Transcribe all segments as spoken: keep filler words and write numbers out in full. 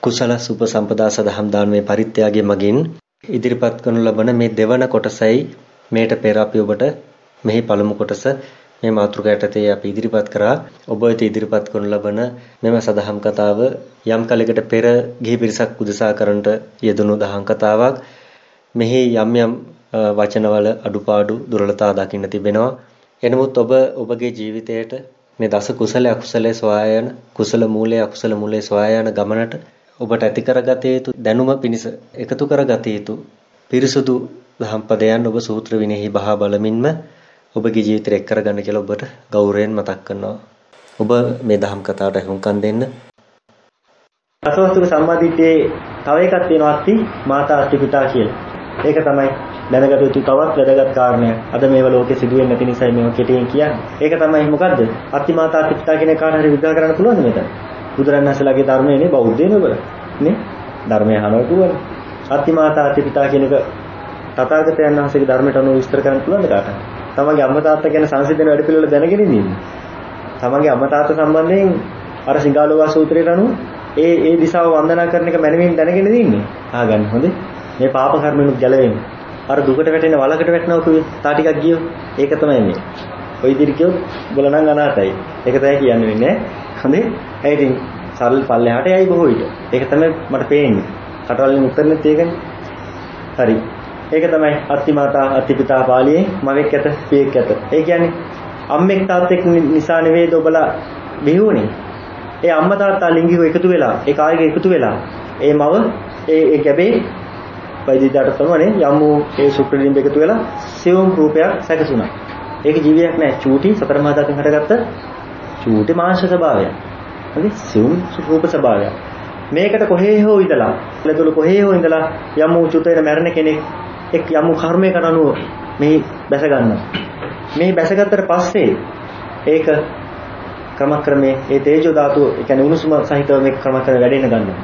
කුසල සුපසම්පදා සදහම් දානමේ පරිත්‍යාගය මගින් ඉදිරිපත් කරනු ලබන මේ දෙවන කොටසයි මේට පෙර අපි ඔබට මෙහි පළමු කොටස මේ මාතෘකාව යටතේ අපි ඉදිරිපත් කරා. ඔබ වෙත ඉදිරිපත් කරනු ලබන මෙම සදහම් කතාව යම් කලයකට පෙර ගිහි පිරිසක් උදෙසා කරන්නට යෙදුණු දහම් කතාවක්. මෙහි යම් යම් වචනවල අඩුපාඩු දුර්වලතා දකින්න තිබෙනවා. එනමුත් ඔබ ඔබගේ ජීවිතයට මේ දස කුසල අකුසල සොයායන කුසල මූලයේ අකුසල මූලයේ සොයායන ගමනට ඔබට ඇති කරගත යුතු දැනුම පිණිස එකතු කරගත යුතු පිරිසුදු දහම් පදයන් ඔබ සූත්‍ර විනයෙහි බහා බලමින්ම ඔබගේ ජීවිතයට එක් කරගන්න කියලා ඔබට ගෞරවයෙන් මතක් කරනවා. ඔබ මේ දහම් කතාවට හුම්කම් දෙන්න. අසවස්තුක සම්මාදිට්ඨියේ තව එකක් තියෙනවා අත්ති මාතා අත්ති පිතා කියලා. ඒක තමයි දැනගත යුතු තවත් වැදගත් කාරණයක්. අද මේව ලෝකෙ සිදුවෙන්නේ නැති නිසා මේව කෙටියෙන් කියන්නේ. ඒක තමයි මොකද්ද? අත්ති මාතා අත්ති පිතා කියන කාරණා හරි විග්‍රහ කරන්න පුළුවන්ද මෙතන? බුදුරණන්සලාගේ ධර්මයේ නේ බෞද්ධයනේ ඔබ. නේ? ධර්මය අහනවා පුළුවන්. අත්ති මාතා අත්ති පිතා කියන එක තථාගතයන් වහන්සේගේ ධර්මයට අනුව විස්තර කරන්න පුළුවන්ද කාටද? තමන්ගේ අම්මා තාත්තා ගැන සංසිඳන වැඩ පිළිවෙල දැනගෙන ඉන්නේ. තමන්ගේ අම්මා තාත්තා සම්බන්ධයෙන් අර සිංහලෝවා සූත්‍රයට අනුව ඒ ඒ දිශාව වන්දනා කරන එක මැනවින් දැනගෙන ඉන්නේ. ආගන්න හොඳේ. මේ පාප කර්මෙනුත් ගැලවෙන්නේ. අර දුකට වැටෙන වලකට වැටෙනවා කිව්වේ තා ටිකක් ගියෝ. ඒක තමයි මේ. ඔය ඉදිරි කියොත් බල නම් අනාතයි. ඒක තමයි කියන්නේ වෙන්නේ. හොඳේ. ඒ ඉතින් සරල පල්ලෙහාට යයි බොහෝ විට. ඒක තමයි මට පේන්නේ. කටවලින් උත්තරෙත් ඒකනේ. හරි. ඒක තමයි අත්ති මාතා අත්ති පිතා පාළියේ මවෙක් ඇත පියෙක් ඇත. ඒ කියන්නේ අම්මෙක් තාත්තෙක් නිසා නෙවෙයිද ඔබලා බිහිවුනේ. ඒ අම්මා තාත්තා ලිංගිකව එකතු වෙලා ඒ කායික එකතු වෙලා ඒ මව ඒ ඒ ගැබේ වෛද්‍යදාට තමනේ යම් වූ ඒ සුක්‍රලිම්බ එකතු වෙලා සියුම් රූපයක් සැකසුණා. ඒක ජීවියක් නෑ. චූටි සතර මහා ධාතුන් හටගත්ත චූටි මාංශ ස්වභාවයක්. හරි සියුම් රූප ස්වභාවයක්. මේකට කොහේ හෝ ඉඳලා ලෙතුළු කොහේ හෝ ඉඳලා යම් වූ චුත වෙන මරණ කෙනෙක් එක් යම් වූ කර්මයකට අනුව මේ බැස ගන්නවා. මේ බැසගත්තට පස්සේ ඒක ක්‍රමක්‍රමේ ඒ තේජෝ ධාතුව ඒ කියන්නේ උණුසුම සහිතව මේක ක්‍රමක්‍රමයෙන් වැඩෙන්න ගන්නවා.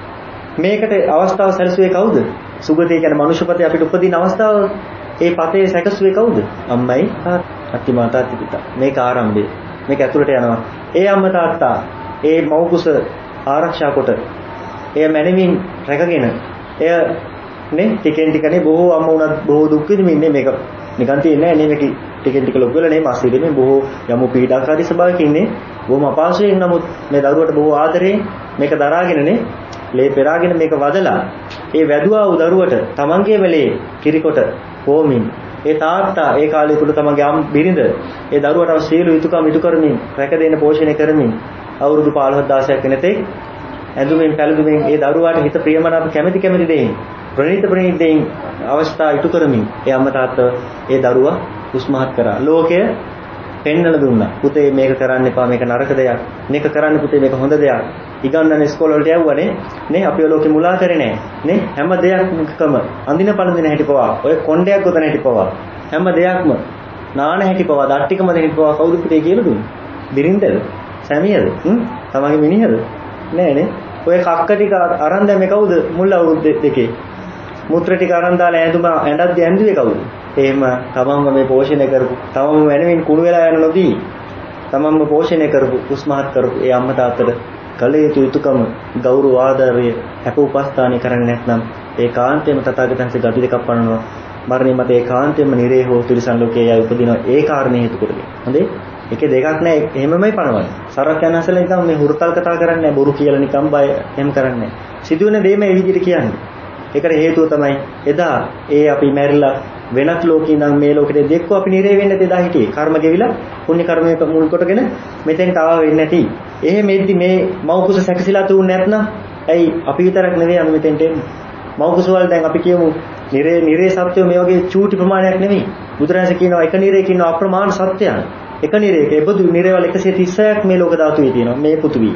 මේකට අවස්ථාව සැලසුවේ කවුද? සුගතිය කියන්නේ මනුෂ්‍යපතේ අපිට උපදින අවස්ථාව ඒ පතේ සැකසුවේ කවුද? අම්මයි අත්ති මාතා අත්ති පිතා. මේක ආරම්භය. මේක ඇතුළට යනවා. ඒ අම්මා තාත්තා ඒ මව් කුස ආරක්ෂා කොට එය මැනවින් රැකගෙන එය නේ ටිකෙන් ටිකනේ බොහෝ අම්මා උනත් බොහෝ දුක් විඳින්න ඉන්නේ මේක නිකන් තියන්නේ නැහැ නේ මේක ටිකෙන් ටික ලොකු වෙලා නේ මාස් ඉදෙමින් බොහෝ යමු පීඩාකාරී ස්වභාවයක ඉන්නේ බොහොම අපහසුයෙන් නමුත් මේ දරුවට බොහෝ ආදරයෙන් මේක දරාගෙනනේ ලේ පෙරාගෙන මේක වදලා ඒ වැදුවා වූ දරුවට තමන්ගේ වෙලේ කිරිකොට පොමින් ඒ තාත්තා ඒ කාලේ තුල තමන්ගේ අම් බිරිඳ ඒ දරුවට අවශ්‍ය සියලු යුතුයකම් ඉටු කරමින් රැක දෙන්න පෝෂණය කරමින් අවුරුදු පහළොව දහසක් වෙනතේ ඇඳුමින් පැළඳුමින් ඒ දරුවාට හිත ප්‍රියමනාප කැමැති කැමැති දෙයින් ප්‍රණීත ප්‍රණීත දෙයින් අවස්ථා ඉටු කරමින් ඒ අම්මා තාත්තා ඒ දරුවා උස්මහත් කරා. ලෝකය පෙන්වලා දුන්නා. පුතේ මේක කරන්න එපා මේක නරක දෙයක්. මේක කරන්න පුතේ මේක හොඳ දෙයක්. ඉගන්නන ඉස්කෝල වලට යවුවනේ. නේ අපි ලෝකෙ මුලා කරේ නෑ. නේ හැම දෙයක්ම අඳින පළඳින හැටි පවා ඔය කොණ්ඩයක් ගොතන හැටි පවා හැම දෙයක්ම නාන හැටි පවා දට්ටිකම දෙන හැටි පවා කවුද පුතේ කියලා දුන්නේ? බිරින්දද? සැමියද? හ්ම් තමන්ගේ මිනිහද? නෑ නේ. ඔය කක්ක ටික අරන් දැම්මේ කවුද මුල් අවුරුදු දෙකේ? මුත්‍ර ටික අරන් දාලා ඇඳුම ඇඳද්දී ඇඳුවේ කවුද? එහෙම තමන්ම මේ පෝෂණය කරපු තමන්ම වෙනමින් කුණු වෙලා යන නොදී තමන්ම පෝෂණය කරපු උස්මහත් කරපු ඒ අම්මා තාත්තට කල යුතු යුතුයකම ගෞරව ආදරය අප උපස්ථානය කරන්නේ නැත්නම් ඒ කාන්තේම තථාගතයන්සේ ගඩු දෙකක් පනනවා මරණය මත ඒ කාන්තේම නිරේ හෝ තිරිසන් ලෝකයේ යයි උපදිනවා ඒ කාරණේ හේතු කොටගෙන හොඳේ ඒකේ දෙකක් නැහැ එහෙමමයි පනවන්නේ සරක් යන අසල නිකන් මේ හුරුතල් කතා කරන්නේ නැහැ බොරු කියලා නිකන් බය එහෙම කරන්නේ නැහැ සිදුවෙන දේ මේ විදිහට කියන්නේ ඒකට හේතුව තමයි එදා ඒ අපි මැරිලා වෙනත් ලෝකේ ඉඳන් මේ ලෝකෙට දෙක්කෝ අපි නිරේ වෙන්න තේ දා හිටියේ කර්ම ගෙවිලා පුණ්‍ය කර්මයක මුල් කොටගෙන මෙතෙන්ට ආව වෙන්නේ නැති. එහෙම එද්දි මේ මව් කුස සැකසීලා තුන්නේ නැත්නම් ඇයි අපි විතරක් නෙවෙයි අනු මෙතෙන්ට එන්නේ. මව් කුස වල දැන් අපි කියමු නිරේ නිරේ සත්‍යය මේ වගේ චූටි ප්‍රමාණයක් නෙවෙයි. බුදුරජාණන් කියනවා එක නිරේක ඉන්න අප්‍රමාණ සත්‍යයන්. එක නිරේක එබඳු නිරේවල එකසිය තිස්සයක් මේ ලෝක ධාතුවේ තියෙනවා මේ පෘථිවිය.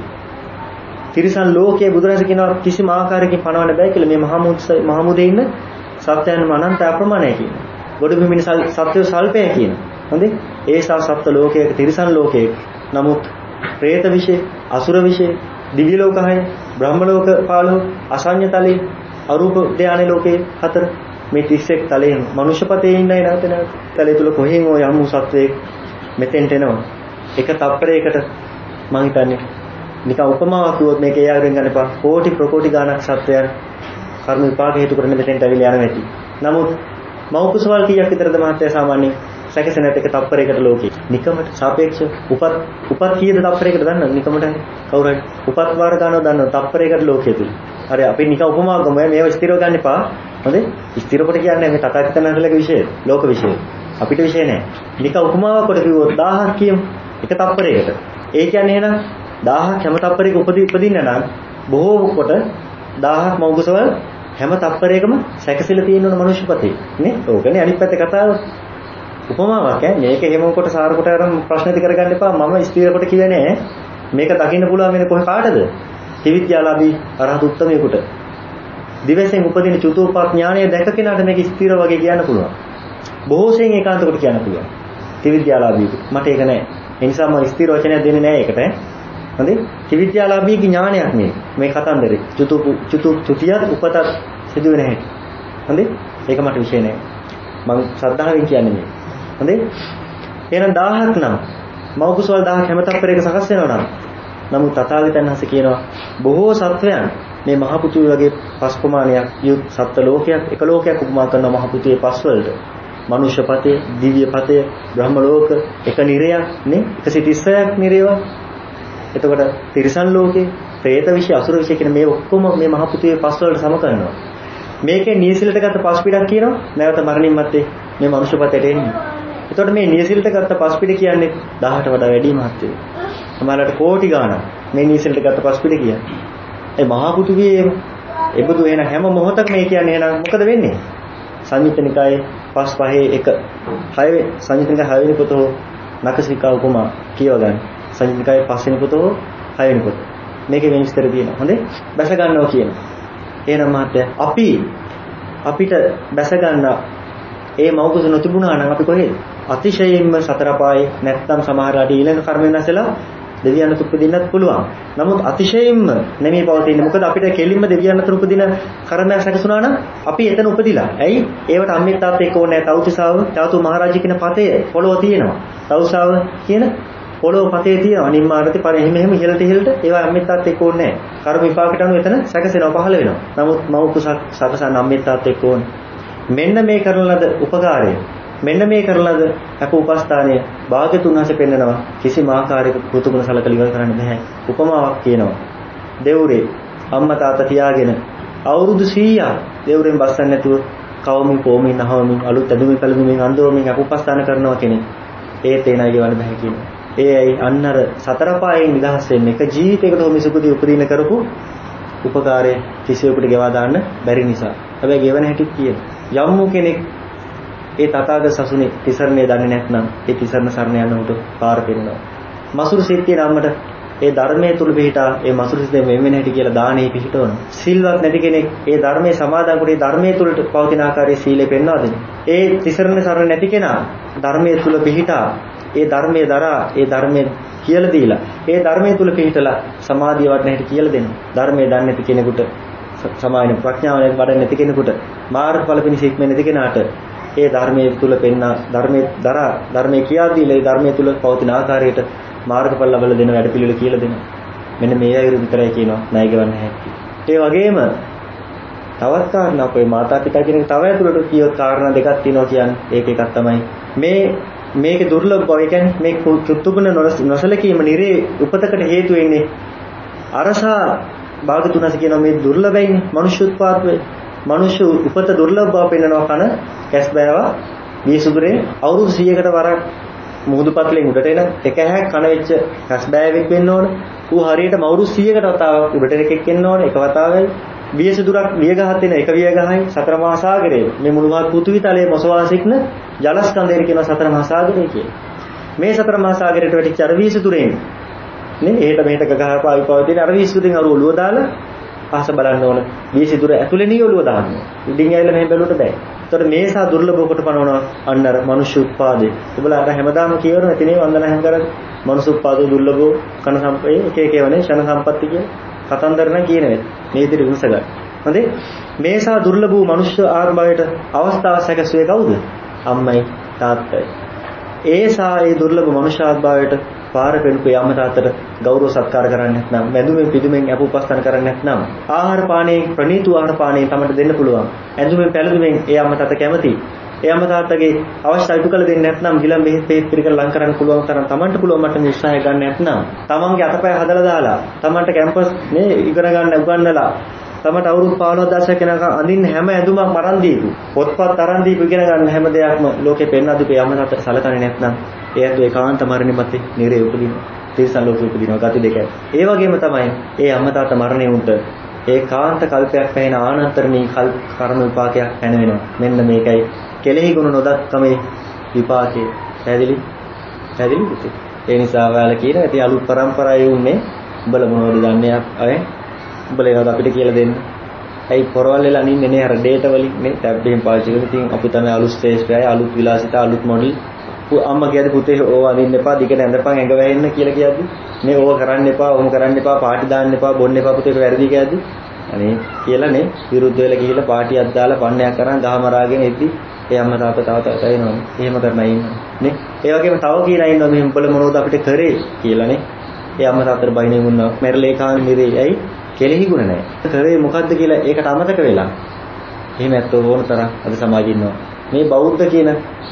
තිරිසන් ලෝකයේ බුදුරජාණන් කියනවා කිසිම ආකාරයකින් පණවන්න බෑ කියලා මේ මහමුත් මහමුදේ ඉන්න සත්‍යයන් අනන්ත අප්‍රමාණයි කියනවා. ගොඩ බිමින සත්‍ය සල්පය කියනවා. හොඳේ? ඒ සා සත්ත්ව ලෝකයක තිරිසන් ලෝකයක. නමුත් പ്രേත විශේෂ, අසුර විශේෂ, දිව්‍ය ලෝක හය, බ්‍රහ්ම ලෝක පහළොව, අසඤ්ඤ තලයේ, අරූප ධානය ලෝකයේ හතර මේ තිස් එක් තලයෙන් මනුෂ්‍යපතේ ඉන්නයි නැවත නැවත. තලයේ තුල කොහෙන් ඕ යම් වූ සත්වයේ මෙතෙන්ට එනවා. එක තප්පරයකට මං හිතන්නේ නිකන් උපමාවක් කිව්වොත් මේක ඒ ආකාරයෙන් ගන්න එපා. කෝටි ප්‍රකෝටි ගාණක් සත්වයන් කර්ම විපාක හේතු කරගෙන මෙතෙන්ට ඇවිල්ලා යනවා ඇති. නමුත් මව් කුසවල් කීයක් විතරද මහත්තයා සාමාන්‍යයෙන් සැකසෙනත් එක තප්පරයකට ලෝකේ. නිකමට සාපේක්ෂ උපත් උපත් කීයද තප්පරයකට දන්නවද? නිකමට කවුරු හරි උපත් වාර ගන්නව දන්නවද? තප්පරයකට ලෝකයේ තුල. හරි අපි නිකන් උපමාවක් ගමු. මේව ස්ථිරව ගන්න එපා. හොඳේ? ස්ථිර කොට කියන්නේ මේ තථාගතයන් වහන්සේලාගේ විශේෂය. ලෝක විශේෂය. අපිට විශේෂ නැහැ. නිකන් උපමාවක් කොට කිව්වොත් දහයක් කියමු. එක තප්පරයකට. ඒ කියන්නේ එහෙනම් දහයක් හැම තප්පරයක උපදී උපදින්න නම් බොහෝ කොට දහයක් මව් කුසවල් හැම තප්පරයකම සැකසෙලා තියෙන ඕන මනුෂ්‍යපතේ නේ. ඕකනේ අනිත් පැත්තේ කතාව. උපමාවක් ඈ මේක එහෙම කොට සාර කොට අරන් ප්‍රශ්න ඉදි කරගන්න එපා. මම ස්ථිර කොට කියන්නේ නෑ. මේක දකින්න පුළුවන් වෙන්නේ කොහේ කාටද? ත්‍රිවිද්‍යාලාභී අරහත් උත්තමයෙකුට. දිවසෙන් උපදින චතුෝපපාත ඥානය දැක කෙනාට මේක ස්ථිර වගේ කියන්න පුළුවන්. බොහෝ සෙයින් ඒකාන්ත කොට කියන්න පුළුවන්. ත්‍රිවිද්‍යාලාභීට. මට ඒක නෑ. ඒ නිසා මම ස්ථිර වචනයක් දෙන්නේ නෑ ඒකට ඈ. හොඳේ? ත්‍රිවිද්‍යාලාභීගේ ඥානයක් මේ. මේ කතන්දරේ. චතු චතු චුතියත් උපතත් සිදු වෙන හැටි. හොඳේ? ඒක මට විශේෂ නෑ. මම ශ්‍රද්ධාවෙන් කියන්නේ මේ. හොඳේ? එහෙනම් දහයක් නම් මව් කුසවල් දහයක් හැම තප්පරයක සකස් වෙනවා නම් නමුත් තථාගතයන් වහන්සේ කියනවා බොහෝ සත්වයන් මේ මහ පුතුවේ වගේ පස් ප්‍රමාණයක් යුත් සත්ත්ව ලෝකයක් එක ලෝකයක් උපමා කරන මහ පුතුවේ පස් වලට මනුෂ්‍ය පතේ, දිව්‍ය පතේ, බ්‍රහ්ම ලෝක එක නිරයක් නේ එකසිය තිස්සයක් නිරේව. එතකොට තිරිසන් ලෝකේ, പ്രേත විශ්ය, අසුර විශ්ය කියන මේ ඔක්කොම මේ මහ පුතුවේ පස් වලට සම කරනවා. මේකේ නියසිලට ගත්ත පස් පිටක් කියනවා නැවත මරණින් මත්තේ මේ මනුෂ්‍ය පතේට එන්නේ. එතකොට මේ නියසිලට ගත්ත පස් පිට කියන්නේ දහයට වඩා වැඩි මහත්ය. සමහරවිට කෝටි ගාණක් මේ නියසිලට ගත්ත පස් පිට කියන්නේ. ඒ මහා පුතුගේ එබඳු එන හැම මොහොතකම මේ කියන්නේ එහෙනම් මොකද වෙන්නේ? සංයුත්ත නිකායේ පස් පහේ එක හය සංයුත්ත නිකායේ හය වෙනි පොතෝ නකසිකා උපමා කියව ගන්න. සංයුත්ත නිකායේ පස් වෙනි පොතෝ හය වෙනි පොත. මේකේ වෙන විස්තර තියෙනවා. හොඳේ? බැස ගන්නවා කියනවා. එහෙනම් මහත්තයා අපි අපිට බැස ගන්න ඒ මෞකස නොතිබුණා නම් අපි කොහෙද? අතිශයින්ම සතර පායේ නැත්තම් සමහරලාට ඊළඟ කර්ම වෙනසලා දෙවියන් උපදින්නත් පුළුවන්. නමුත් අතිශයින්ම නෙමෙයි පවතින්නේ. මොකද අපිට කෙලින්ම දෙවියන් අතර උපදින කර්මයක් සැකසුණා නම් අපි එතන උපදිලා. ඇයි? ඒවට අම්මිත් තාත්තා එක්ක ඕනේ නැහැ. තවුතිසාව, චාතු මහරජා කියන පතේ පොළොව තියෙනවා. තවුසාව කියන පොළොව පතේ තියෙනවා. නිම්මාරති පර එහෙම එහෙම ඉහළට ඉහළට ඒවා අම්මිත් තාත්තා එක්ක ඕනේ නැහැ. කර්ම විපාකයට අනුව එතන සැකසෙනවා පහළ වෙනවා. නමුත් මව් කුසක් සකසන අම්මිත් තාත්තා එක්ක ඕනේ. මෙන්න මේ කරන ලද උපකාරය මෙන්න මේ කරන ලද අප උපස්ථානය භාග්‍යතුන් වහන්සේ පෙන්නනවා කිසිම ආකාරයක කෘතුගුණ සලකලා ඉවර කරන්න බෑ. උපමාවක් කියනවා. දෙවුරේ අම්මා තාත්තා තියාගෙන අවුරුදු සීයක් දෙවුරෙන් බස්සන්නේ නැතුව කවමින් කොමින් නහවමින් අලුත් ඇඳුමින් පැළඳුමින් අඳුරමින් අප උපස්ථාන කරනවා කෙනෙක්. ඒත් ඒ නයිගේ වඩ බෑ කියනවා. ඒ ඇයි අන්නර සතර පායෙන් නිදහස් වෙන්න එක ජීවිතයකට හොම සුපදී උපදින කරපු උපකාරය කිසිවෙකුට ගෙවා දාන්න බැරි නිසා. හැබැයි ගෙවන හැටිත් කියන යම්මු කෙනෙක් ඒ තථාගත සසුනේ තිසරණේ දන්නේ නැත්නම් ඒ තිසරණ සරණ යන උට පාර පෙන්නනවා. මසුරු සිත්තිය නම්මට ඒ ධර්මයේ තුල පිහිටා ඒ මසුරු සිතේ මෙන් වෙන හැටි කියලා දානේ පිහිටවන. සිල්වත් නැති කෙනෙක් ඒ ධර්මයේ සමාදන් කොට ඒ ධර්මයේ තුලට පවතින ආකාරයේ සීලය පෙන්වා දෙනවා. ඒ තිසරණ සරණ නැති කෙනා ධර්මයේ තුල පිහිටා ඒ ධර්මයේ දරා ඒ ධර්මයේ කියලා දීලා ඒ ධර්මයේ තුල පිහිටලා සමාධිය වඩන හැටි කියලා දෙනවා. ධර්මයේ දන්නේ නැති කෙනෙකුට සමායන ප්‍රඥාව වඩන්නේ නැති කෙනෙකුට මාර්ගඵල පිණිසික්ම නැති කෙනාට ඒ ධර්මයේ තුල පෙන්නා ධර්මයේ දරා ධර්මයේ කියා දීලා ඒ ධර්මයේ තුල පවතින ආකාරයට මාර්ගඵල ලබල දෙන වැඩ පිළිවෙල කියලා දෙනවා. මෙන්න මේ අයුරු විතරයි කියනවා ණය ගවන්න හැටි. ඒ වගේම තවත් කාරණා අපේ මාතා පිතා කියන තව ඇතුළට කියව කාරණා දෙකක් තියෙනවා කියන්නේ ඒක එකක් තමයි මේ මේකේ දුර්ලභ බව. ඒ කියන්නේ මේ කෘතුගුණ නොසලකීම නිරේ උපතකට හේතු වෙන්නේ අරසා භාගතුනස කියනවා මේ දුර්ලභයිනේ මනුෂ්‍ය උත්පාද වේ. මනුෂ්‍ය උපත දුර්ලභ බව පෙන්වනවා කන කැස් බෑවා විසුදුරේ අවුරුදු සීයකට වරක් මුහුදු පත්ලෙන් උඩට එන එක හැක් කන වෙච්ච කැස් බෑවෙක් වෙන්න ඕන. ඌ හරියටම අවුරුදු සීයකට වතාවක් උඩට එකෙක් එන්න ඕන. එක වතාවයි වියසුදුරක් වියගහත් වෙන එක වියගහයි සතර මහා සාගරේ මේ මුළු මහත් පෘථිවි තලයේ මොසවා සිටින ජලස්කන්ධය කියන සතර මහා සාගරය කියන. මේ සතර මහා සාගරයට වැටිච්ච අර වියසුදුරෙන් නේ එහෙට මෙහෙට ගගහපාවි පවතින අර වියසුදුරෙන් අර ඔළුව දාලා අහස බලන්න ඕන. වියසුදුර ඇතුලේ නිය ඔළුව දාන්න. ඉදින් ඇවිල්ලා මෙහෙ බැලුවට බෑ. ඒතකොට මේසා දුර්ලභ කොට පනවනවා අන්න අර මනුෂ්‍ය උත්පාදේ. ඔබලා අර හැමදාම කියවන නැතිනේ වන්දනා හැම කරන්නේ මනුෂ්‍ය උත්පාදේ දුර්ලභ කන සම්පේ එක එක ඒවානේ ෂණ සම්පatti කියන කතන්දර නම් කියන වෙයි. මේ විදිහට විමස ගන්න. හොඳේ මේසා දුර්ලභ වූ මනුෂ්‍ය ආත්මයට අවස්ථාව සැකසුවේ කවුද? අම්මයි තාත්තයි. ඒසා ඒ දුර්ලභ මනුෂ්‍ය ආත්මයට පාර පෙනුපේ අම්ම තාත්තට ගෞරව සත්කාර කරන්නේ නැත්නම්, වැඳුමෙන් පිදුමෙන් අප උපස්ථාන කරන්නේ නැත්නම්, ආහාර පානයේ ප්‍රණීත ආහාර පානයේ තමයි දෙන්න පුළුවන්. ඇඳුමෙන් පැළඳුමෙන් ඒ අම්ම තාත්තා කැමති. ඒ අම්ම තාත්තගේ අවශ්‍යතාවය ඉටු කළ දෙන්නේ නැත්නම්, ගිලන් බෙහෙත් පෙහෙත් පිළිකර ලං කරන්න පුළුවන් තරම් Tamanට පුළුවන් මට්ටමේ උත්සාහය ගන්න නැත්නම්, Tamanගේ අතපය හදලා දාලා, Tamanට කැම්පස් මේ ඉගෙන ගන්න උගන්වලා, Tamanට අවුරුදු පහළොව දශක වෙනකන් අඳින්න හැම ඇඳුමක් අරන් දීපු, පොත්පත් අරන් දීපු ඉගෙන ගන්න හැම දෙයක්ම ලෝකේ පෙන්වා දීපේ අම්ම තාත්තා සලකන්නේ නැත්නම්, එයාට ඒකාන්ත මරණය මැත්තේ නිරේ උපදිනවා. තිරිසන් ලෝකෙ උපදිනවා. ගති දෙකයි. ඒ වගේම තමයි ඒ අම්ම තාත්තා මරණය උන්ට ඒකාන්ත කල්පයක් පැහැෙන ආනන්තරණී කර්ම විපාකයක් පැන වෙනවා. මෙන්න මේකයි කෙලෙහි ගුණ නොදක්කමේ විපාකේ. පැහැදිලි? පැහැදිලි පුතේ. ඒ නිසා ඔයාලා කියන ඉතින් අලුත් પરම්පරාවේ උන්නේ උඹලා මොනවද දන්නේ අය? උඹලා ඒවත් අපිට කියලා දෙන්න. ඇයි පොරවල් වෙලා නින්නේ නේ අර ඩේටා වලින් නේ ටැබ් එකෙන් පාවිච්චි කරලා ඉතින් අපි තමයි අලුත් ශ්‍රේෂ්ඨය අලුත් විලාසිතා අලුත් මොඩල් අම්මා කියද්දි පුතේ ඕවා අඳින්න එපා දිගට ඇඳපන් ඇඟ වැහෙන්න කියලා කියද්දි මේ ඕවා කරන්න එපා ඕම කරන්න එපා පාටි දාන්න එපා බොන්න එපා පුතේ වැරදි කියද්දි අනේ කියලා නේ විරුද්ධ වෙලා ගිහිල්ලා පාටියක් දාලා පන්නයක් කරන් ගහ මරාගෙන එද්දි ඒ අම්මා තාත්තා තව තව එනවනේ එහෙම කරනයි ඉන්නවා නේ ඒ වගේම තව කියලා ඉන්නවා මේ උඹල මොනවද අපිට කරේ කියලා නේ ඒ අම්මා තාත්තට බයිනේ වුණා මෙරලේකාන් නිරේ ඇයි කෙලෙහි ගුණ නැහැ කරේ මොකද්ද කියලා ඒකට අමතක වෙලා එහෙම ඇත්තෝ ඕන තරම් අද සමාජෙ ඉන්නවා මේ බෞද්ධ කියන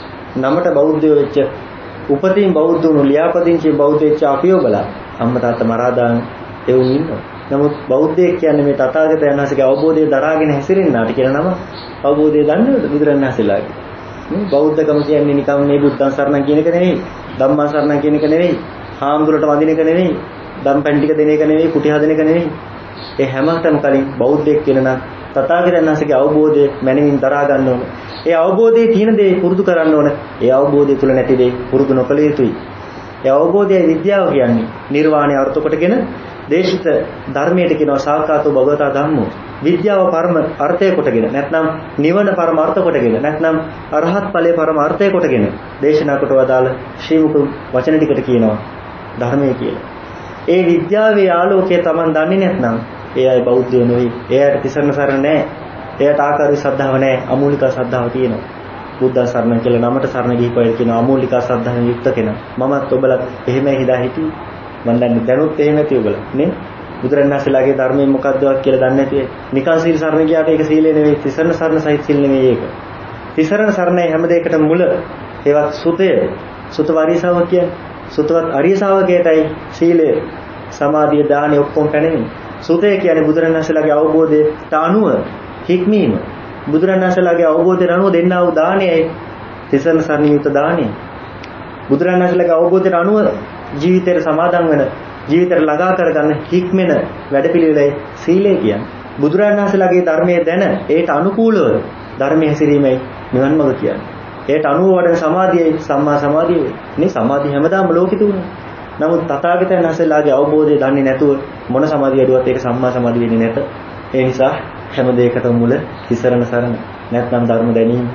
නමට බෞද්ධයෝ වෙච්ච උපතින් බෞද්ධ වුණු ලියාපදිංචි බෞද්ධ වෙච්ච අපියෝ බලා අම්මා තාත්තා මරා දාන ඒ උන් ඉන්නවා. නමුත් බෞද්ධයෙක් කියන්නේ මේ තථාගතයන් වහන්සේගේ අවබෝධය දරාගෙන හැසිරෙන්නාට කියන නම අවබෝධය දන්නවද බුදුරණන් වහන්සේලාගේ. මේ බෞද්ධකම කියන්නේ නිකම් මේ බුද්ධං සරණං කියන එක නෙවෙයි, ධම්මං සරණං කියන එක නෙවෙයි, හාමුදුරට වඳින එක නෙවෙයි, ධම් පැන් ටික දෙන එක නෙවෙයි, කුටි හදන එක නෙවෙයි. ඒ හැමතැනම කලින් බෞද්ධයෙක් කියන නම් තථාගතයන් වහන්සේගේ අවබෝධය මනමින් දරා ගන්න ඕනේ. ඒ අවබෝධයේ තියෙන දේ පුරුදු කරන්න ඕනේ. ඒ අවබෝධය තුල නැති දේ පුරුදු නොකළ යුතුයි. ඒ අවබෝධයයි විද්‍යාව කියන්නේ. නිර්වාණය අර්ථ කොටගෙන දේශිත ධර්මයට කියනවා සාකාතෝ භගවතා ධම්මෝ. විද්‍යාව පරම අර්ථය කොටගෙන නැත්නම් නිවන පරම අර්ථ කොටගෙන නැත්නම් අරහත් ඵලයේ පරම අර්ථය කොටගෙන දේශනා කොට වදාළ ශ්‍රීමුක වචන ටිකට කියනවා ධර්මය කියලා. ඒ විද්‍යාවේ ආලෝකය Taman දන්නේ නැත්නම් ඒ අය බෞද්ධයෝ නෙවෙයි. එයාට තිසරණ සරණ නැහැ. එයාට ආකාරي ශ්‍රද්ධාව නැහැ. අමූලික ශ්‍රද්ධාව තියෙනවා. බුද්ධ සරණ කියලා නමට සරණ ගිහිපය කියන අමූලික ශ්‍රද්ධාවෙන් යුක්ත කෙනා. මමත් ඔබලා එහෙමයි හිතා හිටියේ. මම දන්නේ දැනුත් එහෙම නැති ඔබලා නේ. බුදුරණාහිලාගේ ධර්මයෙන් මොකක්දවත් කියලා දන්නේ නැති. නිකන් සීල් සරණ ගියාට ඒක සීලේ නෙවෙයි. තිසරණ සරණ සහිත සීල් නෙවෙයි ඒක. තිසරණ සරණයි හැම දෙයකටම මුල. ඒවත් සුතය. සුතවරිසාව කියන්නේ. සුතවත් අරිය ශාවකයටයි සීලය, සමාධිය, දානෙ ඔක්කොම පැනෙන්නේ. සුතය කියන්නේ බුදුරණාහිලාගේ අවබෝධයට අනුව හික්මීම. බුදුරණාහිලාගේ අවබෝධයට අනුව දෙන්නා වූ දානයයි තිසරණ සරණියුත දානය. බුදුරණාහිලාගේ අවබෝධයට අනුව ජීවිතයට සමාදන් වෙන, ජීවිතයට ළඟා කරගන්න හික්මෙන වැඩපිළිවෙලයි සීලය කියන්නේ. බුදුරණාහිලාගේ ධර්මයේ දැන ඒට අනුකූලව ධර්මයේ හැසිරීමයි නිවන් මඟ කියන්නේ. ඒට අනුව වඩන සමාධියයි සම්මා සමාධිය. මේ සමාධිය හැමදාම ලෝකෙ තුනේ. නමුත් තථාගතයන් වහන්සේලාගේ අවබෝධය දන්නේ නැතුව මොන සමාධිය ඇදුවත් ඒක සම්මා සමාධිය වෙන්නේ නැත. ඒ නිසා හැම දෙයකටම මුල තිසරණ සරණ නැත්නම් ධර්ම දැනීම.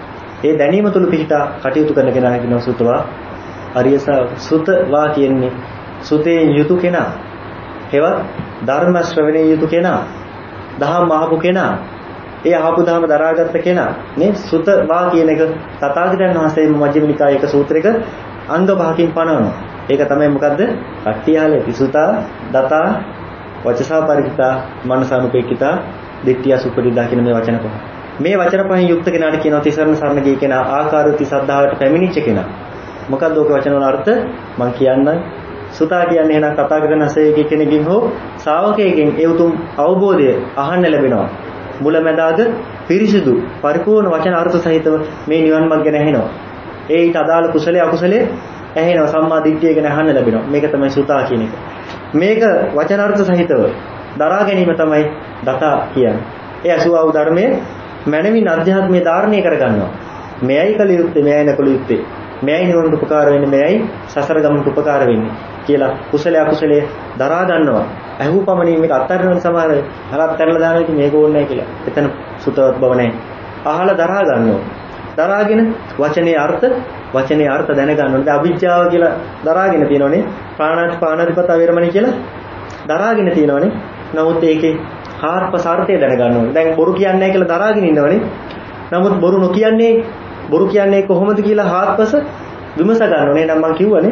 ඒ දැනීම තුල පිහිටා කටයුතු කරන කෙනා කියනවා සුතවා අරියසා සුතවා කියන්නේ සුතේ යුතු කෙනා. හේවත් ධර්ම ශ්‍රවණේ යුතු කෙනා. දහම් අහපු කෙනා. ඒ අහපු දහම දරාගත්ත කෙනා. මේ සුතවා කියන එක තථාගතයන් වහන්සේ මජ්ක්‍ධිම නිකායේ එක සූත්‍රයක අංග පහකින් පනවනවා. ඒක තමයි මොකද්ද? කට්ටියාලේ පිසුතා, දතා, වචසා පරිහිතා, මනසානුපේක්ඛිතා, දිට්ඨිය සුපරිදා කියන මේ වචන පහ. මේ වචන පහෙන් යුක්ත කෙනාට කියනවා තිසරණ සරණ ගිය කෙනා, ආකාරෝති සද්ධාවට පැමිණිච්ච කෙනා. මොකද්ද ඔක වචන වල අර්ථ? මම කියන්නම්. සුතා කියන්නේ එහෙනම් තථාගතයන් වහන්සේගේ කෙනෙක්ගෙන් හෝ ශ්‍රාවකයෙක්ගෙන් ඒ උතුම් අවබෝධය අහන්න ලැබෙනවා. මුලැමැදාග පිරිසිදු පරිපූර්ණ වචන අර්ථ සහිතව මේ නිවන් මාර්ග ගැන ඇහෙනවා. ඒ ඊට අදාළ කුසලයේ අකුසලයේ ඇහෙනවා. සම්මා දිට්ඨිය ගැන අහන්න ලැබෙනවා. මේක තමයි සුතා කියන එක. මේක වචන අර්ථ සහිතව දරා ගැනීම තමයි දතා කියන්නේ. ඒ අසුවා වූ ධර්මයේ මනමින් අධ්‍යාත්මයේ ධාරණය කරගන්නවා. මෙයයි කල යුත්තේ, මෙයයි නකල යුත්තේ. මෙයයි නිවනට උපකාර වෙන්නේ, මෙයයි සසර ගමනට උපකාර වෙන්නේ කියලා කුසලයේ අකුසලයේ දරා ගන්නවා. අහූ පමණින් මේක අත්හරින සමහර හරක් තරලා දානවා ඉතින් මේක ඕනේ නැහැ කියලා. එතන සුතවත් බව නැහැ. අහලා දරා ගන්නවා. දරාගෙන වචනේ අර්ථ වචනේ අර්ථ දැන ගන්නවා. දැන් අවිජ්ජාව කියලා දරාගෙන තියෙනවනේ. ප්‍රාණාති පාණාතිපත වේරමණී කියලා දරාගෙන තියෙනවනේ. නමුත් ඒකේ හාත්පස අර්ථය දැන ගන්න ඕනේ. දැන් බොරු කියන්නේ නැහැ කියලා දරාගෙන ඉන්නවනේ. නමුත් බොරු නොකියන්නේ බොරු කියන්නේ කොහොමද කියලා හාත්පස විමස ගන්න ඕනේ. නම් මම කිව්වනේ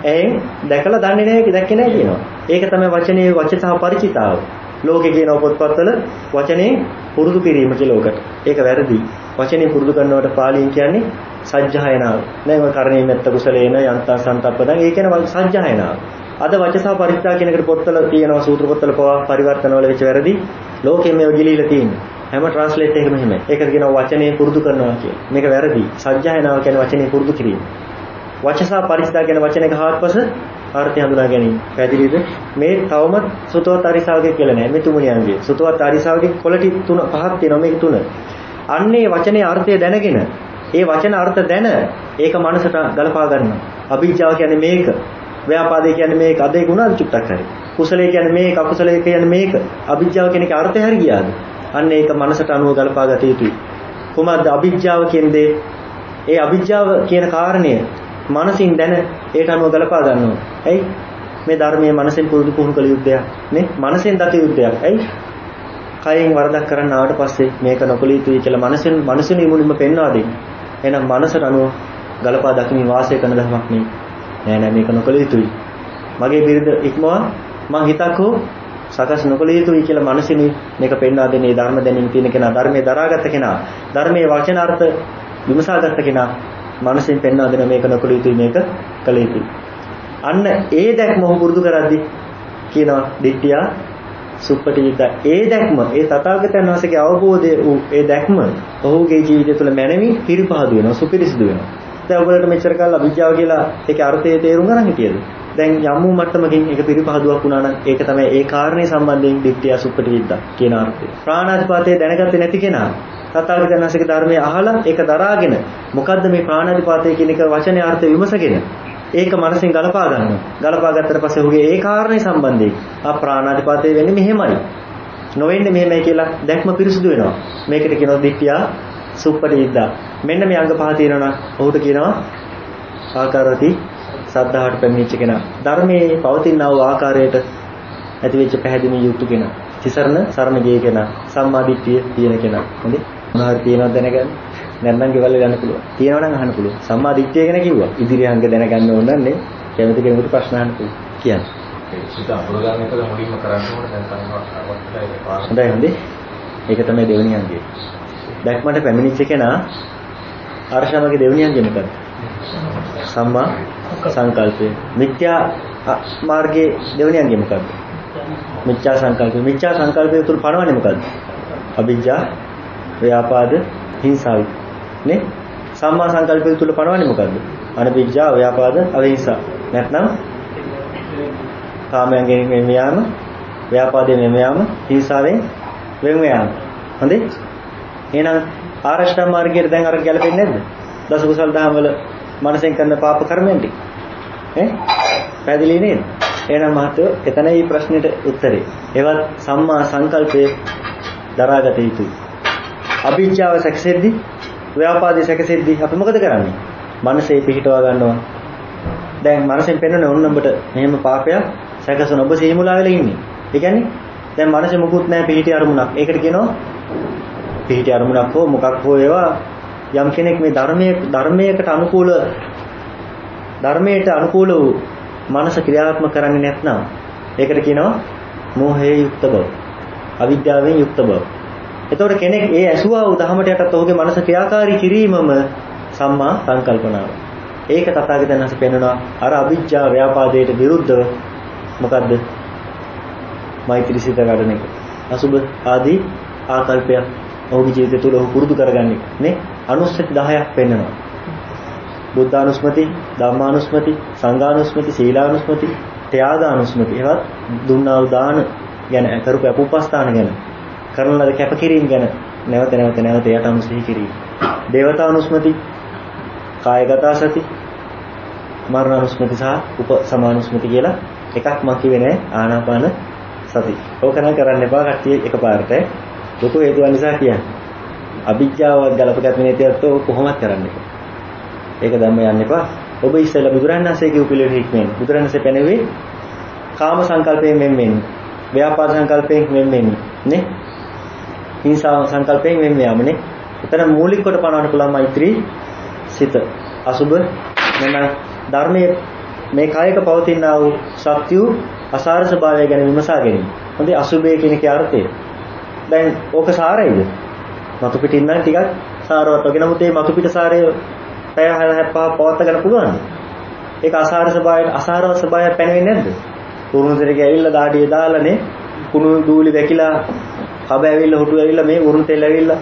එහෙන් දැකලා දන්නේ නැහැ දැක්කේ නැහැ කියනවා. ඒක තමයි වචනේ වචසහ ಪರಿචිතාව. ලෝකේ කියන පොත්පත්වල වචනේ පුරුදු කිරීම කියලා උකට. ඒක වැරදි. වචනේ පුරුදු කරනවට පාලියෙන් කියන්නේ සජ්ජායනාව. දැන් ඔය කරණීය මෙත්ත කුසලේන යන්තා සන්තප්පදං ඒ කියන්නේ සජ්ජායනාව. අද වචසහ පරිත්‍යාග කියන එකට පොත්වල තියෙනවා සූත්‍ර පොත්වල පවා පරිවර්තන වල වෙච්ච වැරදි. ලෝකෙම මේව ගිලීලා තියෙන්නේ. හැම ට්‍රාන්ස්ලේට් එකකම එහෙමයි. ඒකට කියනවා වචනේ පුරුදු කරනවා කියලා. මේක වැරදි. සජ්ජායනාව කියන්නේ වචනේ පුරුදු කිරීම. වචසහ පරිත්‍යාග කියන වචනයක හාත්පස අර්ථය හඳුනා ගැනීම. පැහැදිලිද? මේ තවමත් සුතවත් අරිසාවගේ කියලා නෑ. මේ තුමුණියන්ගේ. සුතවත් අරිසාවගේ කොලටි තුන පහක් තියෙනවා මේක තුන. අන්නේ වචනේ අර්ථය දැනගෙන ඒ වචන අර්ථ දැන ඒක මනසට ගලපා ගන්නවා. අභිජ්ජාව කියන්නේ මේක. ව්‍යාපාදේ කියන්නේ මේක. අදේ ගුණාද චුට්ටක් හරි. කුසලයේ කියන්නේ මේක. අකුසලයේ කියන්නේ මේක. අභිජ්ජාව කියන එකේ අර්ථය හරි ගියාද? අන්න ඒක මනසට අනුව ගලපා ගත යුතුයි. කොහොමද අභිජ්ජාව කියන්නේ? ඒ අභිජ්ජාව කියන කාරණය මනසින් දැන ඒට අනුව ගලපා ගන්නවා. ඇයි? මේ ධර්මයේ මනසෙන් පුරුදු පුහුණු කළ යුද්ධයක් නේ? මනසෙන් දත යුද්ධයක්. ඇයි? කයෙන් වරදක් කරන්න ආවට පස්සේ මේක නොකළ යුතුයි කියලා මනසෙන් මනසෙනි මුලින්ම පෙන්වා දෙන්නේ. එහෙනම් මනසට අනුව ගලපා දකින්න වාසය කරන ධර්මයක් නේ. නෑ නෑ මේක නොකළ යුතුයි. මගේ බිරිඳ ඉක්මවා මං හිතක් හෝ සකස් නොකළ යුතුයි කියලා මනසෙනි මේක පෙන්වා දෙන්නේ ධර්ම දැනීම තියෙන කෙනා, ධර්මයේ දරාගත්ත කෙනා, ධර්මයේ වචනාර්ථ විමසාගත්ත කෙනා මනසෙන් පෙන්වා දෙන මේක නොකළ යුතුයි මේක කළ යුතුයි. අන්න ඒ දැක්ම ඔහු පුරුදු කරද්දී කියනවා දිට්ඨිය සුප්පටිවිත. ඒ දැක්ම ඒ තථාගතයන් වහන්සේගේ අවබෝධය වූ ඒ දැක්ම ඔහුගේ ජීවිතය තුළ මැනවින් පිරිපහදු වෙනවා, සුපිරිසිදු වෙනවා. දැන් ඔයගොල්ලන්ට මෙච්චර කාලෙ අවිජ්ජාව කියලා ඒකේ අර්ථය තේරුම් ගන්න හිටියද? දැන් යම් වූ මට්ටමකින් ඒක පිරිපහදුවක් වුණා නම් ඒක තමයි ඒ කාරණේ සම්බන්ධයෙන් දිට්ඨිය සුප්පටිවිත කියන අර්ථය. ප්‍රාණාතිපාතයේ දැනගත්තේ නැති කෙනා තථාගතයන් වහන්සේගේ ධර්මය අහලා ඒක දරාගෙන මොකද්ද මේ ප්‍රාණාතිපාතය කියන එක වචනේ අර්ථය විමසගෙන ඒක මනසින් ගලපා ගන්නවා. ගලපා ගත්තට පස්සේ ඔහුගේ ඒ කාරණේ සම්බන්ධයෙන් ආ ප්‍රාණාතිපාතය වෙන්නේ මෙහෙමයි. නොවෙන්නේ මෙහෙමයි කියලා දැක්ම පිරිසුදු වෙනවා. මේකට කියනවා දිට්ඨිය සුප්පටිවිද්දා. මෙන්න මේ අංග පහ තියෙනවා නම් ඔහුට කියනවා ආකාරවති සද්ධාහට පැමිණිච්ච කෙනා. ධර්මයේ පවතින ආ ආකාරයට ඇතිවෙච්ච පැහැදිලි යුක්තු කෙනා. තිසරණ සරණ ගිය කෙනා. සම්මා දිට්ඨිය තියෙන කෙනා. හොඳයි. මොනවාරි තියෙනවද දැනගන්න. නැත්නම් ගෙවල් යන්න පුළුවන්. තියෙනවා නම් අහන්න පුළුවන්. සම්මා දිට්ඨිය ගැන කිව්වා. ඉදිරි අංග දැනගන්න ඕන නම් කැමති කෙනෙකුට ප්‍රශ්න අහන්න පුළුවන්. කියන්න. ඒ සිත අපරගාමී කළ මුලින්ම කරන්න ඕනේ දැන් තමයි හොඳයි හොඳයි. ඒක තමයි දෙවෙනි අංගය. දැක්මට පැමිණිච්ච කෙනා ආර්ශාමගේ දෙවෙනි අංගය මොකක්ද? සම්මා සංකල්පය. මිත්‍යා මාර්ගයේ දෙවෙනි අංගය මොකක්ද? මිත්‍යා සංකල්පය. මිත්‍යා සංකල්පය තුල පණවන්නේ මොකද්ද? අවිජ්ජා, ව්‍යාපාද, හිංසාව. නේ? සම්මා සංකල්පය තුල පණවන්නේ මොකද්ද? අනවිජ්ජා, ව්‍යාපාද, අවිහිංසා. නැත්නම් කාමයෙන් වෙන යාම, ව්‍යාපාදයෙන් වෙන යාම, හිංසාවෙන් වෙන යාම. හොඳේ? එහෙනම් ආරෂ්ඨ මාර්ගයේ දැන් අර ගැලපෙන්නේ නැද්ද? දස කුසල දහම් වල මනසෙන් කරන පාප කර්මෙන් ටික. ඈ? පැහැදිලි නේද? එහෙනම් මහත්තයෝ එතනයි මේ ප්‍රශ්නෙට උත්තරේ. ඒවත් සම්මා සංකල්පයේ දරාගත යුතුයි. අභිජ්ජාව සැකසෙද්දි, ව්‍යාපාදේ සැකසෙද්දි අපි මොකද කරන්නේ? මනසේ පිහිටවා ගන්නවා. දැන් මනසෙන් පෙන්වන්නේ ඕනම්බට මෙහෙම පාපයක් සැකසන ඔබ සීමුලා වෙලා ඉන්නේ. ඒ කියන්නේ දැන් මනසේ මුකුත් නැහැ පිහිටි අරමුණක්. ඒකට කියනවා පිහිටි අරමුණක් හෝ මොකක් හෝ ඒවා යම් කෙනෙක් මේ ධර්මයේ ධර්මයකට අනුකූල ධර්මයට අනුකූල වූ මනස ක්‍රියාත්මක කරන්නේ නැත්නම් ඒකට කියනවා මෝහයේ යුක්ත බව. අවිද්‍යාවෙන් යුක්ත බව. එතකොට කෙනෙක් ඒ ඇසුවා වූ ධහමට යටත් ඔහුගේ මනස ක්‍රියාකාරී කිරීමම සම්මා සංකල්පනාව. ඒක තථාගතයන් වහන්සේ පෙන්වනවා අර අවිජ්ජා ව්‍යාපාදයට විරුද්ධව මොකද්ද? මෛත්‍රී සිත ගන්න එක. අසුබ ආදී ආකල්පයක් ඔහුගේ ජීවිතය තුළ ඔහු පුරුදු කරගන්නේ නේ අනුස්සති දහයක් පෙන්වනවා. බුද්ධානුස්මති, ධම්මානුස්මති, සංඝානුස්මති, සීලානුස්මති, ත්‍යාගානුස්මති. ඒවත් දුන්නා වූ දාන ගැන, කරපු අපුපස්ථාන ගැන, කරන ලද කැපකිරීම ගැන නැවත නැවත නැවත යට අනුසහි කිරීම. දේවතානුස්මති, කායගත සති, මරණානුස්මති සහ උපසමානුස්මති කියලා එකක් මම කිව්වේ නෑ ආනාපාන සති. ඕක නම් කරන්න එපා කට්ටිය එකපාරට. ලොකු හේතුවක් නිසා කියන්නේ. අභිජ්ජාවත් ගලපගත් විනේතියත් කොහොමද කරන්න එපා. ඒක ධම්ම යන්න එපා. ඔබ ඉස්සෙල්ලා බුදුරණන් වහන්සේගේ උපිළිවෙල හික්මෙන්න. බුදුරණන් වහන්සේ පෙනෙවේ කාම සංකල්පයෙන් මෙන් මෙන්න. ව්‍යාපාද සංකල්පයෙන් මෙන් මෙන්න. නේ? හිංසා සංකල්පයෙන් මෙන් මෙයාමනේ. එතන මූලික කොට පනවන්න පුළුවන් මෛත්‍රී සිත. අසුබ මෙන්න ධර්මයේ මේ කායක පවතිනා වූ සත්‍ය අසාර ස්වභාවය ගැන විමසා ගැනීම. හොඳයි අසුභය කියන එකේ අර්ථය. දැන් ඕක සාරයිද? මතු පිටින් නම් ටිකක් සාරවත් වගේ. නමුත් මේ මතු පිට සාරය පැය හතක් පවත්වා ගන්න පුළුවන්. ඒක අසාර ස්වභාවයට අසාරව ස්වභාවයක් පැනෙන්නේ නැද්ද? උරුණු දෙරේ ඇවිල්ලා දාඩිය දාලානේ කුණු දූලි වැකිලා කබ ඇවිල්ලා හොටු ඇවිල්ලා මේ උරුණු තෙල් ඇවිල්ලා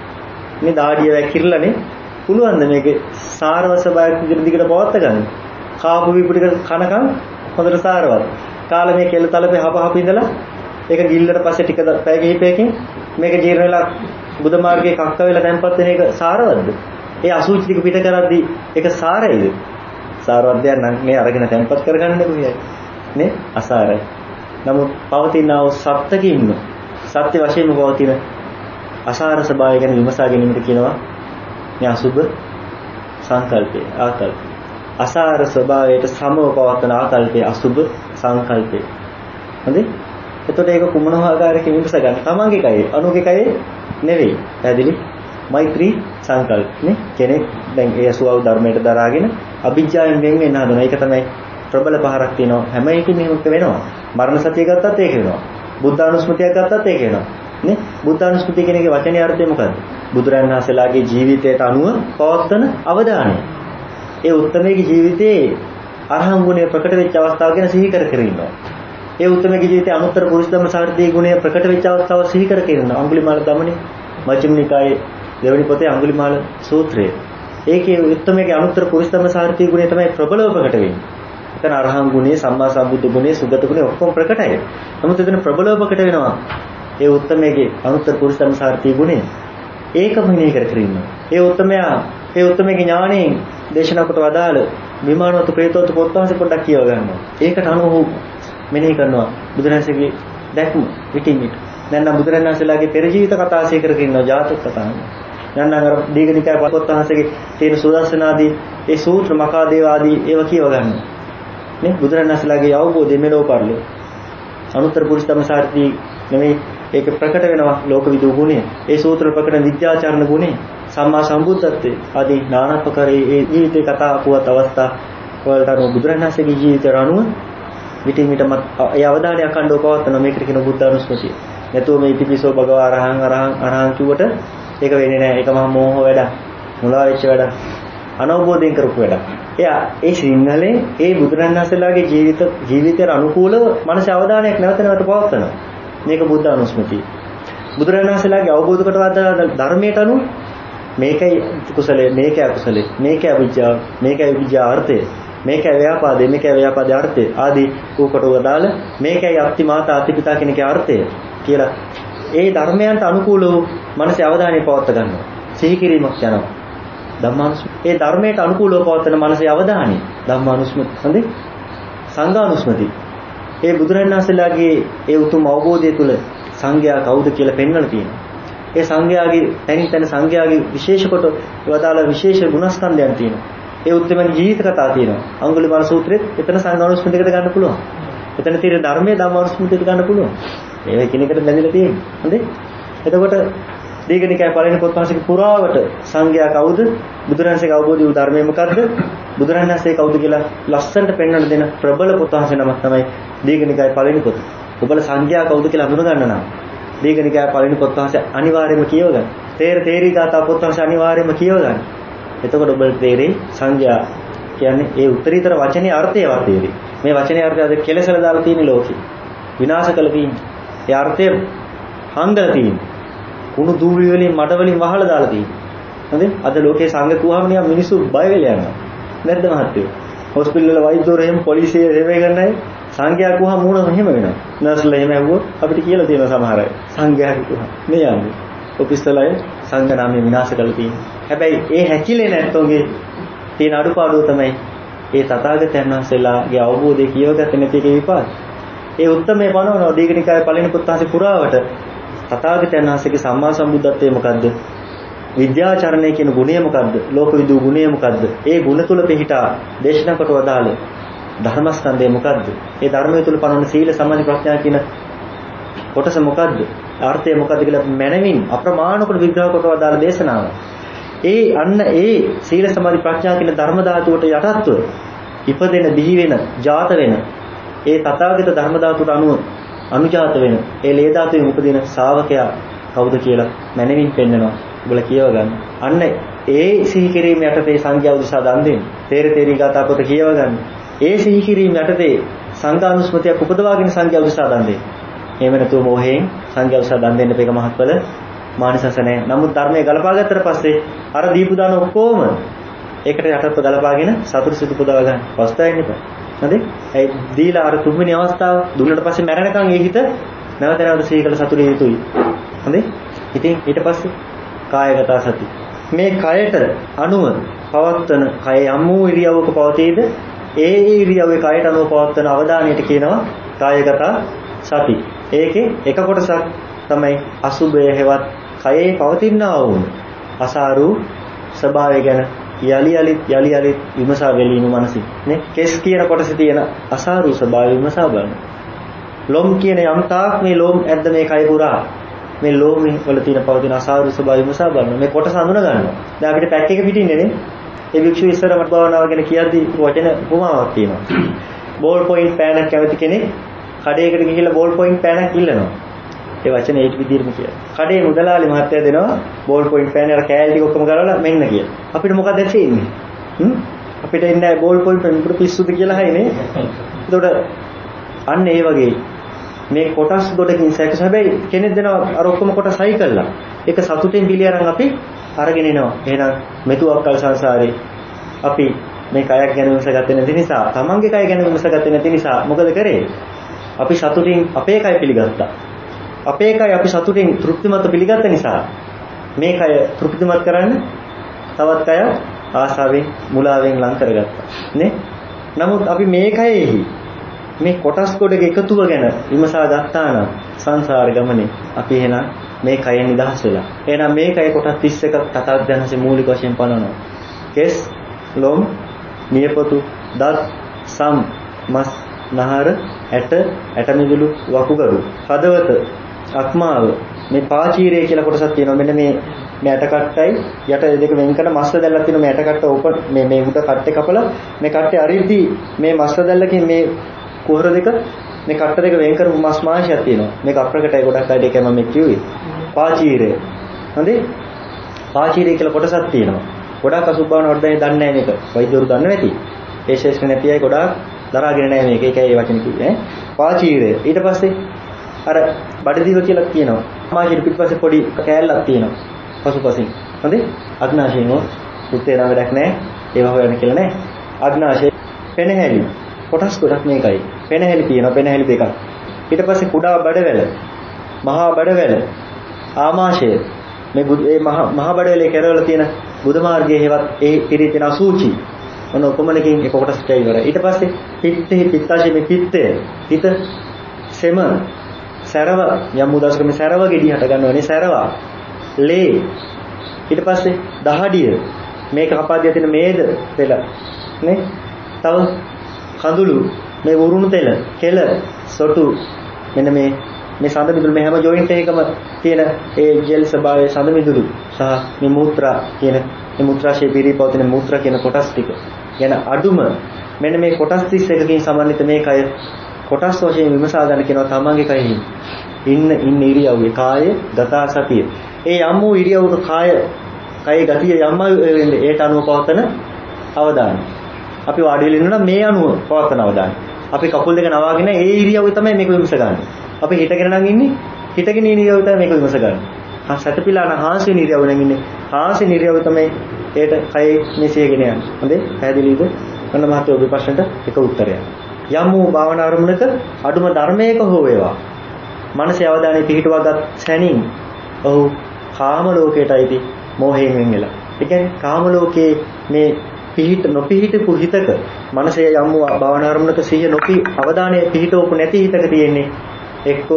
මේ දාඩිය වැකිරලානේ පුළුවන්ද මේකේ සාරව ස්වභාවයක් විදිහට දිගට පවත්වා ගන්න? කාපු විපු ටික කනකම් හොඳට සාරවත්. කාලේ මේ කෙල තලපේ හප හප ඉඳලා ඒක ගිල්ලට පස්සේ ටික පැය කිහිපයකින් මේක ජීර්ණ වෙලා බුද්ධ මාර්ගයේ කක්ක වෙලා තැන්පත් වෙන එක සාරවත්ද? ඒ අසුචි ටික පිට කරද්දී ඒක සාරයිද? සාරවත් දෙයක් නම් මේ අරගෙන තැන්පත් කරගන්නනේ කොහේ නේ අසාරයි. නමුත් පවතිනා වූ සත්‍යකින්ම සත්‍ය වශයෙන්ම පවතින අසාර ස්වභාවය ගැන විමසා ගැනීමට කියනවා මේ අසුබ සංකල්පය ආකල්පය. අසාර ස්වභාවයට සමව පවත්වන ආකල්පය අසුබ සංකල්පය. හරි? එතකොට ඒක කුමන ආකාරයකින් විමස ගන්න? තමන්ගේ කයේ අනුගේ කයේ නෙවෙයි. පැහැදිලි? මෛත්‍රී සංකල්ප නේ කෙනෙක් දැන් ඒ අසුව ධර්මයට දරාගෙන අභිජ්ජායෙන් වෙන් වෙන්න හදනවා. ඒක තමයි ප්‍රබල පහරක් තියෙනවා. හැම එකකින්ම මේක වෙනවා. මරණ සතිය ගත්තත් ඒක වෙනවා. බුද්ධානුස්මතියක් ගත්තත් ඒක වෙනවා. නේ? බුද්ධානුස්මතිය කියන එකේ වචනේ අර්ථය මොකද්ද? බුදුරන් වහන්සේලාගේ ජීවිතයට අනුව පවත්වන අවධානය. ඒ උත්තමයේ ජීවිතයේ අරහං ගුණය ප්‍රකට වෙච්ච අවස්ථාව ගැන සිහි කර කර ඉන්නවා. ඒ උත්තමයේ ජීවිතයේ අනුත්තර පුරුෂ ධම්ම සාර්ථී ගුණය ප්‍රකට වෙච්ච අවස්ථාව සිහි කර කර ඉන්නවා. අඟුලිමාල දමනේ මජ්ක්‍ධිම නිකායේ දෙවනි පොතේ අඟුලිමාල සූත්‍රය. ඒකේ උත්තමයේ අනුත්තර පුරුෂ ධම්ම සාර්ථී ගුණය තමයි ප්‍රබලව ප්‍රකට වෙන්නේ. එතන අරහං ගුණය, සම්මා සම්බුද්ධ ගුණය, සුගත ගුණය ඔක්කොම ප්‍රකටයි. නමුත් එතන ප්‍රබලව ප්‍රකට වෙනවා. ඒ උත්තමයේ අනුත්තර පුරුෂ ධම්ම සාර්ථී ගුණය. ඒකම මෙනෙහි කර කර ඉන්නවා. ඒ උත්තමයා ඒ උත්තමයේ ඥාණයෙන් දේශනා කොට වදාළ විමානවත ප්‍රේතවත පොත්වහන්සේ පොඩ්ඩක් කියව ගන්නවා. ඒකට අනුව මෙනෙහි කරනවා බුදුරජාණන්සේගේ දැක්ම විටින් විට. දැන් නම් බුදුරජාණන්සේලාගේ පෙර ජීවිත කතා සීකර කරනවා ජාතක කතා. දැන් නම් අර දීඝනිකාය පොත්වහන්සේගේ තියෙන සුදර්ශනාදී ඒ සූත්‍ර මකාදේව ආදී ඒවා කියව ගන්නවා. නේ බුදුරජාණන්සේලාගේ අවබෝධය මෙලෝ පරිලෝ. අනුත්තර පුරුෂ ධම්ම සාර්ථී නෙමෙයි ඒක ප්‍රකට වෙනවා ලෝකවිදු ගුණය. ඒ සූත්‍ර ප්‍රකට විද්‍යාචරණ ගුණය. සම්මා සම්බුද්ධත්වයේ ආදී নানা ප්‍රකාරයේ ඒ ජීවිතේ කතා පුවත් අවස්ථා වලට අනුව බුදුරජාණන්සේගේ ජීවිතයට අනුව විටින් විටම ඒ අවධානය අඛණ්ඩව පවත්වන මේකට කියන බුද්ධානුස්මතිය. නැතුව මේ ඉතිපිසෝ භගවා අරහං අරහං අරහං කිව්වට ඒක වෙන්නේ නැහැ. ඒක මහා මෝහ වැඩක්. මුලා වෙච්ච වැඩක්. අනවබෝධයෙන් කරපු වැඩක්. එයා ඒ සිංහලෙන් ඒ බුදුරජාණන්සේලාගේ ජීවිත ජීවිතයට අනුකූලව මනස අවධානයක් නැවත නැවත පවත්වනවා. මේක බුද්ධානුස්මතිය. බුදුරජාණන්සේලාගේ අවබෝධ කරවද ධර්මයට අනුව මේකයි කුසලයේ මේකයි අකුසලයේ මේකයි අවිජ්ජාව මේකයි විජ්ජා අර්ථය මේකයි ව්‍යාපාදේ මේකයි ව්‍යාපාදේ අර්ථය ආදී ඌකට වදාළ මේකයි අත්ති මාතා අත්ති පිතා කියන එකේ අර්ථය කියලා ඒ ධර්මයන්ට අනුකූලව මනසේ අවධානය පවත්වා ගන්නවා සිහි කිරීමක් යනවා ධම්මානුස්මති ඒ ධර්මයට අනුකූලව පවත්වන මනසේ අවධානය ධම්මානුස්මති හඳේ සංඝානුස්මති ඒ බුදුරජාණන්සේලාගේ ඒ උතුම් අවබෝධය තුළ සංඝයා කවුද කියලා පෙන්වලා තියෙනවා ඒ සංඝයාගේ තනින් තන සංඝයාගේ විශේෂ කොට වදාළ විශේෂ ගුණස්කන්ධයන් තියෙනවා. ඒ උත්තරමගේ ජීවිත කතා තියෙනවා. අඟුලිමාල සූත්‍රෙත් එතන සංඝානුස්මතියකට ගන්න පුළුවන්. එතන තියෙන ධර්මයේ ධම්මානුස්මතියට ගන්න පුළුවන්. ඒක එකිනෙකට බැඳිලා තියෙන්නේ. හරිද? එතකොට දීඝනිකාය පළවෙනි පොත්පත්යේ පුරාවට සංඝයා කවුද? බුදුරජාණන්සේගේ අවබෝධය වූ ධර්මය මොකද්ද? බුදුරජාණන්සේ කවුද කියලා ලස්සනට පෙන්වන්න දෙන ප්‍රබල පොත්පත්යේ නමක් තමයි දීඝනිකාය පළවෙනි පොත. ඔබල සංඝයා කවුද කියලා හඳුන ගන්න නම් දීඝනිකාය පළවෙනි පොත්පත්ය අනිවාර්යයෙන්ම කියව ගන්න. තේර තේරි ගාථා පොත්පත්ය අනිවාර්යයෙන්ම කියව ගන්න. එතකොට ඔබට තේරෙයි සංඝයා කියන්නේ ඒ උත්තරීතර වචනේ අර්ථය වර්තේරි. මේ වචනේ අර්ථය අද කෙලසල දාලා තියෙන ලෝකේ. විනාශ කළ තියෙන්නේ. ඒ අර්ථය හංගලා තියෙන්නේ. කුණු දූවි වලින් මඩ වලින් වහලා දාලා තියෙන්නේ. හරිද? අද ලෝකේ සංඝ කුහම නිකන් මිනිස්සු බය වෙලා යනවා. නැද්ද මහත්තයෝ? හොස්පිටල් වල වෛද්‍යවරු එහෙම පොලිසිය සේවය කරන්නයි සංඝයා කුහම මූණ මෙහෙම වෙනවා. නර්ස්ලා එහෙම ඇහුවොත් අපිට කියලා තියෙනවා සමහර අය. සංඝයා කුහම. මේ යන්නේ. ඔෆිස්වල අය සංඝ නාමය විනාශ කරලා තියෙනවා. හැබැයි ඒ හැකිලේ නැත්තෝගේ තියෙන අඩුපාඩුව තමයි ඒ තථාගතයන් වහන්සේලාගේ අවබෝධය කියවගත්තේ නැති එකේ විපාක. ඒ උත්තරමේ පනවනවා දීඝනිකාය පළවෙනි පුත්තාසේ පුරාවට තථාගතයන් වහන්සේගේ සම්මා සම්බුද්ධත්වය මොකද්ද? විද්‍යාචරණය කියන ගුණය මොකද්ද? ලෝකවිදූ ගුණය මොකද්ද? ඒ ගුණ තුල පිහිටා දේශනා කොට වදාළ ධර්මස්කන්ධය මොකද්ද? ඒ ධර්මය තුල පනවන සීල සමාධි ප්‍රඥා කියන කොටස මොකද්ද? අර්ථය මොකද්ද කියලා මනමින් අප්‍රමාණ කොට විග්‍රහ කොට වදාළ දේශනාව. ඒ අන්න ඒ සීල සමාධි ප්‍රඥා කියන ධර්ම ධාතුවට යටත්ව ඉපදෙන, බිහි වෙන, ජාත වෙන ඒ තථාගත ධර්ම ධාතුට අනුව අනුජාත වෙන ඒ ලේ ධාතුවේ උපදින ශ්‍රාවකයා කවුද කියලා මැනවින් පෙන්නනවා. ඔබලා කියව ගන්න. අන්න ඒ සිහි කිරීම යටතේ සංඝයා උදෙසා දන් දෙන්න. තේර තේරී ගාථා පොත කියව ගන්න. ඒ සිහි කිරීම යටතේ සංඝානුස්මතියක් උපදවාගෙන සංඝයා උදෙසා දන් දෙන්න. එහෙම නැතුව මොහේන් සංඝයා උදෙසා දන් දෙන්න මේක මහත්ඵල මානසස නැහැ. නමුත් ධර්මයේ ගලපා ගත්තට පස්සේ අර දීපු දාන ඔක්කොම ඒකට යටත්ව ගලපාගෙන සතුට සිත පුදව ගන්න. පස්තයින් එපා. හරිද? ඒ දීලා අර තුන්වෙනි අවස්ථාව දුන්නට පස්සේ මැරෙනකන් ඒ හිත නැවත නැවත සීකල සතුටේ යුතුයි. හරිද? ඉතින් ඊට පස්සේ කායගත සති. මේ කයට අනුව පවත්වන කය යම් වූ ඉරියව්වක පවතීද ඒ ඉරියව්වේ කයට අනුව පවත්වන අවධානයට කියනවා කායගත සති. ඒකේ එක කොටසක් තමයි අසුභය හෙවත් කයේ පවතිනා වූ අසාරු ස්වභාවය ගැන යලි යලි යලි යලි විමසා බැලීම මනසින් නේ. කෙස් කියන කොටසේ තියෙන අසාරු ස්වභාවය විමසා බලන්න. ලොම් කියන යම් තාක් මේ ලොම් ඇද්ද මේ කය පුරා මේ ලෝම වල තියෙන පවතින අසාරු ස්වභාවය විමසා බලන්න. මේ කොටස හඳුන ගන්නවා. දැන් අපිට පැක් එක පිටින්නේ නේ. ඒ වික්ෂු ඉස්සර මට භාවනාව ගැන කියද්දී වචන උපමාවක් තියෙනවා. බෝල් පොයින්ට් පෑනක් කැමති කෙනෙක් කඩේකට ගිහිල්ලා බෝල් පොයින්ට් පෑනක් ඉල්ලනවා. ඒ වචනේ ඒක විදිහටම කියනවා. කඩේ මුදලාලි මහත්තයා දෙනවා බෝල් පොයින්ට් පෑනේ අර කෑලි ටික ඔක්කොම ගලවලා මෙන්න කියලා. අපිට මොකක්ද තියෙන්නේ? හ්ම්? අපිට ඉන්නේ බෝල් පොයින්ට් පෑන් උඩ පිස්සුද කියලා හයිනේ. එතකොට අන්න ඒ වගේ මේ කොටස් ගොඩකින් සැකස හැබැයි කෙනෙක් දෙනවා අර ඔක්කොම කොටස් හයි කළා. ඒක සතුටෙන් පිළි අරන් අපි අරගෙන එනවා. එහෙනම් මෙතුවක්කල් සංසාරේ අපි මේ කයක් ගැන විමසගත්තේ නැති නිසා, තමන්ගේ කය ගැන විමසගත්තේ නැති නිසා මොකද කරේ? අපි සතුටින් අපේ කය පිළිගත්තා. අපේ කය අපි සතුටින් තෘප්තිමත් පිළිගත්ත නිසා මේ කය තෘප්තිමත් කරන්න තවත් කය ආසාවෙන් මුලාවෙන් ලං කරගත්තා. නේ? නමුත් අපි මේ කයෙහි මේ කොටස් ගොඩක එකතුව ගැන විමසා ගත්තා නම් සංසාර ගමනේ අපි එහෙනම් මේ කයෙන් නිදහස් වෙලා. එහෙනම් මේ කය කොටස් තිස් එකක් තථාගතයන්සේ මූලික වශයෙන් පනවනවා. කෙස්, ලොම්, නියපොතු, දත්, සම්, මස්, නහර, ඇට, ඇට මිදුළු, වකුගඩු, හදවත, අක්මාව, මේ පාචීරය කියලා කොටසක් තියෙනවා. මෙන්න මේ මේ ඇට කට්ටයි යට දෙක වෙන් කරන මස්ල දැල්ලක් තියෙනවා. මේ ඇට කට්ට ඕපන් මේ මේ උඩ කට්ටේ කපලා මේ කට්ටේ අරිද්දී මේ මස්ල දැල්ලකින් මේ කුහර දෙක මේ කට්ට දෙක වෙන් කරපු මස් මාංශයක් තියෙනවා. මේක අප්‍රකටයි ගොඩක් අය දෙකම මම කිව්වේ. පාචීරය. හරි? පාචීරය කියලා කොටසක් තියෙනවා. ගොඩක් අසුභවන වර්ධනය දන්නේ නැහැ මේක. වෛද්‍යවරු දන්නේ නැති. ඒ ශේෂ්ඨ නැති අය ගොඩක් දරාගෙන නැහැ මේක. ඒකයි මේ වචනේ කිව්වේ ඈ. පාචීරය. ඊට පස්සේ අර බඩදිව කියලා කියනවා. මාජිර පිටපස්සේ පොඩි කෑල්ලක් තියෙනවා. පසුපසින්. හරි? අග්නාශයනෝ උත්තේ නම් වැඩක් නැහැ. ඒව හොයන්න කියලා නැහැ. අග්නාශය පෙනහැලි. කොටස් ගොඩක් මේකයි. පෙනහැලි තියෙනවා. පෙනහැලි දෙකක්. ඊට පස්සේ කුඩා බඩවැල, මහා බඩවැල, ආමාශය. මේ මේ මහා බඩවැලේ කෙරවල තියෙන බුද්ධ මාර්ගයේ හේවත් ඒ පිරී තියෙන අසූචි. මොන උපමනකින් එක කොටසට ඉවරයි. ඊට පස්සේ පිත්තේ පිත්තාශය මේ පිත්තය. හිත සෙම සැරව යම් උදාසක මේ සැරව ගෙඩි හට ගන්නවනේ සැරවා. ලේ. ඊට පස්සේ දහඩිය. මේක කපාදිය තියෙන මේද තෙල. නේ? තව කඳුළු මේ වරුණු තෙල, කෙල, සොටු මෙන්න මේ මේ සඳ මිදුළු මේ හැම ජොයින්ට් එකකම තියෙන ඒ ජෙල් ස්වභාවයේ සඳ මිදුළු සහ මේ මූත්‍රා කියන මේ මූත්‍රාශය පිරීපවතින මූත්‍රා කියන කොටස් ටික ගැන අඩුම මෙන්න මේ කොටස් තිස් එකකින් සමන්විත මේ කය කොටස් වශයෙන් විමසා ගන්න කියනවා තමන්ගේ කයෙහි ඉන්න ඉන්න ඉරියව්වේ කාය ගතා සතිය. ඒ යම් වූ ඉරියව්වක කාය කයේ ගතිය යම් ඒට අනුව පවතන අවධානය. අපි වාඩි වෙලා ඉන්නවා මේ අනුව පවතන අවධානය. අපි කකුල් දෙක නවාගෙන ඒ ඉරියව්වේ තමයි මේක විමස ගන්න. අපි හිටගෙන නම් ඉන්නේ හිටගෙන ඉන්න ඉරියව්ව තමයි මේක විමස ගන්න. හා සැතපීලා නම් හාන්සි ඉරියව්ව නම් ඉන්නේ හාන්සි ඉරියව්ව තමයි ඒට කයේ මෙසියගෙන යන්නේ. හොඳේ පැහැදිලිද? ඔන්න මහත්තයෝ ඔබේ ප්‍රශ්නට එක උත්තරයක්. යම් වූ භාවනා අරමුණක අඩුම ධර්මයක හෝ වේවා මනසේ අවධානය පිහිටුවාගත් සැනින් ඔහු කාම ලෝකයටයි මෝහයෙන් වෙන් වෙලා. ඒ කියන්නේ කාම ලෝකයේ මේ පිහිට නොපිහිටපු හිතක මනසේ යම් වූ භාවනා අරමුණක සිහිය නොපි අවධානය පිහිටවපු නැති හිතක තියෙන්නේ එක්කෝ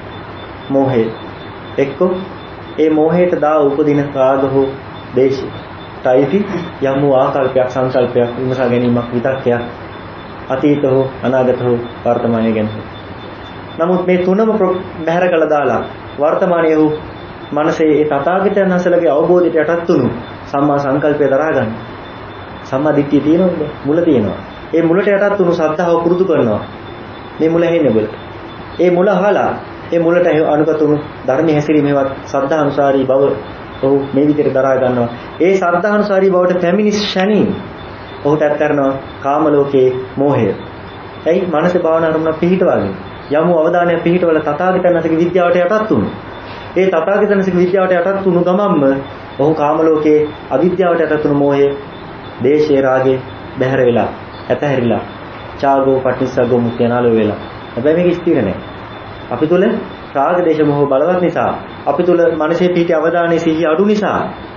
මෝහය. එක්කෝ ඒ මෝහයට දා උපදින රාග හෝ දේශය. තයිති යම් වූ ආකල්පයක් සංකල්පයක් විමසා ගැනීමක් විතක්කයක් අතීත හෝ අනාගත හෝ වර්තමානය ගැන. නමුත් මේ තුනම බැහැර කළා දාලා වර්තමානයේ වූ මනසේ ඒ තථාගතයන් වහන්සේලාගේ අවබෝධයට යටත් වුණු සම්මා සංකල්පය දරා ගන්න. සම්මා දිට්ඨිය තියෙනවද? මුල තියෙනවා. ඒ මුලට යටත් වුණු සද්ධාව පුරුදු කරනවා. මේ මුල ඇහෙන්නේ ඔබට. ඒ මුල අහලා ඒ මුලට අනුගත වුණු ධර්මයේ හැසිරීමේවත් සද්ධානුසාරී බව ඔහු මේ විදිහට දරා ගන්නවා. ඒ සද්ධානුසාරී බවට පැමිණි ශණින් ඔහුට ඇත්තරනවා කාම ලෝකයේ මෝහය. එයි මානසික භාවනා අරමුණ පිහිටවගෙන යමු අවධානය පිහිටවල තථාගතයන්ගේ විද්‍යාවට යටත් වුණු. ඒ තථාගතයන්ගේ විද්‍යාවට යටත් වුණු ගමම්ම ඔහු කාම ලෝකයේ අවිද්‍යාවට යටත් වුණු මෝහය, දේශේ රාගේ බැහැර වෙලා, ඇතහැරිලා, චාගෝ පටිච්චසග්ගෝ මුක්තියනාලෝ වෙලා. හැබැයි මේක ස්ථිර නැහැ. අපි තුල රාග දේශ මොහ බලවත් නිසා, අපි තුල මනසේ පිහිටි අවධානයේ සිහිය අඩු නිසා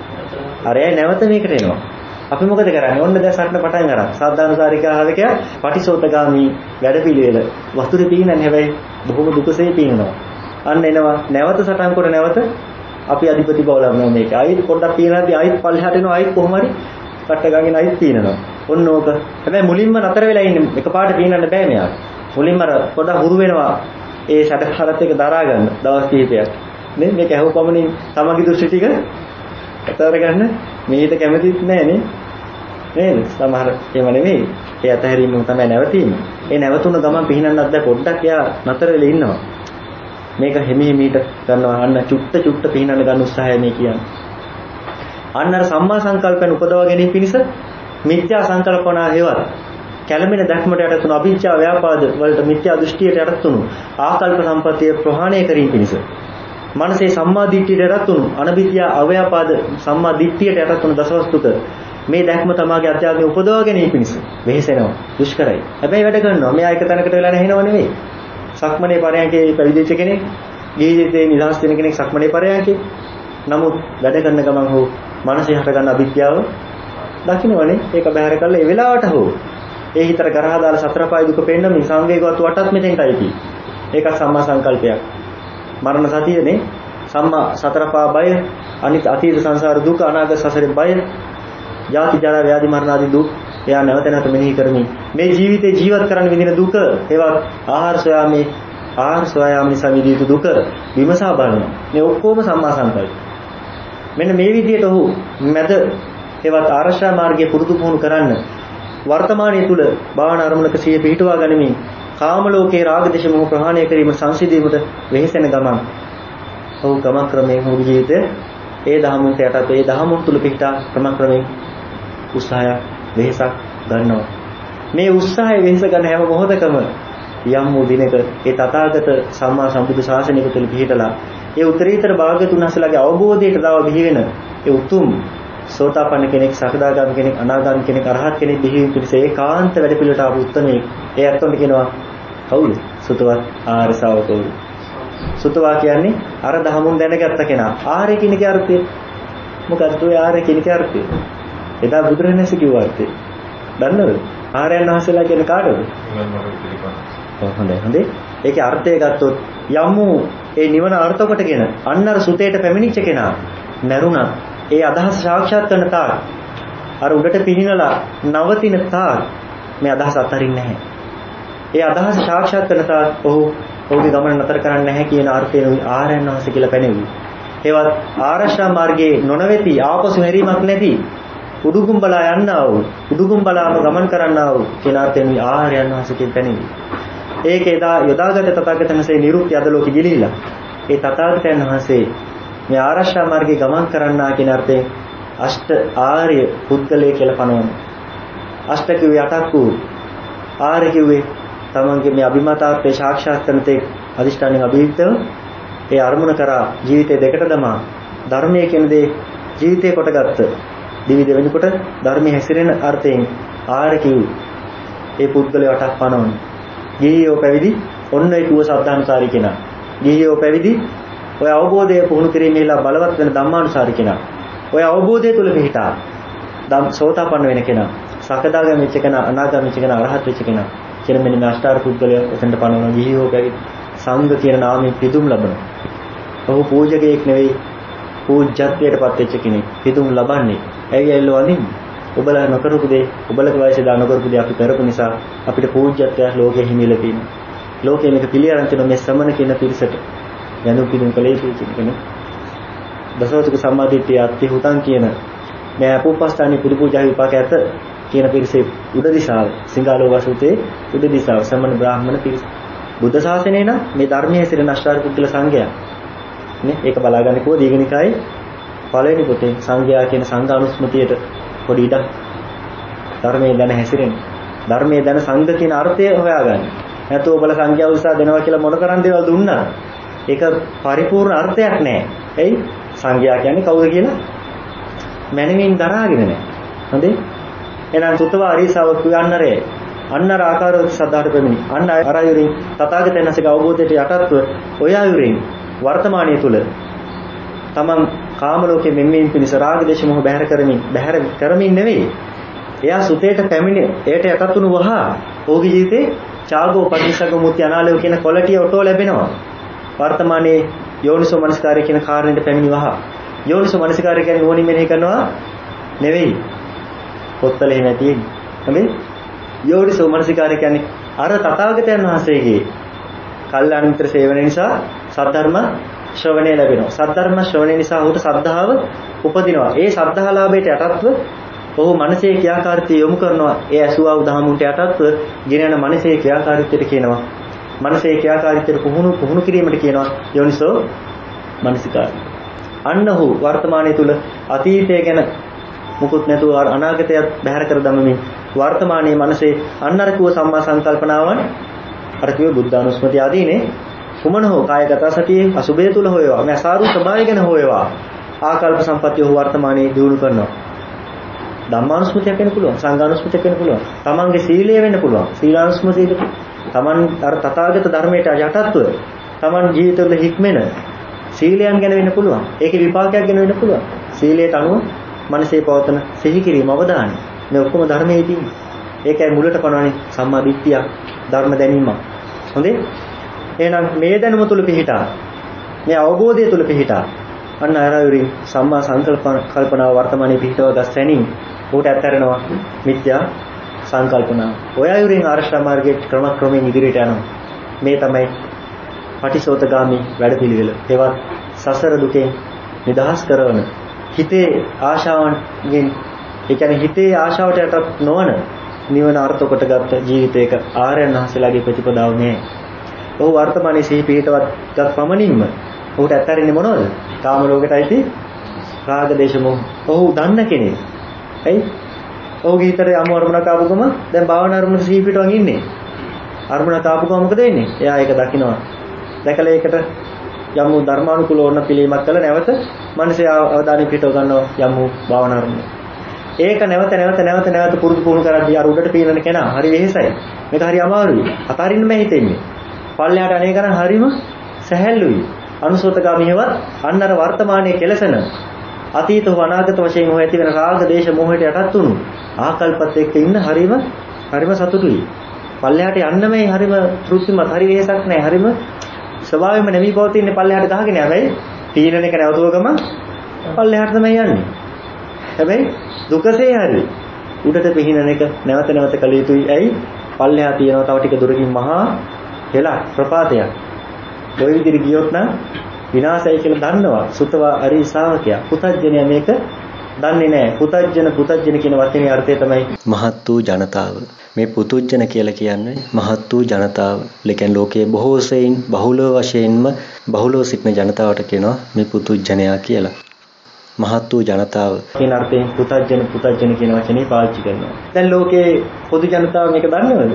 අරය නැවත මේකට එනවා. අපි මොකද කරන්නේ? ඔන්න දැන් සටන පටන් ගන්න. සද්ධානුසාරික ආහාරකයා පටිසෝතගාමි වැඩපිළිවෙල වතුරේ පීනන්නේ හැබැයි බොහොම දුකසේ පීනනවා. අන්න එනවා නැවත සටන් කොට නැවත අපි අධිපති බව ලබනවා මේක. ආයෙත් පොඩ්ඩක් පීනනදී ආයෙත් පල්ලෙහාට එනවා ආයෙත් කොහොම හරි කට ගාගෙන ආයෙත් පීනනවා. ඔන්න ඕක. හැබැයි මුලින්ම නතර වෙලා ඉන්නේ. එකපාරට පීනන්න බෑ මෙයාට. මුලින්ම පොඩ්ඩක් හුරු වෙනවා ඒ සැඩහරත් එක දරා ගන්න දවස් කිහිපයක්. නේ මේක ඇහුවපමණින් තමන්ගේ දෘෂ්ටි ටික අතර ගන්න මේකට කැමතිත් නෑ නේ. නේද? සමහර ඒව නෙවෙයි. ඒ අතහැරීමම තමයි නැවතීම. ඒ නැවතුන ගමන් පිහිනන්නත් දැන් පොඩ්ඩක් එයා නතර වෙලා ඉන්නවා. මේක හිමි හිමීට කරනවා. අන්න චුට්ට චුට්ට පිහිනන්න ගන්න උත්සාහය මේ කියන්නේ. අන්න අර සම්මා සංකල්පයන් උපදවා ගැනීම පිණිස මිත්‍යා සංකල්පනා හේවත් කැළඹෙන දැක්මට යටත් වුණු අභිජ්ජා ව්‍යාපාද වලට මිත්‍යා දෘෂ්ටියට යටත් වුණු ආකල්ප සම්පත්තිය ප්‍රහාණය කිරීම පිණිස මනසේ සම්මා දිට්ඨියට යටත් වුණු අනවිද්‍යා අව්‍යාපාද සම්මා දිට්ඨියට යටත් වුණු දසවස්තුක මේ දැක්ම තමාගේ අධ්‍යාත්මය උපදවා ගැනීම පිණිස වෙහෙසෙනවා දුෂ්කරයි. හැබැයි වැඩ කරනවා. මෙයා එක තැනකට වෙලා නැහිනව නෙවෙයි. සක්මනේ පරයන්කේ පැවිදිච්ච කෙනෙක්, ජීවිතේ නිදහස් වෙන කෙනෙක් සක්මනේ පරයන්කේ. නමුත් වැඩ කරන ගමන් හෝ මනසේ හටගන්න අවිද්‍යාව දකින්නවනේ. ඒක බැහැර කරලා ඒ වෙලාවට හෝ ඒ හිතට ගරහා දාලා සතර පාය දුක පෙන්න මේ සංවේගවත් වටත් මෙතෙන්ටයි තියෙන්නේ. ඒක සම්මා සංකල්පයක්. මරණ සතියනේ සම්මා සතර පා බය, අනිත් අතීත සංසාර දුක, අනාගත සසරේ බය, ජාති ජරා ව්‍යාධි මරණ ආදී දුක් එයා නැවත නැවත මෙනෙහි කරමින් මේ ජීවිතේ ජීවත් කරන්න විඳින දුක, ඒවත් ආහාර සොයාමේ ආහාර සොයාම නිසා විඳින දුක විමසා බලනවා. මේ ඔක්කොම සම්මා සංකල්ප. මෙන්න මේ විදිහට ඔහු මැද ඒවත් ආරක්ෂා මාර්ගයේ පුරුදු පුහුණු කරන්න වර්තමානයේ තුල භාවනා අරමුණක සිය පිහිටුවා ගනිමින් කාම ලෝකේ රාග දේශ මොහ ප්‍රහාණය කිරීම සංසිඳීමට වෙහෙසෙන ගමන් ඔහු ගමන් ක්‍රමයෙන් ඔහුගේ ජීවිතය ඒ දහමුන්ට යටත් ඒ දහමුන් තුල පිහිටා ක්‍රම ක්‍රමයෙන් උත්සාහය වෙහෙසක් ගන්නවා. මේ උත්සාහය වෙහෙස ගන්න හැම මොහොතකම යම් වූ දිනක ඒ තථාගත සම්මා සම්බුදු ශාසනයක තුල පිහිටලා ඒ උත්තරීතර භාග්‍යතුන් වහන්සේලාගේ අවබෝධයට දාව බිහි වෙන ඒ උතුම් සෝතාපන්න කෙනෙක්, සකදාගාමී කෙනෙක්, අනාගාමී කෙනෙක්, අරහත් කෙනෙක් බිහි වීම පිණිස ඒකාන්ත වැඩ පිළිවෙලට ආපු උත්තමයෙක්. ඒ අත්ොන්ට කියනවා කවුද? සුතවත් ආර්ය ශ්‍රාවකවරු. සුතවා කියන්නේ අර දහමුන් දැනගත්ත කෙනා. ආර්ය කියන කේ අර්ථය මොකක්ද? ඔය ආර්ය කියන කේ අර්ථය. එදා බුදුරජාණන්සේ කිව්ව අර්ථය. දන්නවද? ආර්යයන් වහන්සේලා කියන්නේ කාටද? හොඳයි හොඳයි. ඒකේ අර්ථය ගත්තොත් යමු ඒ නිවන අර්ථ කොටගෙන අන්නර සුතේට පැමිණිච්ච කෙනා මරුණා. ඒ අදහස් සාක්ෂාත් කරන තාක් අර උඩට පිහිනලා නවතින තාක් මේ අදහස අත්හරින්නේ නැහැ. ඒ අදහස සාක්ෂාත් කරන තාක් ඔහු ඔහුගේ ගමන නතර කරන්නේ නැහැ කියන අර්ථයෙන් ආර්යයන් වහන්සේ කියලා පැනෙවි. ඒවත් ආරක්ෂා මාර්ගයේ නොනවති ආපසු හැරීමක් නැති උඩුගුම් බලා යන්නා වූ උඩුගුම් බලාම ගමන් කරන්නා වූ කියන අර්ථයෙන් ආර්යයන් වහන්සේ කියන පැනෙවි. ඒකේ දා යොදාගත තථාගතයන්සේ නිරුක්ති අද ලෝකෙ ගිලිහිලා. ඒ තථාගතයන් වහන්සේ මේ ආරක්ෂා මාර්ගයේ ගමන් කරන්නා කියන අර්ථයෙන් අෂ්ට ආර්ය පුද්ගලය කියලා පනවන. අෂ්ට කිව්වේ අටක් වූ ආර්ය කිව්වේ තමන්ගේ මේ අභිමතාර්ථය සාක්ෂාත් කරන තේ අදිෂ්ඨානෙන් අභියුක්තව ඒ අරමුණ කරා ජීවිතේ දෙකට දමා ධර්මයේ කියන දේ ජීවිතේ කොටගත්ත දිවි දෙවෙනිකොට ධර්මයේ හැසිරෙන අර්ථයෙන් ආර්ය කිව්වේ ඒ පුද්ගලය අටක් පනවන. ගිහියෝ පැවිදි ඔන්න ඒ කුව සද්ධානුසාරී කෙනා. ගිහියෝ පැවිදි ඔය අවබෝධය පුහුණු කිරීමේලා බලවත් වෙන ධම්මානුසාරී කෙනා. ඔය අවබෝධය තුල පිහිටා ධම් සෝතාපන්න වෙන කෙනා. සකදාගාමී වෙච්ච කෙනා, අනාගාමී වෙච්ච කෙනා, අරහත් වෙච්ච කෙනා. කියන මෙන්න මේ අෂ්ටාර පුද්ගලය එතනට පනවන ගිහියෝ පැවිදි සංඝ කියන නාමයෙන් පිදුම් ලබනවා. ඔහු පූජකයෙක් නෙවෙයි පූජ්‍යත්වයටපත් වෙච්ච කෙනෙක්. පිදුම් ලබන්නේ. ඇයි ඇල්ලෝ වඳින්නේ? ඔබලා නොකරපු දේ, ඔබලගේ වයසේ දා නොකරපු දේ අපි කරපු නිසා අපිට පූජ්‍යත්වයක් ලෝකෙ හිමිලා තියෙනවා. ලෝකෙ මේක පිළිඅරන් තියෙන මේ ශ්‍රමණ කියන පිරිසට යනුම් පිදුම් කලේ පිළිචින. දසවතුක සම්මාදිට්ඨිය අත්ති හුතං කියන මේ අපෝපස්ථානී පුදු පූජා විපාක ඇත කියන පිරිසේ උඩ දිශාව සිංහාලෝක සූත්‍රයේ උඩ දිශාව සම්මන බ්‍රාහ්මණ පිරිස. බුද්ධ ශාසනය නම් මේ ධර්මයේ සිර නෂ්ඨාර පුද්ගල සංඝයා. නේ ඒක බලාගන්නේ කොහොමද දීගනිකායේ පළවෙනි පොතේ සංඝයා කියන සංඝානුස්මතියට පොඩි ඉඩක් ධර්මයේ දැන හැසිරෙන. ධර්මයේ දැන සංඝ කියන අර්ථය හොයාගන්න. නැත්නම් ඔබලා සංඝයා උසා දෙනවා කියලා මොන කරන් දේවල් දුන්නා. ඒක පරිපූර්ණ අර්ථයක් නෑ. එයි සංඝයා කියන්නේ කවුද කියලා මැනවින් දරාගෙන නෑ. හොඳේ? එහෙනම් සුතවා අරිසාව කියන්නරේ අන්නර ආකාරව සදාට පැමිණි. අන්න අරයුරින් තථාගතයන් වහන්සේගේ අවබෝධයට යටත්ව ඔය අයුරින් වර්තමානයේ තුල තමන් කාම ලෝකයේ මෙම්මෙන් පිණිස රාග දේශ මොහ බැහැර කරමින් බැහැර කරමින් නෙවෙයි. එයා සුතේට පැමිණ එයට යටත් වුණු වහා ඔහුගේ ජීවිතේ චාගෝ පටිසග්ග මුත්‍ය අනාලය කියන ක්වොලිටි ඔටෝ ලැබෙනවා. වර්තමානයේ යෝනිසෝ මනස්කාරය කියන කාරණයට පැමිණි වහා යෝනිසෝ මනස්කාරය කියන්නේ ඕනි මෙනෙහි කරනවා නෙවෙයි. පොත්වල එහෙම තියෙන්නේ. හරි? යෝනිසෝ මනස්කාරය කියන්නේ අර තථාගතයන් වහන්සේගේ කල්යාණ මිත්‍ර සේවනය නිසා සද්ධර්ම ශ්‍රවණය ලැබෙනවා. සද්ධර්ම ශ්‍රවණය නිසා ඔහුට ශ්‍රද්ධාව උපදිනවා. ඒ ශ්‍රද්ධාලාභයට යටත්ව ඔහු මනසේ ක්‍රියාකාරීත්වය යොමු කරනවා. ඒ අසුවා උදාහමුන්ට යටත්ව ගෙනයන මනසේ ක්‍රියාකාරීත්වයට කියනවා. මනසේ ක්‍රියාකාරීත්වයට පුහුණු පුහුණු කිරීමට කියනවා යෝනිසෝ මනසිකාරය. අන්න ඔහු වර්තමානයේ තුල අතීතය ගැන මුකුත් නැතුව අනාගතයත් බැහැර කර දමමින් වර්තමානයේ මනසේ අන්නරකුව සම්මා සංකල්පනාවන් අර කිව්ව බුද්ධානුස්මතිය ආදීනේ කුමන හෝ කායගත සතියේ අසුභය තුල හොයවා මේ අසාරු ස්වභාවය ගැන හොයවා ආකල්ප සම්පත්තිය ඔහු වර්තමානයේ දියුණු කරනවා. ධම්මානුස්මතියක් වෙන්න පුළුවන්, සංඝානුස්මතියක් වෙන්න පුළුවන්, තමන්ගේ සීලය වෙන්න පුළුවන්, සීලානුස්මතියද තමන් අර තථාගත ධර්මයට යටත්ව තමන් ජීවිතවල හික්මෙන සීලයන් ගැන වෙන්න පුළුවන්. ඒකේ විපාකයක් ගැන වෙන්න පුළුවන්. සීලයට අනුව මනසේ පවතන සිහි කිරීම අවධානය මේ ඔක්කොම ධර්මයේ තියෙන්නේ. ඒකයි මුලට පනවන්නේ සම්මා දිට්ඨිය ධර්ම දැනීම. හොඳේ? එහෙනම් මේ දැනුම තුල පිහිටා මේ අවබෝධය තුල පිහිටා අන්න ආරයුරින් සම්මා සංකල්ප කල්පනාව වර්තමානයේ පිහිටව ගස්සැනින් උට ඇත්තරනවා මිත්‍යා සංකල්පනාව. ඔය ආයුරින් ආර්ෂ්ඨ මාර්ගයේ ක්‍රම ක්‍රමයෙන් ඉදිරියට යනවා. මේ තමයි පටිසෝතගාමි වැඩපිළිවෙල. ඒවත් සසර දුකෙන් නිදහස් කරන හිතේ ආශාවන්ගෙන් ඒ කියන්නේ හිතේ ආශාවට යටත් නොවන නිවන අර්ථ කොටගත් ජීවිතයක ආර්යයන් වහන්සේලාගේ ප්‍රතිපදාව මේ. ඔහු වර්තමානයේ සිහි පිහිටවත් ගත් පමණින්ම ඔහුට ඇත්තරින්නේ මොනවද? කාම ලෝකයටයි රාග දේශ මොහ. ඔහු දන්න කෙනෙක්. එයි ඔහුගේ හිතට යම් අරමුණක් ආපුවම දැන් භාවනා අරමුණට සිහි පිටවන් ඉන්නේ. අරමුණක් ආපුවම මොකද වෙන්නේ? එයා ඒක දකිනවා. දැකලා ඒකට යම් වූ ධර්මානුකූල වුණ පිළිමක් කළ නැවත මනසේ අවධානය පිටව ගන්නවා යම් වූ භාවනා අරමුණ. ඒක නැවත නැවත නැවත නැවත පුරුදු පුහුණු කරද්දී අර උඩට පීනන කෙනා හරි වෙහෙසයි. මේක හරි අමාරුයි. අතාරින්න බෑ හිතෙන්නේ. පල්ලෙහාට අනේ කරන් හරිම සැහැල්ලුයි. අනුසෝතගාමීවත් අන්න අර වර්තමානයේ කෙලසන අතීත හෝ අනාගත වශයෙන් හෝ ඇති වෙන රාග දේශ මොහයට යටත් වුණු ආකල්පත් එක්ක ඉන්න හරිම හරිම සතුටුයි. පල්ලෙහාට යන්න මේ හරිම තෘප්තිමත් හරි වෙහසක් නැහැ. හරිම ස්වභාවයෙන්ම නැමී පවතින්නේ පල්ලෙහාට ගහගෙන. හැබැයි පීනන එක නැවතුව ගමන් පල්ලෙහාට තමයි යන්නේ. හැබැයි දුකසේ හරි උඩට පිහිනන එක නැවත නැවත කළ යුතුයි. ඇයි? පල්ලෙහා තියෙනවා තව ටික දුරකින් මහා හෙලා ප්‍රපාතයක්. ඔය විදිහට ගියොත් නම් විනාශයි කියලා දන්නවා සුතවා අරි ශ්‍රාවකයා. පුතඥය මේක දන්නේ නැහැ. පුතඥ පුතඥ කියන වචනේ අර්ථය තමයි මහත් වූ ජනතාව. මේ පුතුජන කියලා කියන්නේ මහත් වූ ජනතාව. ඒ කියන්නේ ලෝකයේ බොහෝ සෙයින් බහුල වශයෙන්ම බහුලව සිටින ජනතාවට කියනවා මේ පුතුජනයා කියලා. මහත් වූ ජනතාව කියන අර්ථයෙන් පුතඥ පුතඥ කියන වචනේ පාවිච්චි කරනවා. දැන් ලෝකයේ පොදු ජනතාව මේක දන්නවද?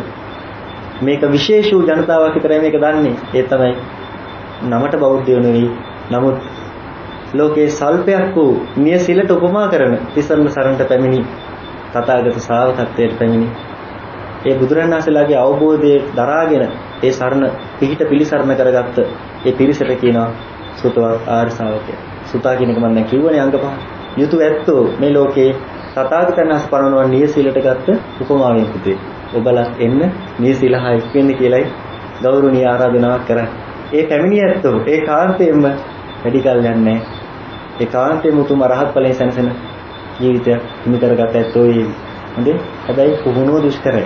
මේක විශේෂ වූ ජනතාවක් විතරයි මේක දන්නේ. ඒ තමයි නමට බෞද්ධයෝ නෙවෙයි. නමුත් ලෝකේ සල්පයක් වූ නියසිලට උපමා කරන තිසරණ සරණට පැමිණි තථාගත ශ්‍රාවකත්වයට පැමිණි ඒ බුදුරණන් වහන්සේලාගේ අවබෝධයේ දරාගෙන ඒ සරණ පිහිට පිළිසරණ කරගත්ත ඒ පිරිසට කියනවා සුතවා ආර්ය ශ්‍රාවකයා. සුතා කියන එක මම දැන් කිව්වනේ අංග පහ. යුතු ඇත්තෝ මේ ලෝකේ තථාගතයන් වහන්සේ පනවන නියසිලට ගත්ත උපමාවෙන් පුතේ. ඔබලා එන්න නියසිලහා එක් වෙන්න කියලායි ගෞරවණීය ආරාධනාවක් කරන්නේ. ඒ පැමිණිය ඇත්තෝ ඒ කාන්තේම වැඩි කල් යන්නේ ඒ කාන්තේම උතුම් අරහත් ඵලයෙන් සැනසෙන ජීවිතයක් හිමි කරගත ඇත්තෝ ඒ. හොඳේ? හැබැයි පුහුණුව දුෂ්කරයි.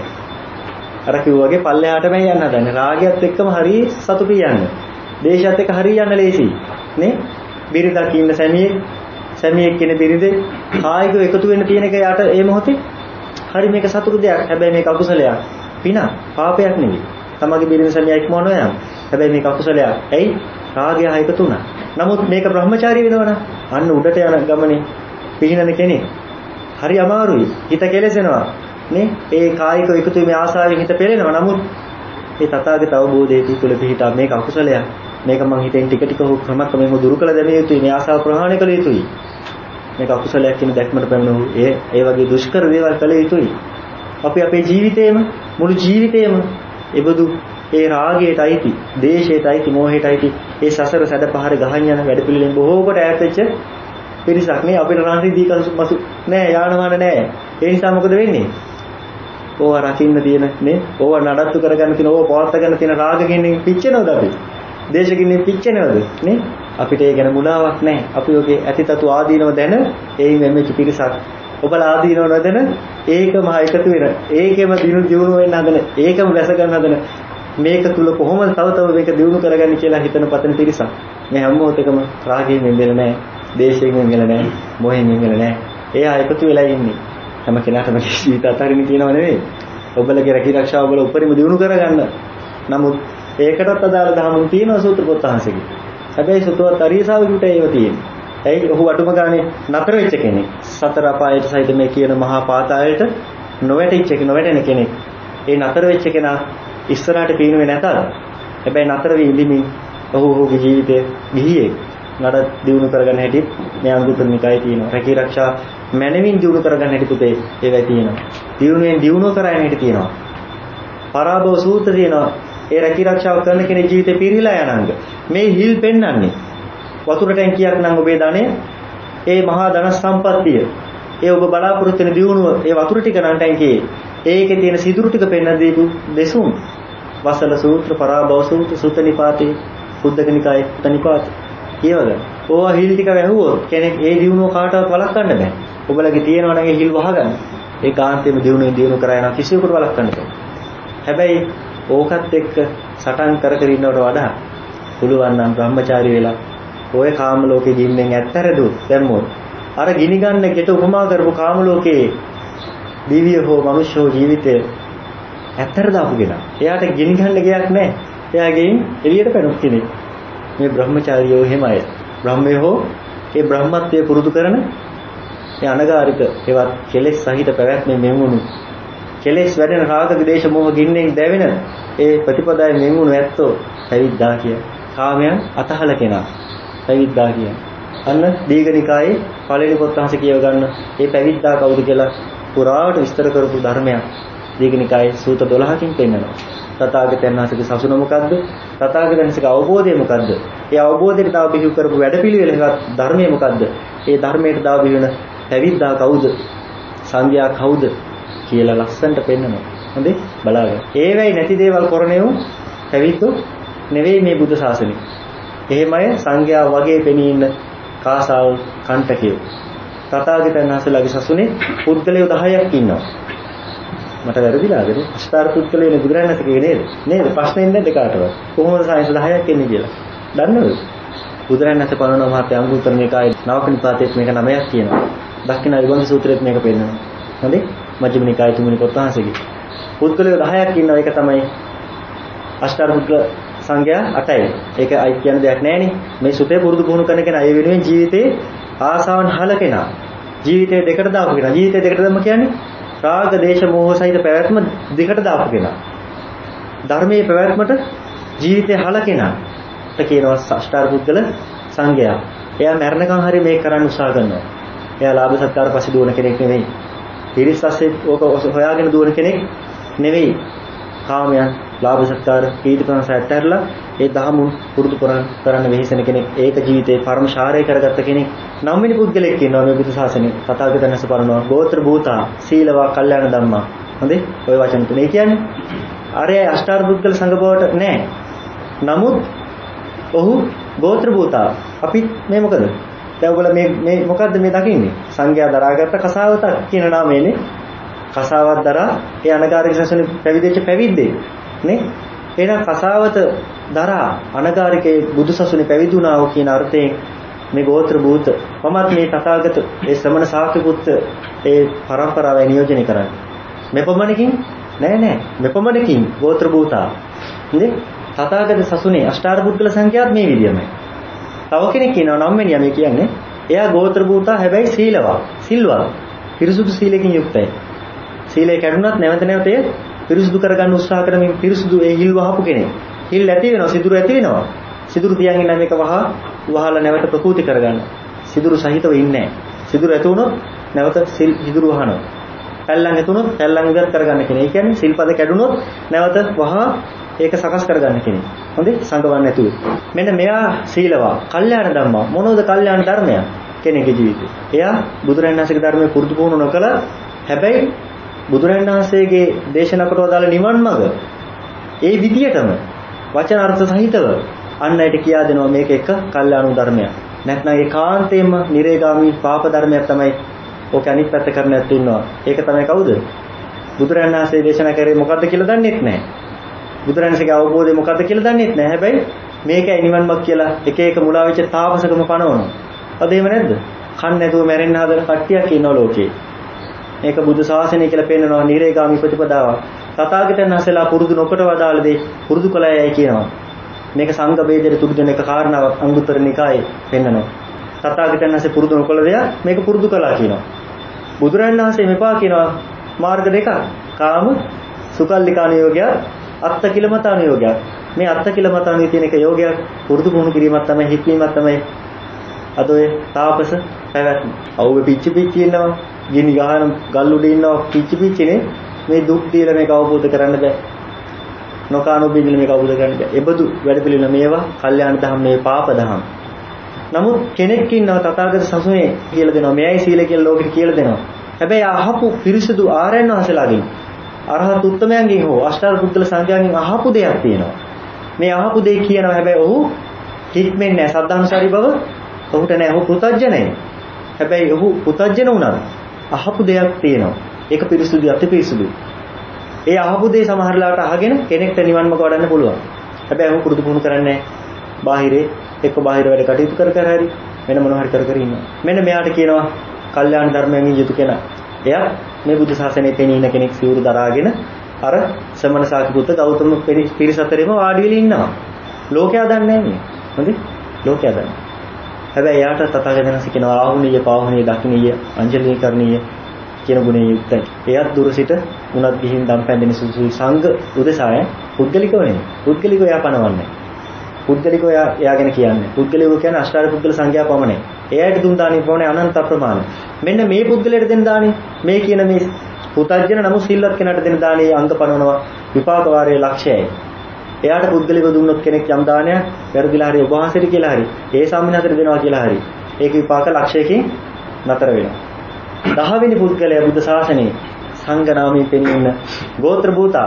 අර කිව්වාගේ පල්ලෙහාටම යන්න හදන්නේ. රාගයත් එක්කම හරිය සතුටු යන්න. දේශයත් එක්ක හරිය යන්න ලේසි. නේ? බිරිඳක් ඉන්න සැමියෙක් සැමියෙක් කියන බිරිඳේ කායිකව එකතු වෙන්න තියෙන එක යට ඒ මොහොතේ හරි මේක සතුටු දෙයක්. හැබැයි මේක අකුසලයක්. පින පාපයක් නෙවෙයි. තමගේ බිරිඳසලිය ඉක්මවන යම්. හැබැයි මේක අකුසලයක්. ඇයි? රාගය එකතු වුණා. නමුත් මේක බ්‍රහ්මචාරී වෙනවනම් අන්න උඩට යන ගමනේ පිහිනන කෙනෙක්. හරි අමාරුයි. හිත කෙලෙසෙනවා. නේ? ඒ කායික එකතු වීමේ ආසාවෙන් හිත පෙළෙනවා. නමුත් ඒ තථාගත අවබෝධයේ තුල පිහිටා මේක අකුසලයක්. මේක මං හිතෙන් ටික ටික හො ක්‍රමක්‍රමයෙන් දුරු කළ දැමිය යුතුයි. මේ ආසාව ප්‍රහාණය කළ යුතුයි. මේක අකුසලයක් කියන දැක්මට පැමිණු ඒ ඒ වගේ දුෂ්කර දේවල් කළ යුතුයි. අපි අපේ ජීවිතේම මුළු ජීවිතේම එබඳු ඒ රාගයට අයිති, දේශයට අයිති, මෝහයට අයිති ඒ සසර සැඩ පහර ගහන් යන වැඩ පිළිලෙන් බොහෝ කොට ඈත් වෙච්ච පිරිසක් නේ. අපිට රාන්ති දී කසු නෑ, යානවාන නෑ. ඒ නිසා මොකද වෙන්නේ? ඕවා රකින්න තියෙන නේ, ඕවා නඩත්තු කරගන්න තියෙන, ඕවා පවත්වා ගන්න තියෙන රාගකින් පිච්චෙනවද අපි? දේශකින් පිච්චෙනවද නේ? අපිට ඒ ගැන මුලාවක් නැහැ. අපි ඔගේ ඇතිතතු ආදීනව දැන එයින් වෙච්ච පිරිසක්. ඔබලා ආදීනව නොදැන ඒකම එකතු වෙන, ඒකෙම දිනු දිනු වෙන්න හදන, ඒකම වැස ගන්න හදන, මේක තුල කොහොමද තව තව මේක දිනු කරගන්නේ කියලා හිතන පතන පිරිසක්. මේ හැම මොහොතකම රාගයෙන් වෙන්නේ නැහැ, දේශයෙන් වෙන්නේ නැහැ, මොහෙන් වෙන්නේ නැහැ. එයා එකතු වෙලා ඉන්නේ. හැම කෙනාටම ජීවිත අතරින් තියෙනව නෙවෙයි. ඔබලගේ රැකී ආරක්ෂාව ඔබල උපරිම දිනු කරගන්න. නමුත් ඒකටත් අදාළ දහමුන් තියෙනවා සූත්‍ර පොත්හාසකේ. හැබැයි සුතවත් අරියසාවකට ඒව තියෙන්නේ. ඇයි ඔහු අටුම ගානේ නතර වෙච්ච කෙනෙක්. සතර අපායට සහිත මේ කියන මහා පාතාලයට නොවැටිච්ච කෙනෙක්, නොවැටෙන කෙනෙක්. ඒ නතර වෙච්ච කෙනා ඉස්සරහට පීනුවේ නැතත් හැබැයි නතර වී ඉඳිමින් ඔහු ඔහුගේ ජීවිතේ ගිහියේ නඩ දිනු කරගන්න හැටි මේ අංගුත්තර නිකායේ තියෙනවා. රැකී ආරක්ෂා මැනවින් දිනු කරගන්න හැටි පුතේ ඒවයි තියෙනවා. දිනුවෙන් දිනුව කරගෙන හැටි තියෙනවා. පරාභව සූත්‍ර තියෙනවා. ඒ රැකී ආරක්ෂාව කරන කෙනෙක් ජීවිතේ පිරිහිලා යන අංග. මේ හිල් පෙන්වන්නේ වතුර ටැංකියක් නම් ඔබේ ධනෙ, ඒ මහා ධන සම්පත්තිය, ඒ ඔබ බලාපොරොත්තු වෙන දියුණුව, ඒ වතුර ටික නම් ටැංකියේ ඒකේ තියෙන සිදුරු ටික පෙන්වන දීපු දෙසුම් වසල සූත්‍ර, පරාභව සූත්‍ර, සුත්ත නිපාතේ, බුද්ධක නිකායේ සුත්ත නිපාත කියවල. ඕවා හිල් ටික වැහුවොත් කෙනෙක් ඒ දියුණුව කාටවත් වළක්වන්න බෑ. ඔබලගේ තියෙනවා නම් ඒ හිල් වහගන්න. ඒ කාන්තේම දියුණුවෙන් දියුණු කරගෙන කිසිවෙකුට වළක්වන්න බෑ. හැබැයි ඕකත් එක්ක සටන් කර කර ඉන්නවට වඩා පුළුවන් නම් බ්‍රහ්මචාරී වෙලා ඔය කාම ලෝකේ ගින්නෙන් ඇත්තරදු දැම්මොත් අර ගිනි ගන්න ගෙට උපමා කරපු කාම ලෝකේ දිව්‍ය හෝ මනුෂ්‍ය හෝ ජීවිතය ඇත්තට දාපු කෙනා. එයාට ගිනි ගන්න ගයක් නැහැ. එයාගෙන් එළියට පැනුම් කෙනෙක්. මේ බ්‍රහ්මචාරියෝ එහෙමයි. බ්‍රහ්මයේ හෝ ඒ බ්‍රහ්මත්වයේ පුරුදු කරන ඒ අනගාരിക ඒවත් කෙලෙස් සහිත පැවැත්මේ මෙවුණු කෙලෙස් වැඩෙන රාග දේශ මොහ ගින්නෙන් දැවෙන ඒ ප්‍රතිපදාවේ මෙවුණු ඇත්තෝ පැවිද්දා කිය. කාමයන් අතහල කෙනා පැවිද්දා කිය. අන්න දීඝනිකායේ පළවෙනි පොත් අහස කියව ගන්න. මේ පැවිද්දා කවුද කියලා පුරාවට විස්තර කරපු ධර්මයක් දීඝනිකායේ සූත්‍ර දොළහකින් පෙන්නනවා. තථාගතයන් වහන්සේගේ සසුන මොකද්ද? තථාගතයන් වහන්සේගේ අවබෝධය මොකද්ද? ඒ අවබෝධයට තව බිහි කරපු වැඩපිළිවෙලක ධර්මය මොකද්ද? ඒ ධර්මයට තව බිහි වෙන පැවිද්දා කවුද? සංඝයා කවුද කියලා ලස්සනට පෙන්නනවා. හොඳේ බලාගන්න. ඒවයි නැති දේවල් කරණේව පැවිද්දෝ නෙවෙයි මේ බුද්ධ ශාසනය. එහෙමයි සංඝයා වගේ පෙනී ඉන්න කාසාව කණ්ඨකයෝ. තථාගතයන් වහන්සේලාගේ සසුනේ පුද්ගලයෝ දහයක් ඉන්නවා. මට වැරදිලාද නේ? අෂ්ටාර පුද්ගලයෝනේ බුදුරජාණන් වහන්සේ කියන්නේ නේද? නේද? ප්‍රශ්නේ නැද්ද කාටවත්? කොහොමද සායස දහයක් එන්නේ කියලා? දන්නවද? බුදුරජාණන් වහන්සේ පනවන මහත්ය අංගුත්තර නිකායේ නවක නිපාතයේත් මේක නවයක් තියෙනවා. දක්ඛිනා විභංග සූත්‍රයේත් මේක පෙන්නනවා. හරි? මජ්ක්‍ධිම නිකායේ තුන්වෙනි පොත් වහන්සේගේ. පුද්ගලයෝ දහයක් ඉන්නවා. ඒක තමයි අෂ්ටාර පුද්ගල සංඝයා අටයි. ඒක අයි කියන දෙයක් නෑනේ. මේ සුතේ පුරුදු පුහුණු කරන කෙනා ඒ වෙනුවෙන් ජීවිතේ ආසාවන් හල කෙනා. ජීවිතේ දෙකට දාපු කෙනා. ජීවිතේ දෙකට දැම්ම කියන්නේ රාග දේශ මොහ සහිත පැවැත්ම දෙකට දාපු කෙනා. ධර්මයේ පැවැත්මට ජීවිතේ හල කෙනා. ට කියනවා අෂ්ටාර පුද්ගල සංඝයා. එයා මරණකම් හරි මේක කරන්න උත්සාහ කරනවා. එයා ලාභ සත්කාර පස්සේ දුවන කෙනෙක් නෙවෙයි. පිරිසස්සේ ඕක හොයාගෙන දුවන කෙනෙක් නෙවෙයි. කාමයන් ලාභ සත්කාර කීර්ති ප්‍රශංසා ඇත්තරලා ඒ දහමුන් පුරුදු කරන් කරන්න වෙහෙසෙන කෙනෙක්. ඒක ජීවිතේ පරම ශාරය කරගත්ත කෙනෙක්. නවවෙනි පුද්ගලෙක් ඉන්නවා මේ බුදු සාසනේ. තථාගතයන් වහන්සේ පරණවා ගෝත්‍ර භූතා සීලවා කල්යාණ ධම්මා. හොඳේ ඔය වචන තුනේ කියන්නේ. අරය අෂ්ටාර පුද්ගල සංඝ බවට නෑ. නමුත් ඔහු ගෝත්‍ර භූතා. අපි මේ මොකද? දැන් ඔයගොල්ලෝ මේ මේ මොකද්ද මේ දකින්නේ? සංඝයා දරාගත්ත කසාවත කියන නාමයනේ. කසාවත් දරා ඒ අනගාരിക ශාසනේ පැවිදිච්ච පැවිද්දේ නේ. එහෙනම් කසාවත දරා අනගාരികේ බුදුසසුනේ පැවිදුණා වූ කියන අර්ථයෙන් මේ ගෝත්‍ර භූත මමත් මේ තථාගත ඒ ශ්‍රමණ ශාක්‍ය පුත්ත ඒ පරම්පරාවයි නියෝජනය කරන්නේ. මෙපමණකින් නෑ නෑ. මෙපමණකින් ගෝත්‍ර භූතා. නේද? තථාගත සසුනේ අෂ්ටාර පුද්ගල සංඛ්‍යාත් මේ විදියමයි. තව කෙනෙක් කියනවා නම් වෙනියා මේ කියන්නේ. එයා ගෝත්‍ර භූතා හැබැයි සීලවා. සිල්වත්. පිරිසුදු සීලයෙන් යුක්තයි. සීලය කැඩුනත් නැවත නැවත ඒ පිරිසුදු කරගන්න උත්සාහ කරමින් පිරිසුදු ඒ හිල් වහපු කෙනෙක්. හිල් ඇති වෙනවා, සිදුරු ඇති වෙනවා. සිදුරු තියන් ඉන්න මේක වහ වහලා නැවත ප්‍රකෘති කරගන්න. සිදුරු සහිතව ඉන්නේ නැහැ. සිදුරු ඇති වුණොත් නැවත සිදුරු වහනවා. පැල්ලම් ඇති වුණොත් පැල්ලම් ඉවත් කරගන්න කෙනෙක්. ඒ කියන්නේ සිල්පද කැඩුනොත් නැවත වහ ඒක සකස් කරගන්න කෙනෙක්. හොඳේ සංගවන්න නැතුව. මෙන්න මෙයා සීලවා. කල්යාණ ධම්මා. මොනෝද කල්යාණ ධර්මය? කෙනෙකුගේ ජීවිතේ. එයා බුදුරජාණන් වහන්සේගේ ධර්මයේ පුරුදු පුහුණු නොකළ හැබැයි බුදුරජාණන් වහන්සේගේ දේශනා කොට වදාළ නිවන් මඟ ඒ විදියටම වචන අර්ථ සහිතව අන් අයට කියා දෙනවා මේක එක කල්යාණ ධර්මයක්. නැත්නම් ඒකාන්තයෙන්ම නිරේගාමී පාප ධර්මයක් තමයි ඕක අනිත් පැත්ත කරන්න ඇත්ත ඉන්නවා. ඒක තමයි කවුද? බුදුරජාණන් වහන්සේ දේශනා කරේ මොකද්ද කියලා දන්නේත් නැහැ. බුදුරජාණන්සේගේ අවබෝධය මොකද්ද කියලා දන්නේත් නැහැ. හැබැයි මේකයි නිවන් මඟ කියලා එක එක මුලා වෙච්ච තාපසකම පනවනවා. අද එහෙම නැද්ද? කන් නැතුව මැරෙන්න හදන කට්ටියක් ඉන්නවා ලෝකේ. මේක බුදු ශාසනය කියලා පෙන්නනවා නිරේගාමී ප්‍රතිපදාව. තථාගතයන් වහන්සේලා පුරුදු නොකොට වදාළ දේ පුරුදු කළායයි කියනවා. මේක සංඝ වේදයට තුඩු දෙන එක කාරණාවක් අංගුත්තර නිකායේ පෙන්නනවා. තථාගතයන් වහන්සේ පුරුදු නොකළ දෙයක් මේක පුරුදු කළා කියනවා. බුදුරජාණන් වහන්සේ මෙපා කියනවා මාර්ග දෙකක්. කාම සුකල්ලිකාණ යෝගය, අත්ත කිලමතාණ යෝගය. මේ අත්ත කිලමතාණ කියන එක යෝගයක් පුරුදු පුහුණු කිරීමක් තමයි, හික්මීමක් තමයි අද ඔය තාපස පැවැත්ම. අවුවේ පිච්චි පිච්චි ඉන්නවා, ගිනි ගහන ගල් උඩ ඉන්නවා පිච්චි පිච්චිනේ. මේ දුක් දීලා මේක අවබෝධ කරන්න බෑ. නොකානෝබින්දල මේක අවබෝධ කරගන්න බෑ. ඒබඳු වැඩ පිළිවෙල මේවා කල්යාණ දහම්, මේ පාප දහම්. නමුත් කෙනෙක් ඉන්නවා තථාගත සසුනේ කියලා දෙනවා. මෙයයි සීල කියලා ලෝකෙට කියලා දෙනවා. හැබැයි අහපු පිරිසුදු ආර්යයන් වහන්සේලාගෙන්, අරහත් උත්තමයන්ගෙන් හෝ අෂ්ටාර පුද්ගල සංඝයාගෙන් අහපු දෙයක් තියෙනවා. මේ අහපු දෙය කියනවා. හැබැයි ඔහු හික්මෙන්නේ නැහැ. සද්ධානුසාරී බව ඔහුට නැහැ. ඔහු පුතඥයි. හැබැයි ඔහු පුතඥ වුණා. අහපු දෙයක් තියෙනවා. ඒක පිරිසුදු අති පිරිසුදු. ඒ අහපු දේ සමහරලාට අහගෙන කෙනෙක්ට නිවන්මක වඩන්න පුළුවන්. හැබැයි ඔහු පුරුදු පුහුණු කරන්නේ නැහැ. බාහිරේ එක්ක බාහිර වැඩ කටයුතු කර කර හරි වෙන මොනවා හරි කර කර ඉන්නවා. මෙන්න මෙයාට කියනවා කල්යාණ ධර්මයෙන් යුතු කෙනා. එයා මේ බුදු සාසනයේ පෙනී ඉන්න කෙනෙක් සිවුරු දරාගෙන අර සමන සාකිපුත්ත ගෞතම පිරිස අතරේම වාඩි වෙලා ඉන්නවා. ලෝකයා දන්නේ නැහැ මේ. හොඳේ? ලෝකයා දන්නේ. හැබැයි එයාට තථාගතයන් වහන්සේ කියනවා ආහුණීය පාහුණීය දකින්නීය අංජලී කරණීය කියන ගුණේ යුක්තයි. එයත් දුර සිට උනත් ගිහින් දම් පැන්දෙන සුසුයි සංඝ උදෙසාය පුද්ගලිකව නෙමෙයි. පුද්ගලිකව එයා පනවන්නේ. පුද්ගලිකව එයා එයාගෙන කියන්නේ. පුද්ගලිකව කියන්නේ අෂ්ටාර පුද්ගල සංඛ්‍යා පමණයි. එයාට දුන් දානේ පොණේ අනන්ත ප්‍රමාණ. මෙන්න මේ පුද්ගලයාට දෙන දානේ මේ කියන මේ පුතඥ නමුත් සිල්වත් කෙනාට දෙන දානේ අංග පනවනවා විපාක වාරයේ ලක්ෂයයි. එයාට පුද්ගලිකව දුන්නොත් කෙනෙක් යම් දානයක් වැරදිලා හරි උපවාසයට කියලා හරි ඒ සම්මින හතර දෙනවා කියලා හරි ඒක විපාක ලක්ෂයකින් නතර වෙනවා. දහවෙනි පුද්ගලයා බුද්ධ ශාසනයේ සංඝ නාමයෙන් පෙනී ඉන්න ගෝත්‍ර භූතා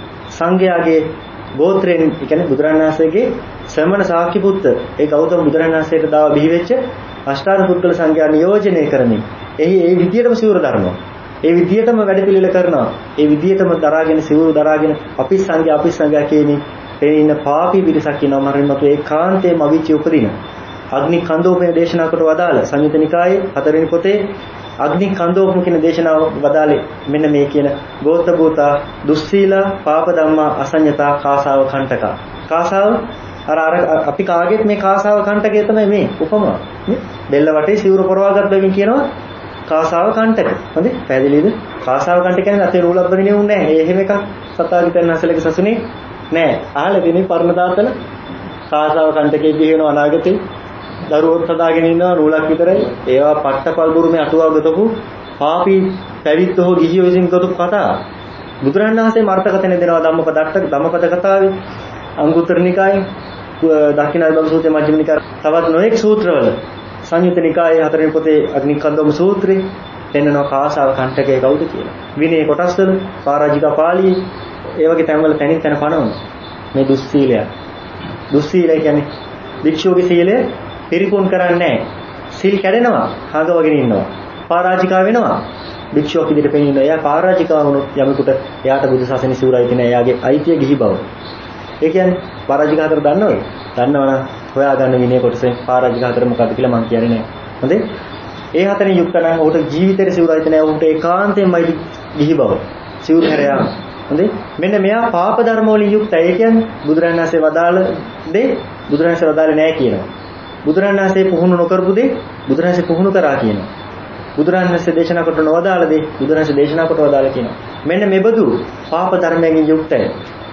සංඝයාගේ ගෝත්‍රයෙන්, ඒ කියන්නේ බුදුරණන් වහන්සේගේ ශ්‍රමණ ශාක්‍ය පුත්ත ඒ ගෞතම බුදුරණන් වහන්සේට දාව බිහි වෙච්ච අෂ්ටාර පුද්ගල සංඝයා නියෝජනය කරමින් එහි ඒ විදියටම සිවුරු දරනවා. ඒ විදියටම වැඩ පිළිවෙල කරනවා. ඒ විදියටම දරාගෙන සිවුරු දරාගෙන අපි සංඝයා අපි සංඝයා කියන්නේ පෙනී ඉන්න පාපී පිරිසක් ඉන්නවා. මරින්නතු ඒකාන්තයෙන්ම අවිච්ච උපදින අග්නි කන්දෝපේ දේශනා කොට වදාළ සංයුත නිකායේ හතරවෙනි පොතේ අග්නි කන්දෝපම කියන දේශනාව වදාලේ මෙන්න මේ කියන ගෝත්‍ර භූතා දුස්සීලා පාප ධම්මා අසඤ්ඤතා කාසාව කණ්ඨක. කාසාව අර අර අපි කාගෙත් මේ කාසාව කණ්ඨකය තමයි මේ උපමාව. නේ? බෙල්ල වටේ සිවුර පොරවාගත් බැවින් කියනවා කාසාව කණ්ඨක. හොඳේ? පැහැදිලිද? කාසාව කණ්ඨක කියන්නේ අතේ නූලක් බඳින්නේ උන්නේ නැහැ. එහෙම එකක් සතාගතයන් නැසලක සසුනේ නැහැ. අහලා දෙනේ පරණ දාතන කාසාව කණ්ඨකේ කියනවා අනාගතේ දරුවොත් හදාගෙන ඉන්නවා නූලක් විතරයි. ඒවා පට්ටපල් බුරුමේ අටුවා ගතපු පාපී පැවිද්දෝ ගිහියෝ විසින් ගොතු කතා. බුදුරණන් වහන්සේ මර්ථකතන දෙනවා ධම්මපදට්ට ධම්මපද කතාවේ අංගුත්තර නිකායේ දක්ෂිනාර්බම සූත්‍රයේ මජ්ක්‍ධිම නිකායේ තවත් නොඑක් සූත්‍රවල සංයුත නිකායේ හතරවෙනි පොතේ අග්නිකන්දම සූත්‍රේ පෙන්වනවා කාසාව කණ්ඨකය කවුද කියලා. විනය කොටස්වල පරාජිකා පාළියේ ඒ වගේ තැන්වල තැනින් තැන පනවනවා. මේ දුස්සීලය. දුස්සීලය කියන්නේ භික්ෂුවගේ සීලය පිරිපුන් කරන්නේ නැහැ. සිල් කැඩෙනවා, හඟවගෙන ඉන්නවා. පරාජිකා වෙනවා. භික්ෂුවක් විදිහට පෙනී ඉන්නවා. එයා පරාජිකා වුණොත් යමෙකුට එයාට බුදු සසුනේ සිවුරයි තියෙන එයාගේ අයිතිය ගිහි බව. ඒ කියන්නේ පරාජිකා හතර දන්නවද? දන්නවනම් හොයාගන්න විනය කොටසේ පරාජිකා හතර මොකක්ද කියලා මම කියන්නේ නැහැ. හොඳේ? ඒ හතරෙන් යුක්ත නම් ඔහුට ජීවිතේට සිවුරයි තියෙන ඔහුට ඒකාන්තයෙන්මයි ගිහි බව. සිවුරු හැර යාම. හොඳේ. මෙන්න මෙයා පාප ධර්ම වලින් යුක්තයි. ඒ කියන්නේ බුදුරණන් වහන්සේ වදාළ දේ බුදුරණන් වහන්සේ වදාළේ නැහැ කියනවා. බුදුරණන් වහන්සේ පුහුණු නොකරපු දේ බුදුරණන් වහන්සේ පුහුණු කරා කියනවා. බුදුරණන් වහන්සේ දේශනා කොට නොවදාළ දේ බුදුරණන් වහන්සේ දේශනා කොට වදාළ කියනවා. මෙන්න මෙබඳු පාප ධර්මයෙන් යුක්තයි.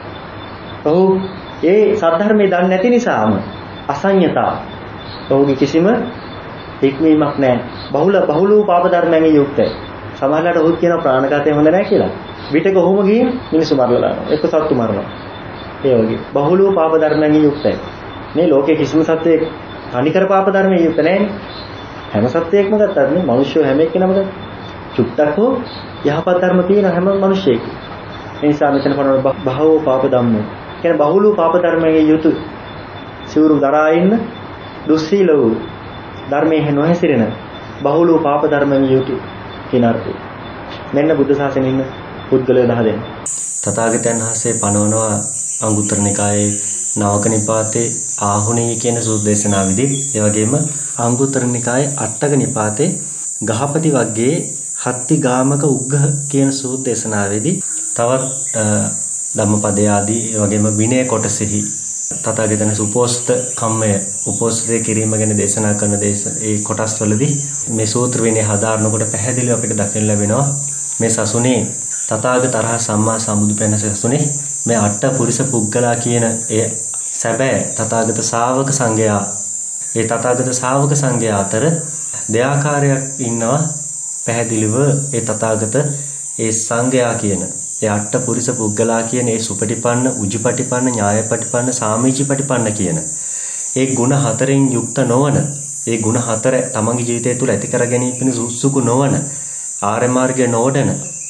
ඔහු ඒ සද්ධර්මයේ දන්නේ නැති නිසාම අසඤ්ඤතා. ඔහුගේ කිසිම හික්මීමක් නැහැ. බහුල බහුල වූ පාප ධර්මයෙන් යුක්තයි. සමහරවිට ඔහු කියන ප්‍රාණඝාතය හොඳ නැහැ කියලා. විතක ඔහුම ගිහින් මිනිස්සු මරලා දානවා. එක්ක සත්තු මරනවා. ඒ වගේ බහුල වූ පාප ධර්මයෙන් යුක්තයි. මේ ලෝකයේ කිසිම සත්වයක් අනිකර පාප ධර්මයෙන් යුක්ත නැහැ. හැම සත්වයක්ම ගත්තත් නේ මිනිස්සු හැම එක්කෙනාම ගත්තා. චුට්ටක් හෝ යහපත් ධර්ම තියෙන හැම මිනිස්සෙක්. ඒ නිසා මෙතන කරන බහවෝ පාප ධම්මෝ. කියන්නේ බහුල වූ පාප ධර්මයෙන් යුතු සිවුරු දරා ඉන්න දුස්සීල වූ ධර්මයේ නොහැසිරෙන බහුල වූ පාප ධර්මයෙන් යුතු කියන අර්ථය. මෙන්න බුද්ධ ශාසනයේ ඉන්න පුද්ගලයෝ දහ දෙනෙක්. තථාගතයන් වහන්සේ පනවනවා අංගුත්තර නිකායේ නවක නිපාතේ ආහුණී කියන සූත්‍ර දේශනාවේදී ඒ වගේම අංගුත්තර නිකායේ අට්ඨක නිපාතේ ගහපති වර්ගයේ හත්ති ගාමක උග්ඝ කියන සූත්‍ර දේශනාවේදී තවත් ධම්මපදයේ ආදී ඒ වගේම විනය කොටසෙහි තථාගතයන් උපෝසත කම්මය උපෝසතේ කිරීම ගැන දේශනා කරන දේශ ඒ කොටස් වලදී මේ සූත්‍ර විනය හදාරනකොට පැහැදිලිව අපිට දකින්න ලැබෙනවා මේ සසුනේ තථාගත අරහ සම්මා සම්බුදු පෙන සසුනේ මේ අට්ඨ පුරිස පුද්ගලා කියන ඒ සැබෑ තථාගත ශා วก සංඝයා ඒ තථාගත ශා วก සංඝයා අතර දෙආකාරයක් ඉන්නවා පැහැදිලිව ඒ තථාගත ඒ සංඝයා කියන ඒ අට්ඨ පුරිස පුද්ගලා කියන ඒ සුපටිපන්න උජුපටිපන්න ඥායපටිපන්න සාමීචිපටිපන්න කියන ඒ ගුණ හතරෙන් යුක්ත නොවන ඒ ගුණ හතර තමන්ගේ ජීවිතය තුළ ඇති කර ගැනීම පිණිස උත්සුක නොවන ආර්ය මාර්ගය නොවඩන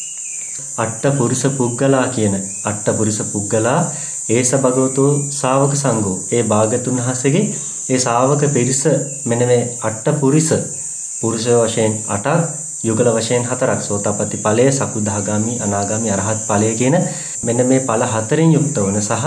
අට්ඨ පුරිස පුද්ගලා කියන අට්ඨ පුරිස පුද්ගලා ඒස භගවතු ශාවක සංඝෝ ඒ භාගතුන් වහන්සේගේ ඒ ශාවක පිරිස මෙන්න මේ අට්ඨ පුරිස පුරුෂ වශයෙන් අටක් යුගල වශයෙන් හතරක් සෝතාපට්ටි ඵලය සකුදාගාමි අනාගාමි අරහත් ඵලය කියන මෙන්න මේ ඵල හතරෙන් යුක්ත වන සහ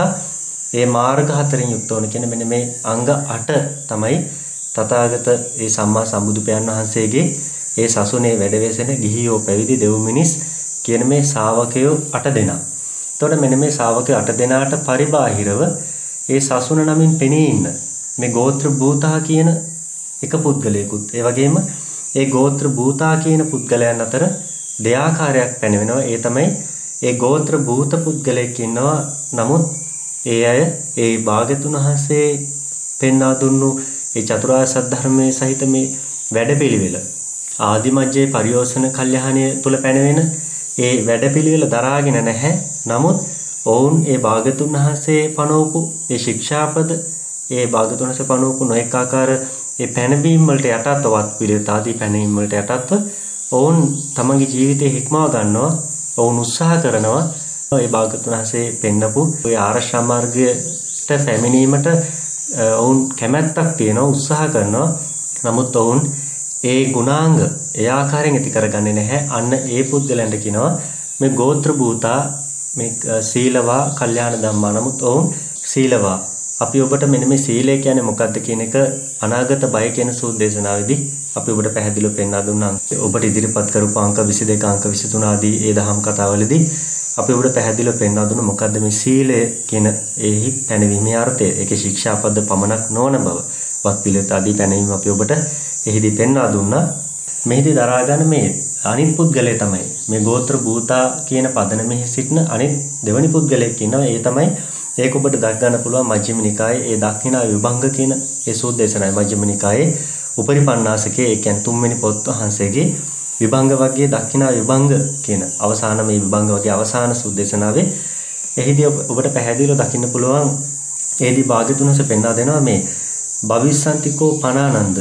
ඒ මාර්ග හතරෙන් යුක්ත වන කියන මෙන්න මේ අංග අට තමයි තථාගත ඒ සම්මා සම්බුදු පියාණන් වහන්සේගේ ඒ සසුනේ වැඩ වෙසෙන ගිහියෝ පැවිදි දෙව් මිනිස් කියන මේ ශාවකයෝ අට දෙනා. එතකොට මෙන්න මේ ශාවකයෝ අට දෙනාට පරිබාහිරව ඒ සසුන නමින් පෙනී ඉන්න මේ ගෝත්‍ර භූතා කියන එක පුද්ගලයෙකුත් ඒ වගේම ඒ ගෝත්‍ර භූතා කියන පුද්ගලයන් අතර දෙආකාරයක් පැනවෙනවා. ඒ තමයි ඒ ගෝත්‍ර භූත පුද්ගලයෙක් ඉන්නවා. නමුත් ඒ අය ඒ භාග්‍යතුන් වහන්සේ පෙන්වා දුන්නු ඒ චතුරාර්ය සත්‍ය ධර්මයේ සහිත මේ වැඩපිළිවෙල ආදිමජ්ජේ පරියෝසන කල්යහණය තුල පැනවෙන ඒ වැඩපිළිවෙල දරාගෙන නැහැ. නමුත් ඔවුන් ඒ භාග්‍යතුන් වහන්සේ පනවපු ඒ ශික්ෂාපද ඒ භාග්‍යතුන් වහන්සේ පනවපු නොඑක ආකාර ඒ පැනවීම වලට යටත්ව වත් පිළිවෙත ආදී පැනවීම වලට යටත්ව ඔවුන් තමන්ගේ ජීවිතේ හික්මව ගන්නවා. ඔවුන් උත්සාහ කරනවා ඒ භාග්‍යතුන් වහන්සේ පෙන්නපු ඒ ආර්ය මාර්ගයට පැමිණීමට ඔවුන් කැමැත්තක් තියෙනවා උත්සාහ කරනවා. නමුත් ඔවුන් ඒ ගුණාංග ඒ ආකාරයෙන් ඇති කරගන්නේ නැහැ. අන්න ඒ පුද්ගලයන්ට කියනවා මේ ගෝත්‍ර භූතා මේ සීලවා කල්යාණ ධම්මා. නමුත් ඔවුන් සීලවා. අපි ඔබට මෙන්න මේ සීලය කියන්නේ මොකක්ද කියන එක අනාගත බය කියන සූත්‍ර දේශනාවේදී අපි ඔබට පැහැදිලිව පෙන්වා දුන්නා. ඔබට ඉදිරිපත් කරපු අංක විසි දෙක අංක විසි තුන ආදී ඒ දහම් කතාවලදී අපි ඔබට පැහැදිලිව පෙන්වා දුන්නා මොකක්ද මේ සීලය කියන ඒහි පැනවීමේ අර්ථය. ඒකේ ශික්ෂාපද පමණක් නොවන බව. වත් පිළිවෙත ආදී පැනවීම අපි ඔබට එහිදී පෙන්වා දුන්නා. මෙහිදී දරා ගන්න මේ අනිත් පුද්ගලයා තමයි මේ ගෝත්‍ර භූතා කියන පදනමෙහි සිටින අනිත් දෙවනි පුද්ගලයෙක් ඉන්නවා. ඒ තමයි ඒක ඔබට දක් ගන්න පුළුවන් මජ්ක්‍ධිම නිකායේ ඒ දක්ෂිනා විභංග කියන ඒ සූත්‍ර දේශනාවේ මජ්ක්‍ධිම නිකායේ උපරිපන්නාසකේ ඒ කියන්නේ තුන්වෙනි පොත් වහන්සේගේ විභංග වර්ගයේ දක්ෂිනා විභංග කියන අවසාන මේ විභංග වර්ගයේ අවසාන සූත්‍ර දේශනාවේ එහිදී ඔබට පැහැදිලිව දකින්න පුළුවන් ඒදී භාග්‍යතුන් වහන්සේ පෙන්වා දෙනවා මේ භවිස්සන්තිකෝ පනානන්ද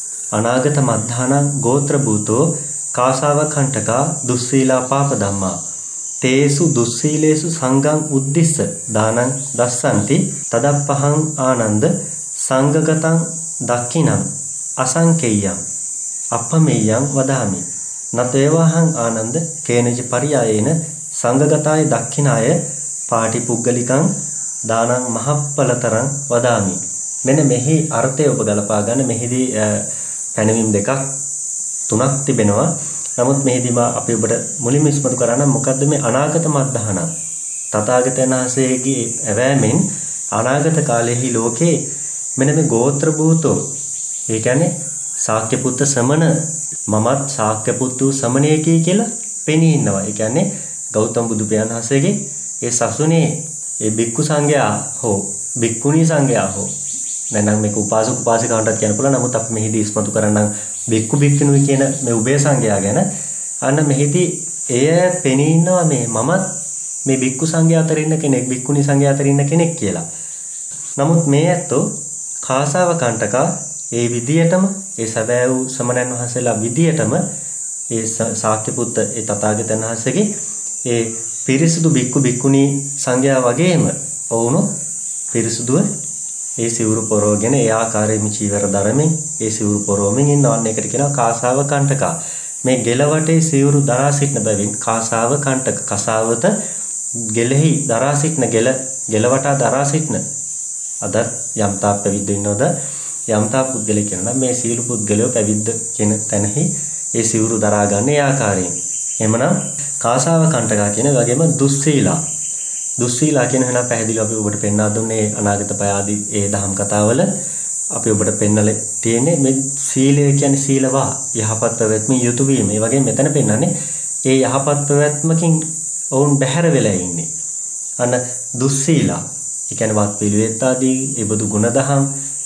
අනාගත මද්ධානං ගෝත්‍ර භූතෝ කාසාවකණ්ඨකා දුස්සීලා පාප ධම්මා තේසු දුස්සීලේසු සංඝං උද්දිස්ස දානං දස්සන්ති තදප්පහං ආනන්ද සංඝගතං දක්ඛිනං අසංකේයං අපමෙයං වදාමි නතේවහං ආනන්ද කේනජ පරියායේන සංඝගතාය දක්ඛිනාය පාටිපුග්ගලිකං දානං මහප්පලතරං වදාමි. මෙන්න මෙහි අර්ථය ඔබ ගලපා ගන්න. මෙහිදී පැනවීම දෙකක් තුනක් තිබෙනවා. නමුත් මෙහිදීම අපි ඔබට මුලින්ම ඉස්මතු කරන්න මොකද්ද මේ අනාගත මත්දහන? තථාගතයන් වහන්සේගේ ඇවෑමෙන් අනාගත කාලයේහි ලෝකේ මෙන්න මේ ගෝත්‍ර භූතෝ, ඒ කියන්නේ ශාක්‍ය පුත්ත සමන, මමත් ශාක්‍ය පුත්තු සමනේකී කියලා පෙනී ඉන්නවා. ඒ කියන්නේ ගෞතම බුදු පියාණන් වහන්සේගේ ඒ සසුනේ ඒ බික්කු සංඝයා හෝ බික්කුණී සංඝයා හෝ නැත්නම් මේක උපාසක උපාසිකාවන්ටත් කියන්න පුළුවන්. නමුත් අපි මෙහිදී ඉස්මතු කරන්නම් බික්කු බික්කුණී කියන මේ උභය සංඝයා ගැන. අන්න මෙහිදී එය පෙනී ඉන්නවා මේ මමත් මේ බික්කු සංඝයා අතර ඉන්න කෙනෙක්, බික්කුණී සංඝයා අතර ඉන්න කෙනෙක් කියලා. නමුත් මේ ඇත්තෝ කාසාව කණ්ඨකා ඒ විදියටම ඒ සැබෑ වූ සමණයන් වහන්සේලා විදියටම ඒ ශාක්‍ය පුත්ත ඒ තථාගතයන් වහන්සේගේ ඒ පිරිසුදු බික්කු බික්කුණී සංඝයා වගේම වුණු පිරිසුදුව ඒ සිවුරු පොරවගෙන ඒ ආකාරයෙන්ම චීවර දරමින් ඒ සිවුරු පොරවමින් ඉන්නවන් එකට කියනවා කාසාව කණ්ඨකා. මේ ගෙලවටේ සිවුරු දරා සිටින බැවින් කාසාව කණ්ඨක. කසාවත ගෙලෙහි දරා සිටින ගෙල ගෙලවටා දරා සිටින අද යම්තා පැවිද්ද ඉන්නවද යම්තා පුද්ගලෙක් කියනවා මේ සීල පුද්ගලයෝ පැවිද්ද කියන තැනෙහි ඒ සිවුරු දරා ගන්න ඒ ආකාරයෙන්. එහෙමනම් කාසාව කණ්ඨකා කියන වගේම දුස්සීලා. දුස්සීලා කියන වෙනා පැහැදිලිව අපි ඔබට පෙන්වා දුන්නේ අනාගත පය ආදී ඒ දහම් කතාවල අපි ඔබට පෙන්වලා තියෙන්නේ මේ සීලය කියන්නේ සීලවා යහපත් පැවැත්ම යුතු වීම. ඒ වගේම මෙතන පෙන්වන්නේ ඒ යහපත් පැවැත්මකින් ඔවුන් බැහැර වෙලා ඉන්නේ. අන්න දුස්සීලා. ඒ කියන්නේ වත් පිළිවෙත් ආදී ඒබඳු ගුණදහම්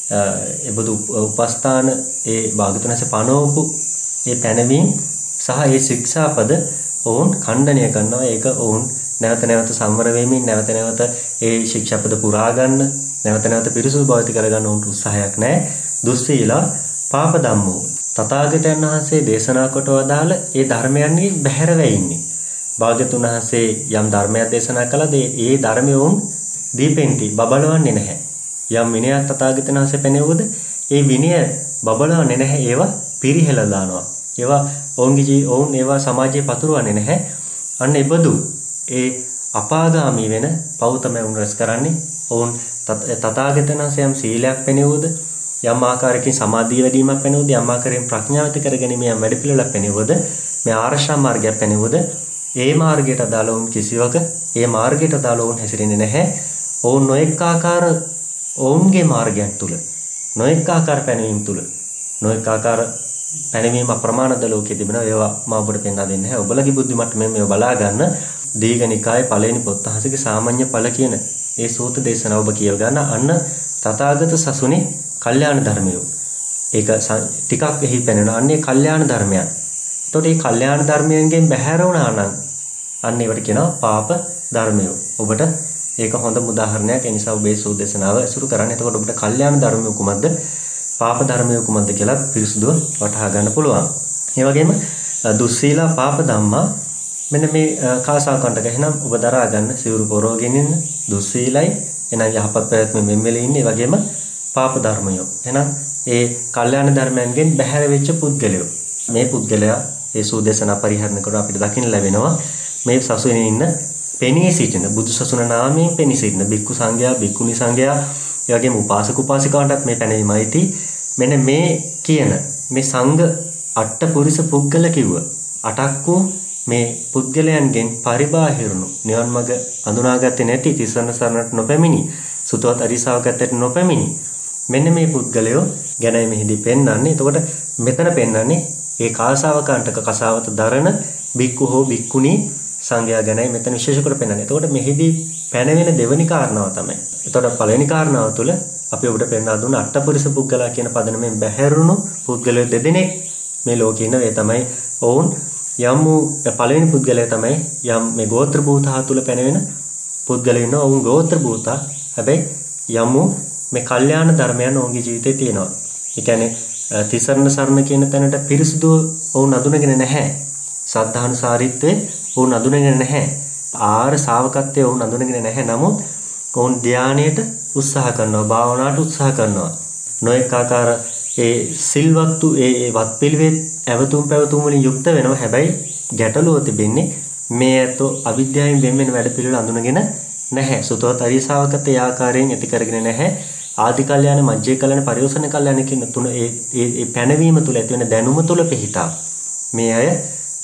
ඒබඳු උපස්ථාන ඒ භාගතුනස පනෝපු ඒ පැනවීම සහ ඒ ශික්ෂාපද ඔවුන් ඛණ්ඩනය කරනවා. ඒක ඔවුන් නැවත නැවත සම්වර වෙමින් නැවත නැවත ඒ ශික්ෂාපද පුරා ගන්න, නැවත නැවත පිරිසුදු භාවිත කරගන්න උන්ට උත්සාහයක් නැහැ. දුස්සීලා පාප ධම්මෝ. තථාගතයන් වහන්සේ දේශනා කොට වදාළ ඒ ධර්මයන්ගේ බැහැර වෙන්නේ. භාග්‍යතුන් වහන්සේ යම් ධර්මයක් දේශනා කළාද ඒ ධර්මය වුන් දීපෙන්ටි බබලවන්නේ නැහැ. යම් විනයක් තථාගතයන් වහන්සේ පැනෙවුවද ඒ විනය බබලවන්නේ නැහැ. ඒවා පිරිහෙලා දානවා. ඒවා ඔවුන්ගේ ජී ඔවුන් ඒවා සමාජයේ පතුරවන්නේ නැහැ. අන්න ඒබඳු ඒ අපාගාමී වෙන පව් තමයි උන් රැස් කරන්නේ. ඔවුන් තථාගතයන් වහන්සේ යම් සීලයක් පැනෙවුවද, යම් ආකාරයකින් සමාධිය වැඩිවීමක් පැනෙවුවද, යම් ආකාරයෙන් ප්‍රඥාව ඇති කරගැනීම යම් වැඩපිළිවෙලක් පැනෙවුවද, මේ ආරෂ්ඨා මාර්ගයක් පැනෙවුවද, ඒ මාර්ගයට අදාළ වුන් කිසිවක ඒ මාර්ගයට අදාළ වුන් හැසිරෙන්නේ නැහැ. ඔවුන් නොඑක ආකාර ඔවුන්ගේ මාර්ගයන් තුල නොඑක ආකාර පැනවීම තුල නොඑක ආකාර පැනවීම අප්‍රමාණද ලෝකයේ තිබෙනවා. ඒවා මම ඔබට පෙන්වා දෙන්නේ නැහැ. ඔබලගේ බුද්ධි මට්ටමෙන් මේව බලා ගන්න. දීඝනිකායේ පළවෙනි පොත් අහසගේ සාමාන්‍ය ඵල කියන ඒ සූත්‍ර දේශනාව ඔබ කියව ගන්න. අන්න තථාගත සසුනේ කල්යාණ ධර්මය. ඒක ටිකක් එහි පෙනෙනවා. අන්නේ කල්යාණ ධර්මයන්. එතකොට මේ කල්යාණ ධර්මයන්ගෙන් බැහැර වුණා නම් අන්න ඒවට කියනවා පාප ධර්මය. ඔබට ඒක හොඳම උදාහරණයක්. ඒ නිසා ඔබේ සූදේශනාව අසුරු කරන්න. එතකොට ඔබට කල්යාණ ධර්මය කුමක්ද, පාප ධර්මය කුමක්ද කියලා පිරිසුදුව වටහා ගන්න පුළුවන්. ඒ වගේම දුස්සීලා පාප ධම්මා මෙන්න මේ කාසාව කණ්ඩක. එහෙනම් ඔබ දරා ගන්න සිවුරු පොරවගෙන ඉන්න දුස්සීලයි. එහෙනම් යහපත් පැවැත්ම මෙම්මෙල ඉන්නේ. ඒ වගේම පාප ධර්මය. එහෙනම් ඒ කල්යාණ ධර්මයන්ගෙන් බැහැර වෙච්ච පුද්ගලයෝ. මේ පුද්ගලයා ඒ සූදේශනා පරිහරණය කරන අපිට දකින්න ලැබෙනවා මේ සසුනේ ඉන්න පෙනී සිටින බුදු සසුන නාමයෙන් පෙනී සිටින බික්කු සංඝයා, බික්කුණී සංඝයා, ඒ වගේම උපාසක උපාසිකාවන්ටත් මේ පැනීමයිති. මෙන්න මේ කියන මේ සංඝ අට පුරිස පුද්ගල කිව්ව අටක් වූ මේ පුද්ගලයන්ගෙන් පරිබාහිරුණු නිවන් මඟ අඳුනාගත්තේ නැති තිසරණ සරණට නොපැමිණි සුතවත් අරිසාවකත්තට නොපැමිණි මෙන්න මේ පුද්ගලයෝ ගැනයි මෙහිදී පෙන්වන්නේ. එතකොට මෙතන පෙන්වන්නේ ඒ කාසාව කණ්ඨක කසාවත දරන බික්කු හෝ බික්කුණී සංඝයා ගැනයි මෙතන විශේෂ කොට පෙන්වන්නේ. එතකොට මෙහිදී පැනවෙන දෙවනි කාරණාව තමයි. එතකොට පළවෙනි කාරණාව තුළ අපි ඔබට පෙන්වා දුන්න අට්ඨපුරිස පුද්ගලයා කියන පදනමෙන් බැහැරුණු පුද්ගලයෝ දෙදෙනෙක් මේ ලෝකේ ඉන්න. ඒ තමයි ඔවුන් යම් වූ පළවෙනි පුද්ගලයා තමයි යම් මේ ගෝත්‍ර භූතා තුළ පැනවෙන පුද්ගලයෝ ඉන්නවා. ඔවුන් ගෝත්‍ර භූතා. හැබැයි යම් වූ මේ කල්යාණ ධර්මයන් ඔවුන්ගේ ජීවිතේ තියෙනවා. ඒ කියන්නේ තිසරණ සරණ කියන තැනට පිරිසුදුව ඔවුන් අඳුනගෙන නැහැ. සද්ධානුසාරීත්වයේ ඔවුන් අඳුනගෙන නැහැ. ආර ශාවකත්වයේ ඔවුන් අඳුනගෙන නැහැ. නමුත් ඔවුන් ධානයට උත්සාහ කරනවා, භාවනාවට උත්සාහ කරනවා. නොඑක ආකාර ඒ සිල්වත්තු ඒ වත් පිළිවෙත් ඇවතුම් පැවතුම් වලින් යුක්ත වෙනවා. හැබැයි ගැටලුව තිබෙන්නේ මේ ඇතෝ අවිද්‍යාවෙන් වෙන් වෙන වැඩ පිළිවෙල අඳුනගෙන නැහැ. සුතවත් අරිය ශාවකත්වයේ ආකාරයෙන් ඇති කරගෙන නැහැ. ආදි කල්යාණ, මජ්ජේ කල්යාණ, පරිෝසන කල්යාණ කියන තුන ඒ ඒ පැනවීම තුල ඇති වෙන දැනුම තුල පිහිටා මේ අය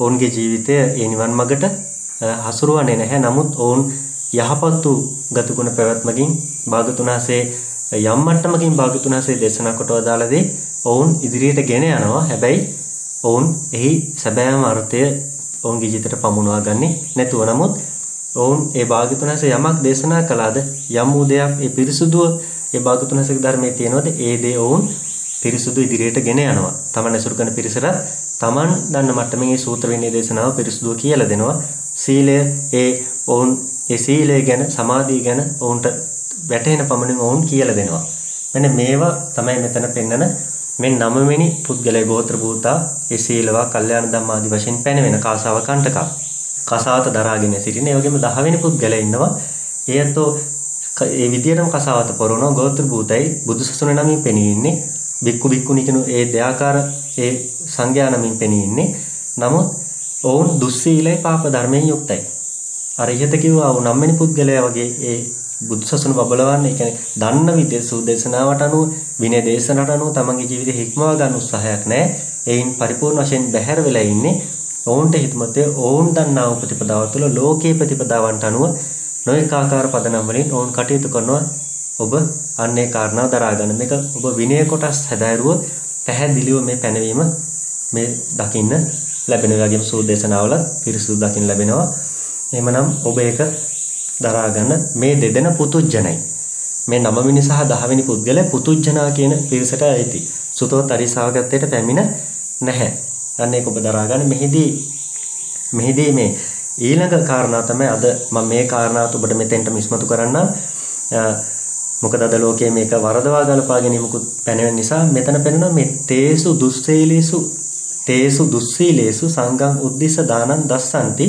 ඔවුන්ගේ ජීවිතය ඒ නිවන් මඟට හසුරුවන්නේ නැහැ. නමුත් ඔවුන් යහපත් වූ ගතිගුණ පැවැත්මකින් භාග්‍යවතුන් වහන්සේ යම් මට්ටමකින් භාග්‍යවතුන් වහන්සේ දේශනා කොට වදාළදී ඔවුන් ඉදිරියට ගෙන යනවා. හැබැයි ඔවුන් එහි සැබෑම අර්ථය ඔවුන්ගේ ජීවිතයට පමුණවා ගන්නේ නැතුව. නමුත් ඔවුන් ඒ භාග්‍යවතුන් වහන්සේ යමක් දේශනා කළාද යම් වූ දෙයක් ඒ පිරිසුදුව ඒ භාග්‍යවතුන් වහන්සේගේ ධර්මයේ තියෙනවද ඒ දේ ඔවුන් පිරිසුදු ඉදිරියට ගෙන යනවා. තමන් ඇසුරු කරන පිරිසට තමන් දන්න මට්ටමින් මේ සූත්‍ර විනය දේශනාව පිරිසුදුව කියලා දෙනවා. සීලය ඒ ඔවුන් ඒ සීලය ගැන සමාධිය ගැන ඔවුන්ට වැටහෙන පමණින් ඔවුන් කියලා දෙනවා. මෙන්න මේවා තමයි මෙතන පෙන්නන මේ නවවෙනි පුද්ගලයා ගෝත්‍ර භූතා ඒ සීලවා කල්යාණ ධම්මාදී වශයෙන් පැනවෙන කාසාව කණ්ඨක. කසාවත දරාගෙන සිටින. ඒ වගේම දහවෙනි පුද්ගලයා ඉන්නවා. එයත්ෝ ඒ විදියටම කසාවත පොරවන ගෝත්‍ර භූතයි බුදුසසුන නමින් පෙනී ඉන්නේ. බික්කු බික්කුණී කියන ඒ දෙආකාර ඒ සංඝයා නමින් පෙනී ඉන්නේ. නමුත් ඔවුන් දුස්සීලයි පාප ධර්මයෙන් යුක්තයි. අර ඉහත කිව්වා වූ නවවෙනි පුද්ගලයා වගේ ඒ බුදුසසුන බබලවන්නේ. ඒ කියන්නේ දන්න විදිය සුදේශනාවට අනුව විනය දේශනාවට අනුව තමන්ගේ ජීවිතේ හික්මවා ගන්න උත්සාහයක් නැහැ. ඒයින් පරිපූර්ණ වශයෙන් බැහැර වෙලා ඉන්නේ. ඔවුන්ට හිතමතේ ඔවුන් දන්නා වූ ප්‍රතිපදාව තුළ ලෝකීය ප්‍රතිපදාවන්ට අනුව නොඑක ආකාර පදනම් වලින් ඔවුන් කටයුතු කරනවා. ඔබ අන්නේ කාරණාව දරා ගන්න. මේක ඔබ විනය කොටස් හැදෑරුවොත් පැහැදිලිව මේ පැනවීම මේ දකින්න ලැබෙන වගේම සූදේශනාවල පිරිසුදු දකින්න ලැබෙනවා. එහෙමනම් ඔබ ඒක දරා ගන්න. මේ දෙදෙන පුතුජනයි. මේ නවවෙනි සහ දහවෙනි පුද්ගලයා පුතුජනා කියන පිරිසට ඇති. සුතවත් අරිසාවගතයට පැමිණ නැහැ. අන්න ඒක ඔබ දරා ගන්න. මෙහිදී මෙහිදී මේ ඊළඟ කාරණා තමයි අද මම මේ කාරණාවත් ඔබට මෙතෙන්ට ඉස්මතු කරන්න. මොකද අද ලෝකයේ මේක වරදවා ගලපා ගැනීමකුත් පැනවෙන නිසා මෙතන පෙනෙනවා මේ තේසු දුස්සීලේසු තේසු දුස්සීලේසු සංඝං උද්දිස්ස දානං දස්සන්ති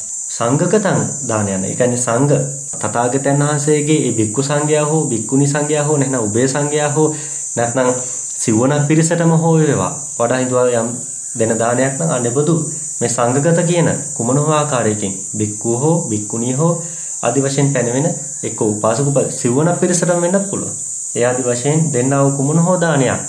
සංඝගතං දානයන. ඒ කියන්නේ සංඝ තථාගතයන් වහන්සේගේ ඒ බික්කු සංඝයා හෝ බික්කුනි සංඝයා හෝ නැත්නම් උභය සංඝයා හෝ නැත්නම් සිවණක් පිරිසටම හෝ වේවා වඩා හිඳුවා යම් දෙන දානයක් නම් අනෙබදු මේ සංඝගත කියන කුමන හෝ ආකාරයකින් බික්කුව හෝ බික්කුණිය හෝ ආදි වශයෙන් පැනවෙන එක්ක උපාසක උප සිවණක් පිරිසටම වෙන්නත් පුළුවන්. ඒ ආදි වශයෙන් දෙන්නා වූ කුමන හෝ දානයක්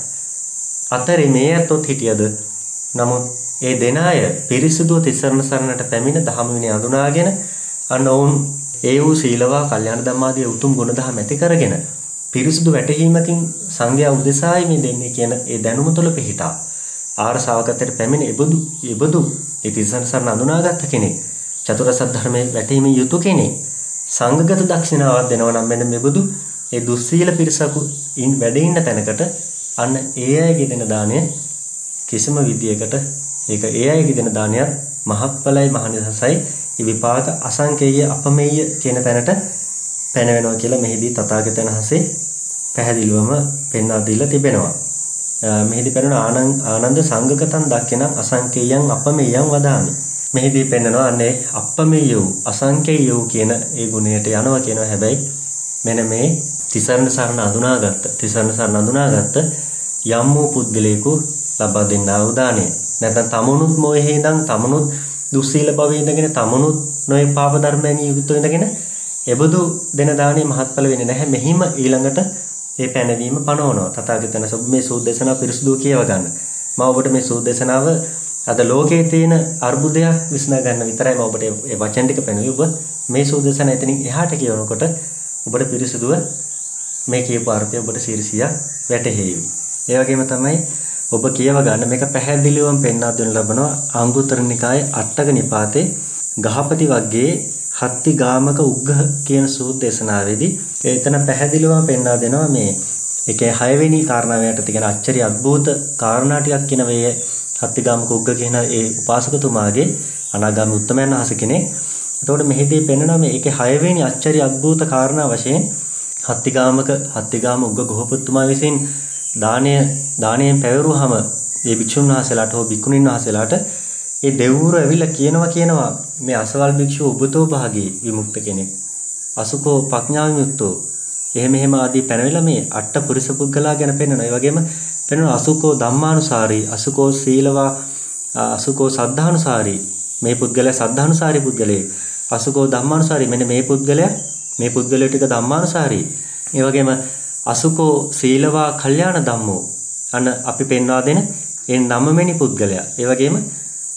අතරේ මේ ඇතොත් හිටියද නමුත් ඒ දෙන අය පිරිසුදුව තිසරණ සරණට පැමිණ දහම විනය අඳුනාගෙන අන්න ඔවුන් ඒ වූ සීලවා කල්යාණ ධම්මාදී උතුම් ගුණ දහම ඇති කරගෙන පිරිසුදු වැටහීමකින් සංඝයා උදෙසායි මේ දෙන්නේ කියන ඒ දැනුම තුළ පිහිටා ආර ශාවකත්වයට පැමිණ ඉබදු ඉබදු ඒ තිසරණ සරණ අඳුනාගත් කෙනෙක් චතුරාර්ය සත්‍ය ධර්මයේ වැටහීමේ යුතු කෙනෙක් සංඝගත දක්ෂිනාවක් දෙනවා නම් මෙන්න මෙබඳු ඒ දුස්සීල පිරිසකු ඉන් වැඩ ඉන්න තැනකට අන්න ඒ අයගේ දෙන දාණය කිසිම විදියකට ඒක ඒ අයගේ දෙන දානයත් මහත්ඵලයි මහනිසසයි ඒ විපාක අසංකේය අපමෙය කියන තැනට පැනවෙනවා කියලා මෙහිදී තථාගතයන් වහන්සේ පැහැදිලිවම පෙන්වා දීලා තිබෙනවා. මෙහිදී පෙන්වන ආනන්ද සංඝගතං දක්කෙනං අසංකේයං අපමෙයං වදාමි. මෙහිදී පෙන්වනවා අන්නේ අපමෙය වූ අසංකේය වූ කියන ඒ ගුණයට යනවා කියනවා. හැබැයි මෙන්න මේ තිසරණ සරණ අඳුනාගත්ත තිසරණ සරණ අඳුනාගත්ත යම් වූ පුද්ගලයෙකු ලබා දෙන්නා වූ දාණය. නැත්නම් තමනුත් මොහේ ඉඳන් තමනුත් දුස්සීල භවයේ ඉඳගෙන තමනුත් නොයේ පාප ධර්මයන් යුක්තව ඉඳගෙන එබඳු දෙන දාණය මහත්ඵල වෙන්නේ නැහැ. මෙහිම ඊළඟට ඒ පැනවීම පනවනවා. තථාගතයන් සබ් මේ සූදේශනාව පිරිසුදු කියව ගන්න. මම ඔබට මේ සූදේශනාව අද ලෝකයේ තියෙන අර්බුදයක් විසඳා ගන්න විතරයි මම ඔබට මේ වචන ටික පැනුවේ. ඔබ මේ සූදේශනාව එතනින් එහාට කියවනකොට ඔබට පිරිසුදුව මේ කියපු අර්ථය ඔබට සිරිසියක් වැටහෙවි. ඒ වගේම තමයි ඔබ කියව ගන්න මේක පැහැදිලිවම පෙන්වා දෙන්න ලබනවා අංගුත්තර නිකායේ අටක නිපාතේ ගහපති වර්ගයේ හත්ති ගාමක උග්ගහ කියන සූදේශනාවේදී එතන පැහැදිලිවම පෙන්වා දෙනවා මේ ඒකේ හයවෙනි කාරණාවයට තියෙන අච්චරි අద్భుත කාරණා ටිකක් කියන මේ හත්ති ගාමක උග්ගහ කියන ඒ උපාසකතුමාගේ අනාගාමී උත්තමයන් වහන්සේ කෙනෙක්. එතකොට මෙහිදී පෙන්වනවා මේ ඒකේ හයවෙනි අච්චරි අద్భుත කාරණා වශයෙන් හත්ති ගාමක හත්ති ගාම උග්ගහ ගෘහපතිතුමා විසින් දානය දානයෙන් පැවරුවාම මේ භික්ෂුන් වහන්සේලාට හෝ භික්ෂුණීන් වහන්සේලාට ඒ දෙව්වරු ඇවිල්ලා කියනවා කියනවා මේ අසවල් භික්ෂුව ඔබතෝ භාගී විමුක්ත කෙනෙක් අසුකෝ ප්‍රඥා විමුක්තෝ එහෙම එහෙම ආදී පැනවිලා මේ අට පුරිස පුද්ගලයා ගැන පෙන්වනවා. ඒ වගේම පෙන්වනවා අසුකෝ ධම්මානුසාරී අසුකෝ සීලවා අසුකෝ සද්ධානුසාරී මේ පුද්ගලයා සද්ධානුසාරී පුද්ගලයෙක් අසුකෝ ධම්මානුසාරී මෙන්න මේ පුද්ගලයා මේ පුද්ගලයා ටික ධම්මානුසාරී. ඒ වගේම අසුකෝ සීලවා කල්යාණ ධම්මෝ අන්න අපි පෙන්වා දෙන ඒ නවවෙනි පුද්ගලයා. ඒ වගේම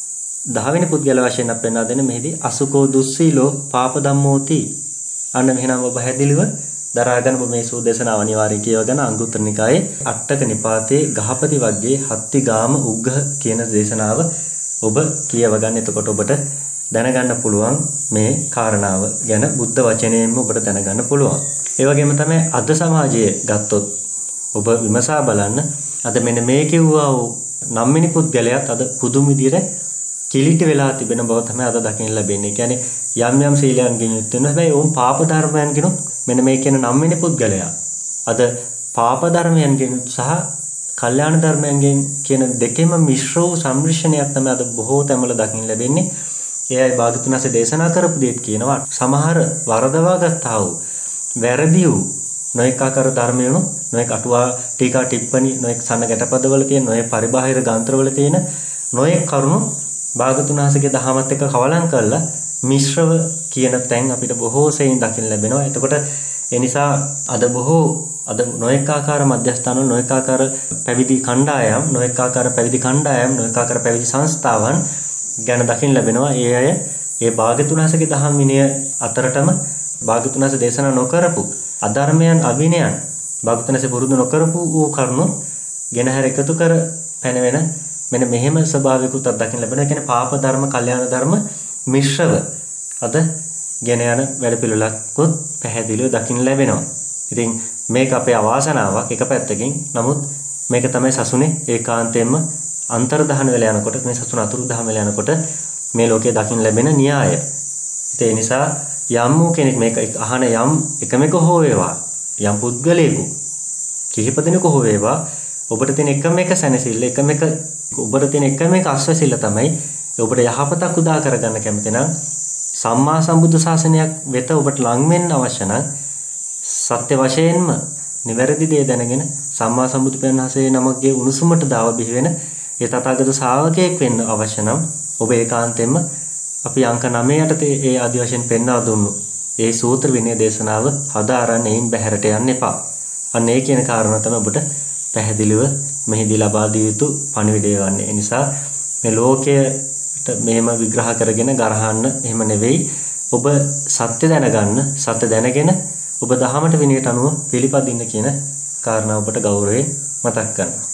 දහවෙනි පුද්ගල වශයෙන් අප පෙන්වා දෙන්නේ මෙහිදී අසුකෝ දුස්සීලෝ පාප ධම්මෝති. අන්න මෙහෙනම් ඔබ හැදිලිව දරාගෙන ඔබ මේ සූදේශනාව අනිවාර්යයෙන් කියවගෙන අංගුත්තර නිකායේ අට්ඨක නිපාතේ ගහපති වර්ගයේ හත්ති ගාම උග්ඝ කියන දේශනාව ඔබ කියවගන්න. එතකොට ඔබට දැනගන්න පුළුවන් මේ කාරණාව ගැන බුද්ධ වචනයෙන්ම ඔබට දැනගන්න පුළුවන්. ඒ වගේම තමයි අද සමාජයේ ගත්තොත් ඔබ විමසා බලන්න අද මෙන්න මේ කිව්වා වූ නම්මිනි පුද්ගලයාත් අද පුදුම විදියට කිලිටි වෙලා තිබෙන බව තමයි අද දකින්න ලැබෙන්නේ. ඒ කියන්නේ යම් යම් සීලයන්ගෙන් යුක්ත වෙන හැබැයි ඕම් පාප ධර්මයන්ගෙන් මෙන්න මේ කියන නම්මිනි පුද්ගලයා අද පාප ධර්මයන්ගෙන් සහ කල්යාණ ධර්මයන්ගෙන් කියන දෙකෙම මිශ්‍ර වූ සම්මිශ්‍රණයක් තමයි අද බොහෝ තැන්වල දකින්න ලැබෙන්නේ. එයයි භාග්‍යවතුන් වහන්සේ දේශනා කරපු දෙයක් කියනවා. සමහර වරදවා ගත්තා වූ වැරදි වූ නොඑක ආකාර ධර්මයන් නොඑක අටුවා ටීකා ටිප්පණි නොඑක සಣ್ಣ ගැටපදවල තියෙන නොඑක පරිබාහිර ගාන්ත්‍රවල තියෙන නොඑක කරුණු භාග්‍යවතුන් වහන්සේගේ දහමත් එක්ක කවලම් කරලා මිශ්‍රව කියන තැන් අපිට බොහෝ සෙයින් දකින්න ලැබෙනවා. එතකොට ඒ නිසා අද බොහෝ අද නොඑක ආකාර මධ්‍යස්ථාන නොඑක ආකාර පැවිදි කණ්ඩායම් නොඑක ආකාර පැවිදි කණ්ඩායම් නොඑක ආකාර පැවිදි සංස්ථාවන් ගැන දකින්න ලැබෙනවා. ඒ අය ඒ භාග්‍යවතුන් වහන්සේගේ දහම් විනය අතරටම භාග්‍යවතුන් වහන්සේ දේශනා නොකරපු අධර්මයන් අභිනයන් භාග්‍යවතුන් වහන්සේ පුරුදු නොකරපු වූ කරුණු ගෙනහැර එකතු කර පැනවෙන මෙන්න මෙහෙම ස්වභාවිකුත් අත්දකින්න ලැබෙනවා. ඒ කියන්නේ පාප ධර්ම, කල්යාණ ධර්ම මිශ්‍රව අද ගෙන යන වැඩ පිළිවෙලක්වත් පැහැදිලිව දකින්න ලැබෙනවා. ඉතින් මේක අපේ අවාසනාවක් එක පැත්තකින්. නමුත් මේක තමයි සසුනේ ඒකාන්තයෙන්ම අන්තර්ධාන වෙලා යනකොට මේ සසුන අතුරුදහන් වෙලා යනකොට මේ ලෝකයේ දකින්න ලැබෙන න්‍යාය. ඒ නිසා යම් වූ කෙනෙක් මේක අහන යම් එකමක හෝ වේවා යම් පුද්ගලයෙකු කිහිප දෙනෙකු හෝ වේවා ඔබට තියෙන එකම එක සැනසෙල්ල එකම එක ඔබට තියෙන එකම එක අස්වැසිල්ල තමයි ඔබට යහපතක් උදා කරගන්න කැමති නම් සම්මා සම්බුද්ධ ශාසනයක් වෙත ඔබට ලං වෙන්න අවශ්‍ය නම් සත්‍ය වශයෙන්ම නිවැරදි දේ දැනගෙන සම්මා සම්බුදු පියාණන්සේ නමක්ගේ උණුසුමට දාව බිහි වෙන ඒ තථාගත ශ්‍රාවකයෙක් වෙන්න අවශ්‍ය නම් ඔබ ඒකාන්තයෙන්ම අපි අංක නවය යටතේ ඒ ආදි වශයෙන් පෙන්වා දුන්නු ඒ සූත්‍ර විනය දේශනාව හදාරන්න එයින් බැහැරට යන්න එපා. අන්න ඒ කියන කාරණා තමයි ඔබට පැහැදිලිව මෙහිදී ලබා දිය යුතු පණිවිඩය වන්නේ. ඒ නිසා මේ ලෝකයට මෙහෙම විග්‍රහ කරගෙන ගරහන්න එහෙම නෙවෙයි. ඔබ සත්‍ය දැනගන්න, සත්‍ය දැනගෙන ඔබ දහමට විනයට අනුව පිළිපදින්න කියන කාරණාව ඔබට ගෞරවයෙන් මතක් කරනවා.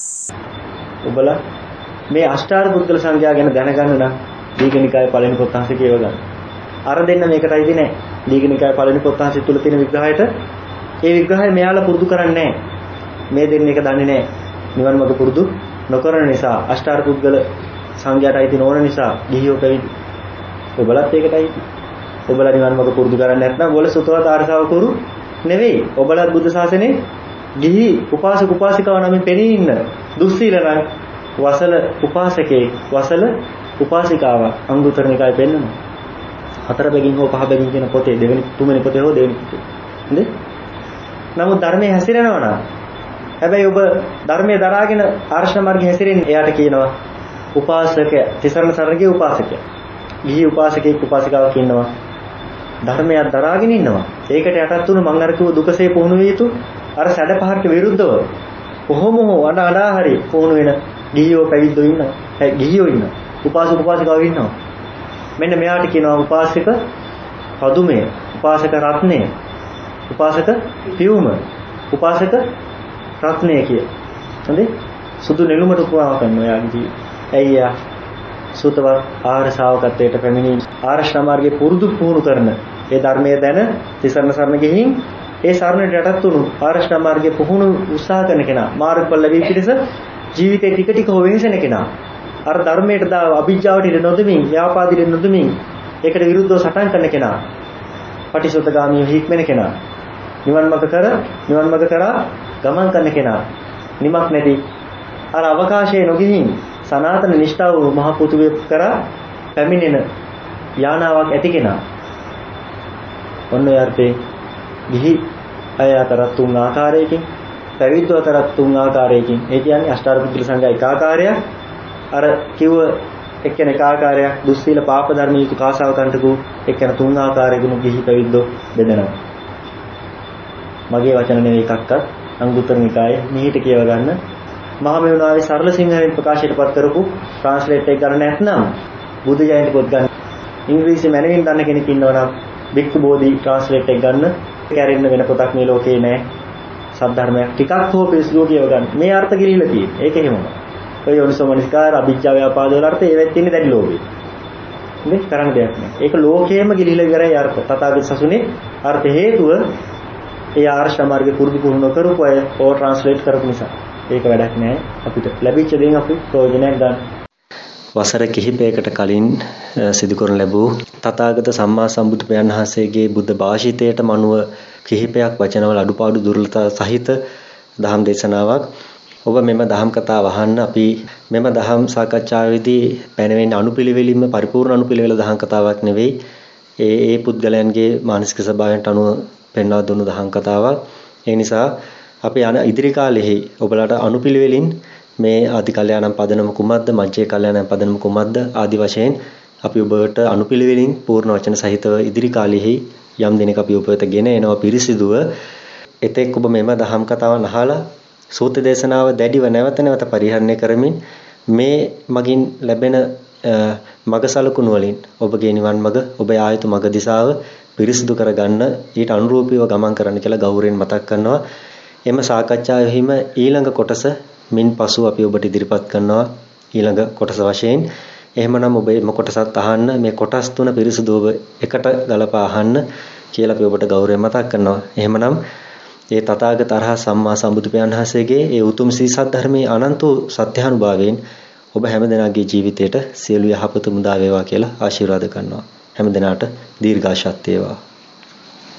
ඔබලා මේ අෂ්ටාර පුද්ගල සංඛ්‍යාව ගැන දැනගන්න නම් දීඝනිකායේ පළවෙනි පොත් අංශය කියව ගන්න. අර දෙන්න මේකටයි නෑ. දීඝනිකායේ පළවෙනි පොත් අංශය තුල තියෙන විග්‍රහයට ඒ විග්‍රහය මෙයාලා පුරුදු කරන්නේ නෑ. මේ දෙන්න එක දන්නේ නෑ. නිවන් මඟ පුරුදු නොකරන නිසා අෂ්ටාර පුද්ගල සංඛ්‍යාවටයි තියෙන ඕන නිසා ගිහියෝ පැවිදි. ඔබලත් ඒකටයි. ඔබලා නිවන් මඟ පුරුදු කරන්නේ නැත්නම් ඔබල සුතවත් ආර්යසාවකවරු නෙවෙයි. ඔබලත් බුද්ධ ශාසනේ ගිහි උපාසක උපාසිකාව නම් පෙනී ඉන්න දුස්සීල නම් වසල උපාසකේ වසල උපාසිකාව අංගුත්තර නිකායේ පෙන්නනවා. හතර බැගින් හෝ පහ බැගින් කියන පොතේ දෙවෙනි තුන්වෙනි පොතේ හෝ දෙවෙනි පොතේ. හරිද? නමුත් ධර්මයේ හැසිරෙනවා නම් හැබැයි ඔබ ධර්මයේ දරාගෙන ආර්ෂ මාර්ගයේ හැසිරෙන්නේ එයාට කියනවා උපාසකය. තිසරණ සරණගේ උපාසකය. ගිහි උපාසකෙක් උපාසිකාවක් ඉන්නවා. ධර්මයක් දරාගෙන ඉන්නවා. ඒකට යටත් වුණු මං අර කිව්ව දුකසේ පුහුණු විය යුතු අර සැඩ පහරට විරුද්ධව කොහොම හෝ අඬ අඬා හරි පුහුණු වෙන ගිහියෝ පැවිද්දෝ ඉන්නවා. ගිහියෝ ඉන්නවා. උපාසක උපාසිකාවෝ ඉන්නවා. මෙන්න මෙයාට කියනවා උපාසක පදුමය, උපාසක රත්නය, උපාසක පියුම, උපාසක රත්නය කිය. හරිද? සුදු නෙළුමට උපමාව කරනවා යාගී. ඇයි යා? සුතව ආහාර ශාවකත්වයට පැමිණි ආර්ෂ මාර්ගයේ පුරුදු පුහුණු කරන ඒ ධර්මයේ දැන තිසරණ සරණ ගෙහින් ඒ සරණට යටත් වුණු ආර්ෂ මාර්ගයේ පුහුණු උත්සාහ කරන කෙනා මාර්ගඵල ලැබී පිටස ජීවිතේ ටික ටික වෙහෙසෙන කෙනා අර ධර්මයට දාව අභිජ්ජාවට ඉඳ නොදෙමින් ව්‍යාපාදිට නොදෙමින් ඒකට විරුද්ධව සටන් කරන කෙනා පටිසෝතගාමීව හික්මෙන කෙනා නිවන් මඟ කර නිවන් මඟ කරා ගමන් කරන කෙනා නිමක් නැති අර අවකාශයේ නොගිහින් සනාතන නිෂ්ඨාව මහ පුතුවේ කරා පැමිණෙන යානාවක් ඇති කෙනා ඔන්න ඒ අර්ථේ ගිහි අය අතර තුන් ආකාරයකින් පැවිද්දෝ අතර තුන් ආකාරයකින් ඒ කියන්නේ අෂ්ටාර පුද්ගල සංඝයා එක ආකාරයක් අර කිව්ව එක්කෙනෙක් ආකාරයක් දුස්සීල පාප ධර්ම යුතු කාසාවකන්ටකු එක්කෙන තුන් ආකාරයකින් ගිහි පැවිද්දෝ බෙදෙනවා මගේ වචන නෙවෙයි එකක්වත් අංගුත්තර නිකායේ නිහිත කියව ගන්න මහා මෙවුනාවේ සරල සිංහලෙන් ප්‍රකාශයටපත් කරපු ට්‍රාන්ස්ලේට් එක ගන්න නැත්නම් බුද්ධ ජයන්ති පොත් ගන්න. ඉංග්‍රීසි මැනවින් දන්න කෙනෙක් ඉන්නවා නම් භික්ෂු බෝධි ට්‍රාන්ස්ලේට් එක ගන්න. කැරෙන්න වෙන පොතක් මේ ලෝකේ නැහැ. සද්ධර්මයක් ටිකක් හෝ පිළිසුදු කියව ගන්න. මේ අර්ථ ගිලිහිලා තියෙන්නේ. ඒක එහෙමම. ඔය යෝනිසෝමනස්කාර අභිජ්ජා ව්‍යාපාද වල අර්ථය ඒවෙත් තියෙන්නේ දැඩි ලෝභය. මේ කරන්න දෙයක් නැහැ. ඒක ලෝකයේම ගිලිහිලා ඉවරයි අර්ථ. තථාගත සසුනේ අර්ථ හේතුව ඒ ආර්ෂ මාර්ගය පුරුදු පුහුණු කරපු අය ඕ ට්‍රාන්ස්ලේට් කරපු නිසා. ඒක වැඩක් නැහැ. අපිට ලැබිච්ච දේෙන් අපි ප්‍රයෝජනයක් ගන්න. වසර කිහිපයකට කලින් සිදු කරන ලැබූ තථාගත සම්මා සම්බුදු පියාණන් වහන්සේගේ බුද්ධ භාෂිතයට මනුව කිහිපයක් වචනවල අඩුපාඩු දුර්වලතා සහිත දහම් දේශනාවක්. ඔබ මෙම දහම් කතාව අහන්න අපි මෙම දහම් සාකච්ඡාවේදී පැනවෙන අනුපිළිවෙලින්ම පරිපූර්ණ අනුපිළිවෙල දහම් කතාවක් නෙවෙයි. ඒ ඒ පුද්ගලයන්ගේ මානසික ස්වභාවයන්ට අනුව පෙන්වා දුන්නු දහම් කතාවක්. ඒ නිසා අපි යන ඉදිරි කාලෙහි ඔබලාට අනුපිළිවෙලින් මේ ආදි කල්යාණම් පදනම කුමක්ද මජ්ජේ කල්යාණම් පදනම කුමක්ද ආදි වශයෙන් අපි ඔබට අනුපිළිවෙලින් පූර්ණ වචන සහිතව ඉදිරි කාලෙහි යම් දිනක අපි ඔබ වෙත ගෙන එනවා පිරිසිදුව. එතෙක් ඔබ මෙම දහම් කතාවන් අහලා සූත්‍ර දේශනාව දැඩිව නැවත නැවත පරිහරණය කරමින් මේ මගින් ලැබෙන මග සලකුණු වලින් ඔබගේ නිවන් මඟ ඔබ ආයතු මඟ දිශාව පිරිසිදු කරගන්න ඊට අනුරූපීව ගමන් කරන්න කියලා ගෞරවයෙන් මතක් කරනවා. එම සාකච්ඡාවෙහිම ඊළඟ කොටස මින් පසු අපි ඔබට ඉදිරිපත් කරනවා ඊළඟ කොටස වශයෙන්. එහෙමනම් ඔබ මේ කොටසත් අහන්න මේ කොටස් තුන පිරිසිදුව එකට ගලපා අහන්න කියලා අපි ඔබට ගෞරවයෙන් මතක් කරනවා. එහෙමනම් ඒ තථාගත අරහත් සම්මා සම්බුදු පියාණන් වහන්සේගේ ඒ උතුම් සී සද්ධර්මයේ අනන්ත සත්‍යානුභවයෙන් ඔබ හැම දෙනාගේ ජීවිතයට සියලු යහපත මුදා වේවා කියලා ආශිර්වාද කරනවා. හැම දිනාට දීර්ඝාෂත් වේවා.